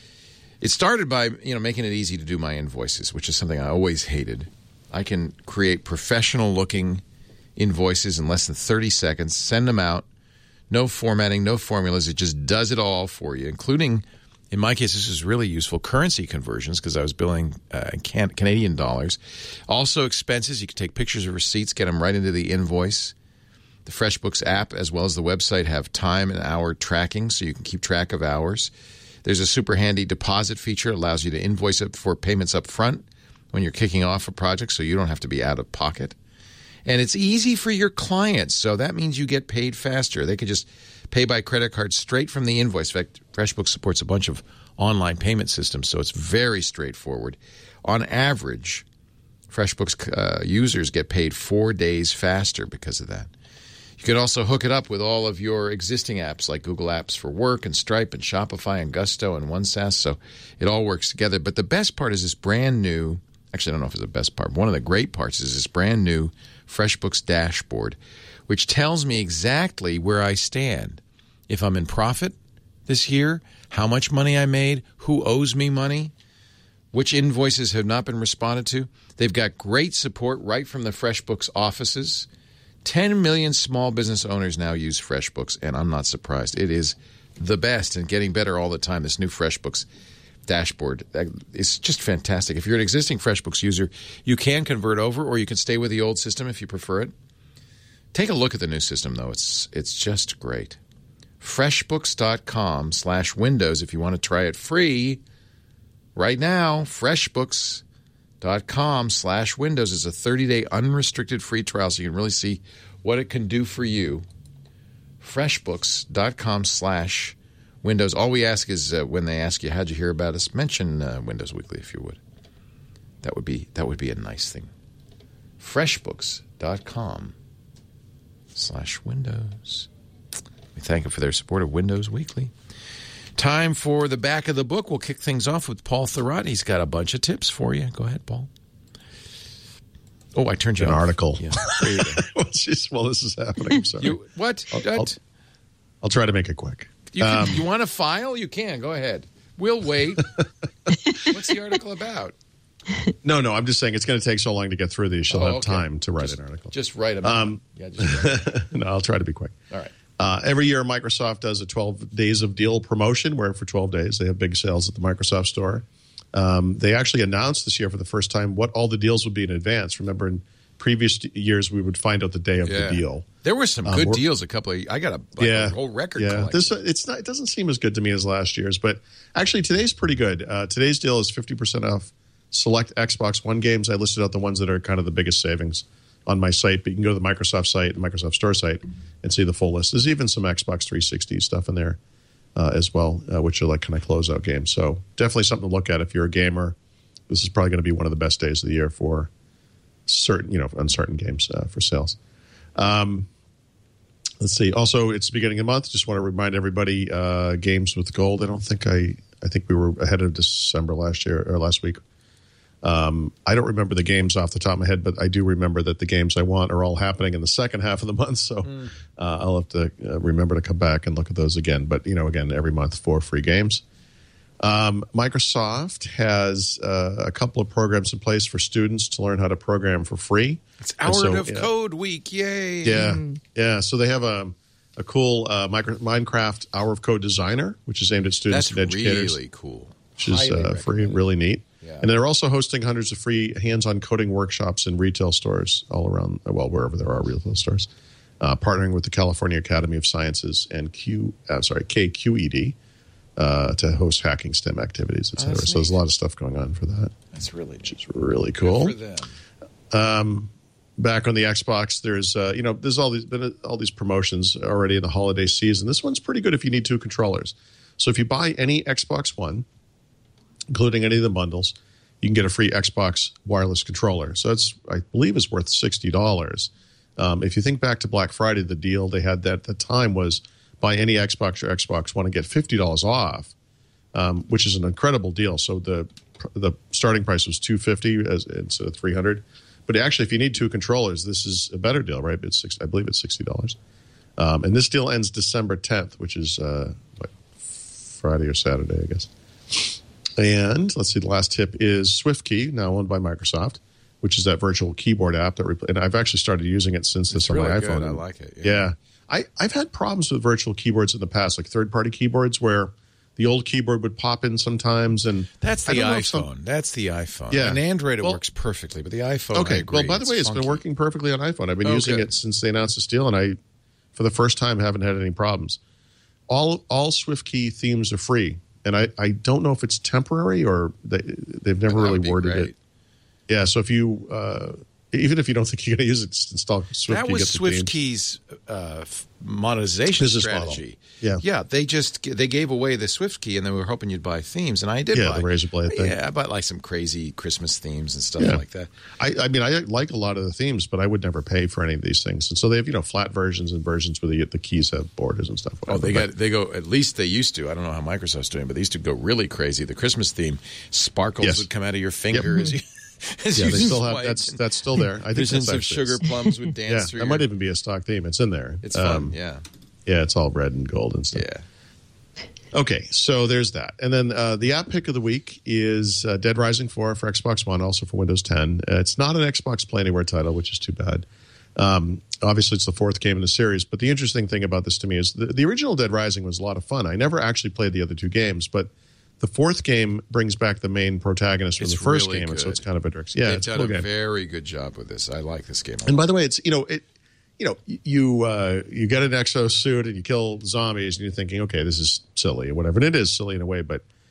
It started by you know making it easy to do my invoices, which is something I always hated. I can create professional-looking invoices in less than thirty seconds, send them out, no formatting, no formulas. It just does it all for you, including, in my case, this is really useful, currency conversions because I was billing uh, can- Canadian dollars. Also expenses. You can take pictures of receipts, get them right into the invoice. The FreshBooks app, as well as the website, have time and hour tracking, so you can keep track of hours. There's a super handy deposit feature. It allows you to invoice up for payments up front when you're kicking off a project, so you don't have to be out of pocket. And it's easy for your clients, so that means you get paid faster. They can just pay by credit card straight from the invoice. In fact, FreshBooks supports a bunch of online payment systems, so it's very straightforward. On average, FreshBooks uh, users get paid four days faster because of that. You can also hook it up with all of your existing apps like Google Apps for Work and Stripe and Shopify and Gusto and OneSass, so it all works together. But the best part is this brand new Actually, I don't know if it's the best part. One of the great parts is this brand new FreshBooks dashboard, which tells me exactly where I stand. If I'm in profit this year, how much money I made, who owes me money, which invoices have not been responded to. They've got great support right from the FreshBooks offices. ten million small business owners now use FreshBooks, and I'm not surprised. It is the best and getting better all the time, this new FreshBooks dashboard. It's just fantastic. If you're an existing FreshBooks user, you can convert over or you can stay with the old system if you prefer it. Take a look at the new system, though. It's it's just great. FreshBooks.com slash Windows if you want to try it free right now. FreshBooks.com dot com slash Windows. It's a thirty-day unrestricted free trial, so you can really see what it can do for you. FreshBooks dot com slash Windows. All we ask is uh, when they ask you, how'd you hear about us, mention uh, Windows Weekly if you would. That would be that would be a nice thing. FreshBooks dot com slash Windows. We thank them for their support of Windows Weekly. Time for the back of the book. We'll kick things off with Paul Thurrott. He's got a bunch of tips for you. Go ahead, Paul. Oh, I turned you An off. article. Yeah. There you go. well, geez, well, this is happening. I'm sorry. You, what? I'll, What? I'll, I'll try to make it quick. You, can, Um, you want to file? You can. Go ahead. We'll wait. What's the article about? No, no, I'm just saying it's going to take so long to get through these. She'll Oh, have okay. time to write just, an article. Just write about Um, it. Yeah, just write it. no, I'll try to be quick. All right. Uh, every year, Microsoft does a twelve days of deal promotion where for twelve days they have big sales at the Microsoft Store. Um, they actually announced this year for the first time what all the deals would be in advance. Remember, in previous years, we would find out the day of Yeah. the deal. There were some Um, good we're- deals. A couple of I got a, like yeah, a whole record yeah. collection. This it's not. It doesn't seem as good to me as last year's, but actually today's pretty good. Uh, today's deal is fifty percent off select Xbox One games. I listed out the ones that are kind of the biggest savings on my site, but you can go to the Microsoft site, the Microsoft Store site, and see the full list. There's even some Xbox three sixty stuff in there uh, as well, uh, which are like kind of closeout games. So definitely something to look at if you're a gamer. This is probably going to be one of the best days of the year for certain, you know, uncertain games uh, for sales. Um, let's see. Also, it's the beginning of the month. Just want to remind everybody, uh, games with gold. I don't think I. I think we were ahead of December last year or last week. Um, I don't remember the games off the top of my head, but I do remember that the games I want are all happening in the second half of the month. So mm. uh, I'll have to uh, remember to come back and look at those again. But, you know, again, every month, four free games. Um, Microsoft has uh, a couple of programs in place for students to learn how to program for free. It's Hour so, of yeah, Code Week. Yay. Yeah. Yeah. So they have a, a cool uh, micro, Minecraft Hour of Code Designer, which is aimed at students That's and educators. really cool. Which is uh, free, really neat. Yeah. And they're also hosting hundreds of free hands-on coding workshops in retail stores all around, well, wherever there are retail stores, uh, partnering with the California Academy of Sciences and Q, uh, sorry, K Q E D uh, to host hacking STEM activities, et cetera. Oh, so there's a lot of stuff going on for that. That's really Which is really cool. Good for them. Um, back on the Xbox, there's, uh, you know, there's all these, been all these promotions already in the holiday season. This one's pretty good if you need two controllers. So if you buy any Xbox One, including any of the bundles, you can get a free Xbox wireless controller. So it's, I believe, is worth sixty dollars. Um, if you think back to Black Friday, the deal they had that at the time was buy any Xbox or Xbox One and get fifty dollars off, um, which is an incredible deal. So the the starting price was two hundred fifty dollars as, instead of three hundred dollars. But actually, if you need two controllers, this is a better deal, right? It's six, I believe it's sixty dollars. Um, and this deal ends December tenth, which is uh, what, Friday or Saturday, I guess. And let's see, the last tip is SwiftKey, now owned by Microsoft, which is that virtual keyboard app that, repl- and I've actually started using it since this It's on really my good. iPhone. I like it. Yeah, Yeah. I, I've had problems with virtual keyboards in the past, like third-party keyboards, where the old keyboard would pop in sometimes. And That's I the don't know if iPhone. some- That's the iPhone. Yeah. And Android, it Well- works perfectly, but the iPhone, I Okay, agree. well, by the way, it's funky. been working perfectly on iPhone. I've been Oh, using good. it since they announced this deal, and I, for the first time, haven't had any problems. All all SwiftKey themes are free. And I, I don't know if it's temporary or they, they've never That really would be worded great. it. Yeah, so if you, uh, even if you don't think you're going to use it, just install SwiftKey. That was get the themes. SwiftKey's uh, f- monetization Business strategy. model. Yeah. yeah. They just they gave away the SwiftKey, and they were hoping you'd buy themes, and I did. Yeah, buy, the razor blade thing. Yeah, I bought like some crazy Christmas themes and stuff Yeah. like that. I, I mean, I like a lot of the themes, but I would never pay for any of these things. And so they have, you know, flat versions and versions where the, the keys have borders and stuff. Oh, whatever. they But- got they go. At least they used to. I don't know how Microsoft's doing, but they used to go really crazy. The Christmas theme, sparkles Yes. would come out of your finger as you. As Yeah, you they still have swipe, that's and that's still there. I think visions that's of actually- sugar plums would dance Yeah, through. that your, might even be a stock theme. It's in there. It's fun. Um, yeah, yeah, it's all red and gold and stuff. yeah. Okay, so there's that. And then uh, the app pick of the week is uh, Dead Rising four for Xbox One, also for Windows ten. Uh, it's not an Xbox Play Anywhere title, which is too bad. Um, obviously, it's the fourth game in the series. But the interesting thing about this to me is the, the original Dead Rising was a lot of fun. I never actually played the other two games, but the fourth game brings back the main protagonist from It's the first really game, and so good. it's kind of a direct. Yeah, They've it's a done cool a game. very good job with this. I like this game. A And lot. by the way, it's you know it, you know you uh, you get an exosuit and you kill zombies and you're thinking, okay, this is silly or whatever, and it is silly in a way, but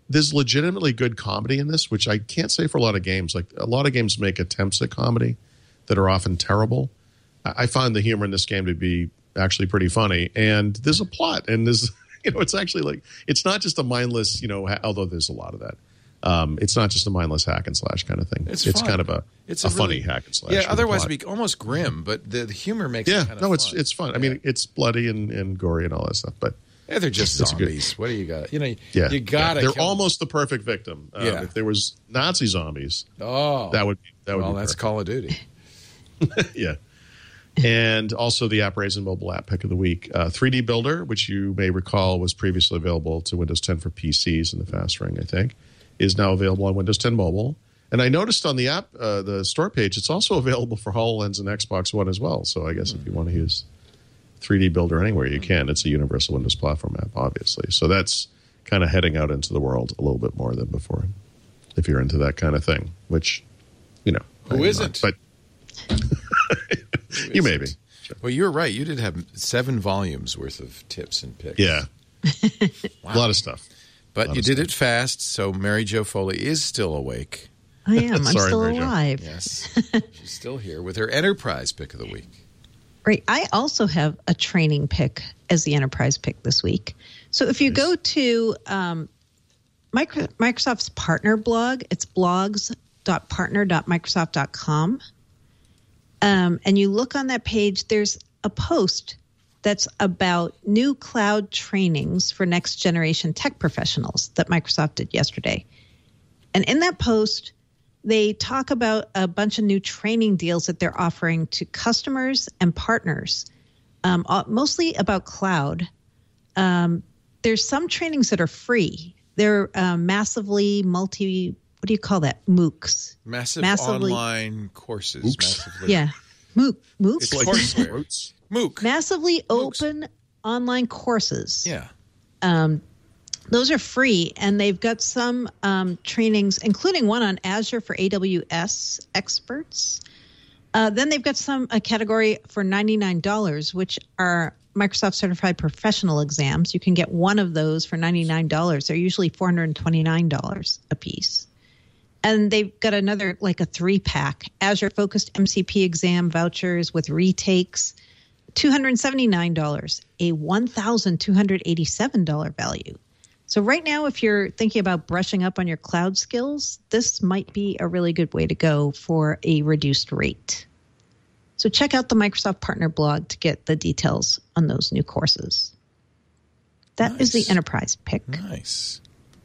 there's legitimately good comedy in this, which I can't say for a lot of games. Like a lot of games make attempts at comedy that are often terrible. I, I find the humor in this game to be actually pretty funny, and there's a plot, and there's you know, it's actually like it's not just a mindless, you know, ha- although there's a lot of that. Um, it's not just a mindless hack and slash kind of thing. It's, it's fun. kind of a it's a, a funny really, hack and slash. Yeah, otherwise it'd be almost grim, but the, the humor makes yeah, it kind of no, fun. it's it's fun. Yeah. I mean, it's bloody and, and gory and all that stuff, but yeah, they're just it's zombies. Good, what do you got? You know, yeah, you gotta. Yeah. They're kill almost them. The perfect victim. Um, yeah. If there was Nazi zombies, oh, that would be, that would well, be that's perfect. Call of Duty. Yeah. And also the AppRaisin mobile app pick of the week. Uh, three D Builder, which you may recall was previously available to Windows ten for P Cs in the fast ring, I think, is now available on Windows ten mobile. And I noticed on the app, uh, the store page, it's also available for HoloLens and Xbox One as well. So I guess mm-hmm. if you want to use three D Builder anywhere, you can. It's a universal Windows platform app, obviously. So that's kind of heading out into the world a little bit more than before, if you're into that kind of thing, which, you know. Who isn't? Not, but you may be. Sure. Well, you're right. You did have seven volumes worth of tips and picks. Yeah. Wow. A lot of stuff. But you did stuff. It fast, so Mary Jo Foley is still awake. I am. I'm Sorry, still Mary Jo. alive. Yes. She's still here with her Enterprise pick of the week. Right. I also have a training pick as the Enterprise pick this week. So if you nice. go to um, Micro- Microsoft's partner blog, it's blogs dot partner dot microsoft dot com. Um, and you look on that page, there's a post that's about new cloud trainings for next generation tech professionals that Microsoft did yesterday. And in that post, they talk about a bunch of new training deals that they're offering to customers and partners, um, mostly about cloud. Um, there's some trainings that are free. They're uh, massively multi, what do you call that? MOOCs. Massive massively, online courses. Massively. Yeah. MOOC. MOOC. It's like courseware. MOOC. Massively MOOCs. open online courses. Yeah. Um, those are free, and they've got some um, trainings, including one on Azure for A W S experts. Uh, then they've got some a category for ninety-nine dollars, which are Microsoft Certified Professional exams. You can get one of those for ninety-nine dollars. They're usually four hundred twenty-nine dollars a piece. And they've got another, like a three-pack, Azure-focused M C P exam vouchers with retakes, two hundred seventy-nine dollars, a one thousand two hundred eighty-seven dollars value. So right now, if you're thinking about brushing up on your cloud skills, this might be a really good way to go for a reduced rate. So check out the Microsoft Partner blog to get the details on those new courses. That Nice. is the Enterprise pick. Nice.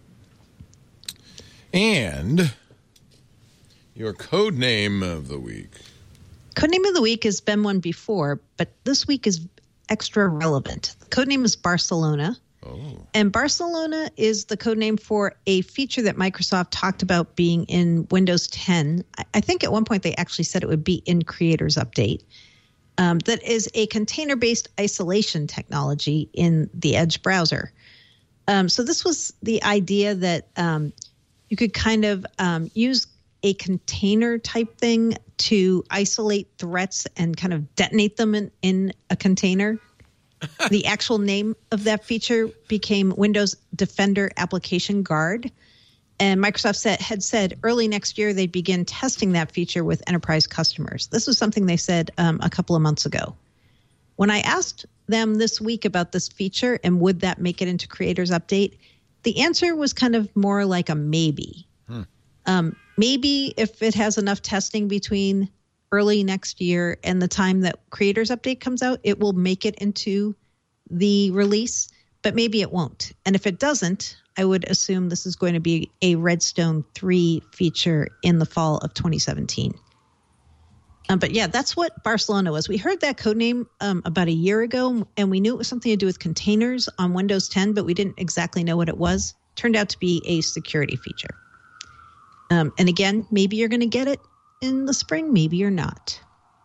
And your code name of the week. Codename of the week has been one before, but this week is extra relevant. The codename is Barcelona. Oh. And Barcelona is the codename for a feature that Microsoft talked about being in Windows ten. I think at one point they actually said it would be in Creators Update. Um, that is a container-based isolation technology in the Edge browser. Um, so this was the idea that um, you could kind of um, use a container type thing to isolate threats and kind of detonate them in, in a container. The actual name of that feature became Windows Defender Application Guard. And Microsoft said, had said early next year they'd begin testing that feature with enterprise customers. This was something they said um, a couple of months ago. When I asked them this week about this feature and would that make it into Creators Update, the answer was kind of more like a maybe. Hmm. Um, maybe if it has enough testing between early next year and the time that Creators Update comes out, it will make it into the release, but maybe it won't. And if it doesn't, I would assume this is going to be a Redstone three feature in the fall of twenty seventeen. Um, but yeah, that's what Barcelona was. We heard that codename um, about a year ago, and we knew it was something to do with containers on Windows ten, but we didn't exactly know what it was. Turned out to be a security feature. Um, and again, maybe you're going to get it in the spring, maybe you're not.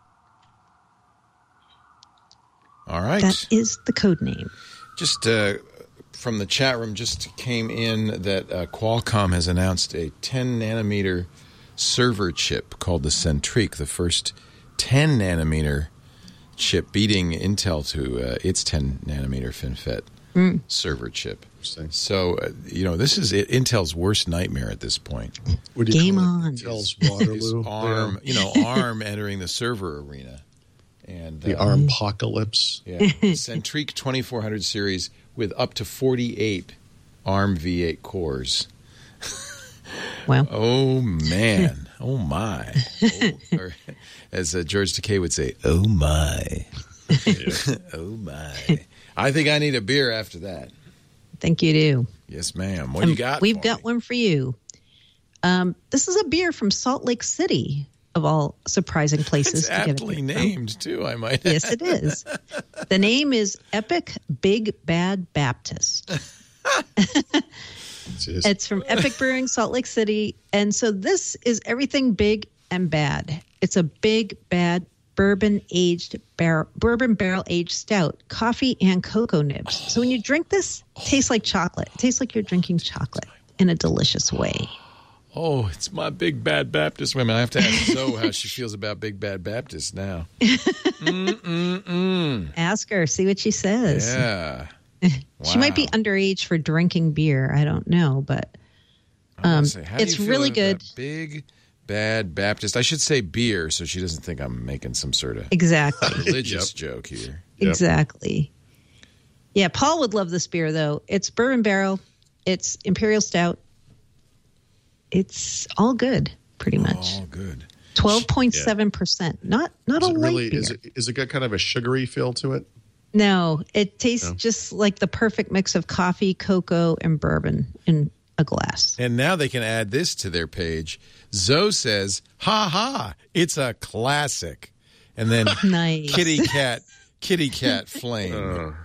All right. That is the code name. Just uh, from the chat room, just came in that uh, Qualcomm has announced a ten nanometer server chip called the Centriq, the first ten nanometer chip, beating Intel to uh, its ten nanometer FinFET mm. server chip. Interesting. So, uh, you know, this is Intel's worst nightmare at this point. What do you Game call it? on. Intel's His Waterloo. ARM, you know, ARM entering the server arena. And The uh, ARM-pocalypse. Yeah. Centriq twenty-four hundred series with up to forty-eight ARM v eight cores. Wow. Oh, man. Oh, my. Oh, or, as uh, George Takei would say, oh, my. Oh, my. I think I need a beer after that. I think you do. Yes, ma'am. What do you And got We've for got me? one for you. Um, this is a beer from Salt Lake City, of all surprising places It's to get a aptly beer from. named, too, I might add. Yes, it is. The name is Epic Big Bad Baptist. Jeez. It's from Epic Brewing, Salt Lake City. And so this is everything big and bad. It's a big, bad bourbon-aged barrel, bourbon barrel-aged stout, coffee and cocoa nibs. So when you drink this, it tastes like chocolate. It tastes like you're drinking chocolate in a delicious way. Oh, it's my Big Bad Baptist women. I have to ask Zoe how she feels about Big Bad Baptist now. Mm-mm-mm. Ask her, see what she says. Yeah. She might be Wow. underage for drinking beer. I don't know, but I was gonna um, say, how do it's you feel really about good. Big Bad Baptist. I should say beer so she doesn't think I'm making some sort of Exactly. religious joke here. Yep. Exactly. Yeah, Paul would love this beer, though. It's bourbon barrel. It's imperial stout. It's all good, pretty much. Oh, good. twelve point seven percent. Not not Is a it light really? beer. Is it? Is it got kind of a sugary feel to it? No, it tastes No. just like the perfect mix of coffee, cocoa, and bourbon in a glass. And now they can add this to their page. Zoe says, ha ha, it's a classic. And then Nice. kitty cat, kitty cat flame.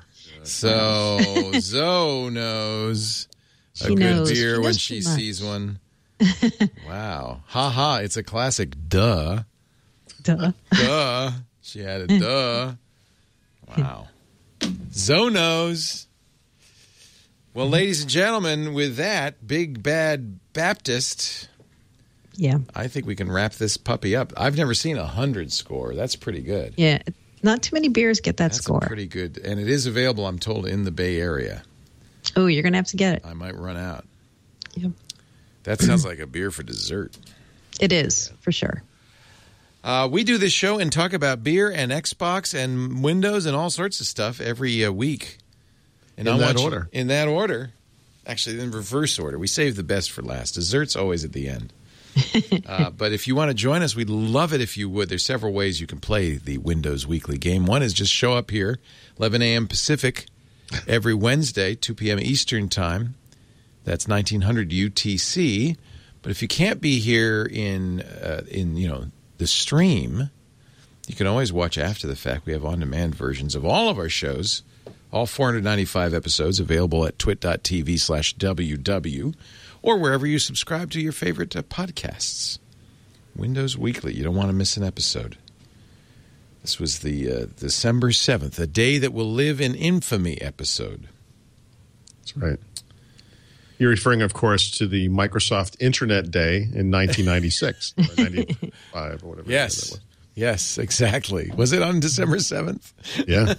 So Zoe knows a She good knows. beer She when knows she too much. sees one. Wow. Ha ha, it's a classic. Duh. Duh. Duh. She had a duh. Wow. Zoe knows. Well, ladies and gentlemen, with that, Big Bad Baptist, Yeah. I think we can wrap this puppy up. I've never seen a hundred score. That's pretty good. Yeah. Not too many beers get that That's score. pretty good. And it is available, I'm told, in the Bay Area. Oh, you're going to have to get it. I might run out. Yep. That sounds like a beer for dessert. It is, for sure. Uh, we do this show and talk about beer and Xbox and Windows and all sorts of stuff every uh, week. And In I that want you- order. In that order. Actually, in reverse order. We save the best for last. Dessert's always at the end. uh, but if you want to join us, we'd love it if you would. There's several ways you can play the Windows Weekly game. One is just show up here, eleven a.m. Pacific, every Wednesday, two p.m. Eastern Time. That's nineteen hundred U T C. But if you can't be here in uh, in you know the stream, you can always watch after the fact. We have on-demand versions of all of our shows, all four hundred ninety-five episodes available at twit.tv slash ww or wherever you subscribe to your favorite uh, podcasts. Windows Weekly. You don't want to miss an episode. This was the uh, December seventh, a day that will live in infamy episode. That's right. You're referring, of course, to the Microsoft Internet Day in nineteen ninety-six or ninety-five or whatever. Yes. That Yes, exactly. Was it on December seventh? was. Yeah.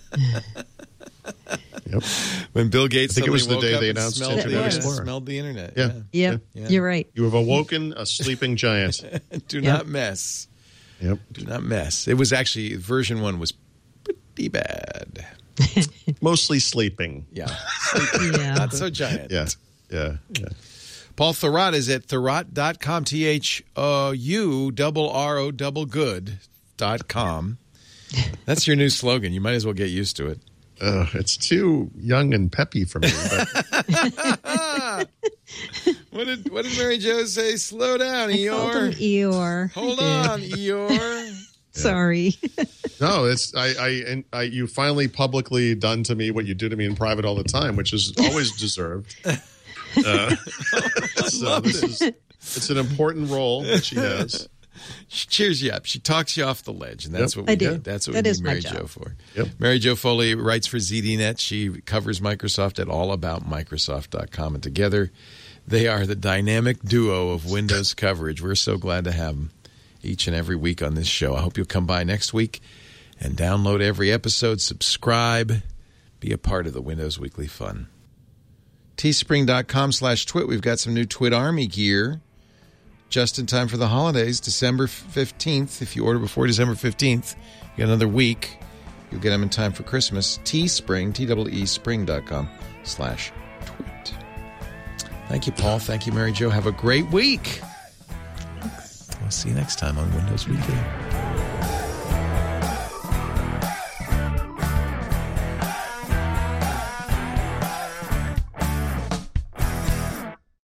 Yep. When Bill Gates I think it was suddenly the day woke up they and announced smelled Internet the, internet, Explorer. smelled the internet. Yeah. Yep. Yeah. You're right. You have awoken a sleeping giant. Do Yep. not mess. Yep. Do not mess. It was actually, version one was pretty bad. Mostly sleeping. Yeah. Yeah. Not so giant. Yeah. Yeah. Yeah. Paul Thurrott is at thurrott dot com, T H O U R R O double good dot com. That's your new slogan. You might as well get used to it. Uh, it's too young and peppy for me. But What did what did Mary Jo say? Slow down, I called Eeyore. him Eeyore. Hold I did. on, Eeyore. Sorry. no, it's I, I, and I. You finally publicly done to me what you do to me in private all the time, which is always deserved. Uh, so this is it's an important role that she has. She cheers you up. She talks you off the ledge, and that's Yep. what we I do. do. That's what That we is need my Mary job. Jo for. Yep. Mary Jo Foley writes for Z D Net. She covers Microsoft at all about microsoft dot com, and together they are the dynamic duo of Windows coverage. We're so glad to have them each and every week on this show. I hope you'll come by next week and download every episode, subscribe, be a part of the Windows Weekly fun. Teespring.com slash twit. We've got some new Twit Army gear just in time for the holidays, December fifteenth. If you order before December fifteenth, you got another week. You'll get them in time for Christmas. Teespring, T E E spring.com slash twit. Thank you, Paul. Thank you, Mary Jo. Have a great week. Thanks. We'll see you next time on Windows Weekly.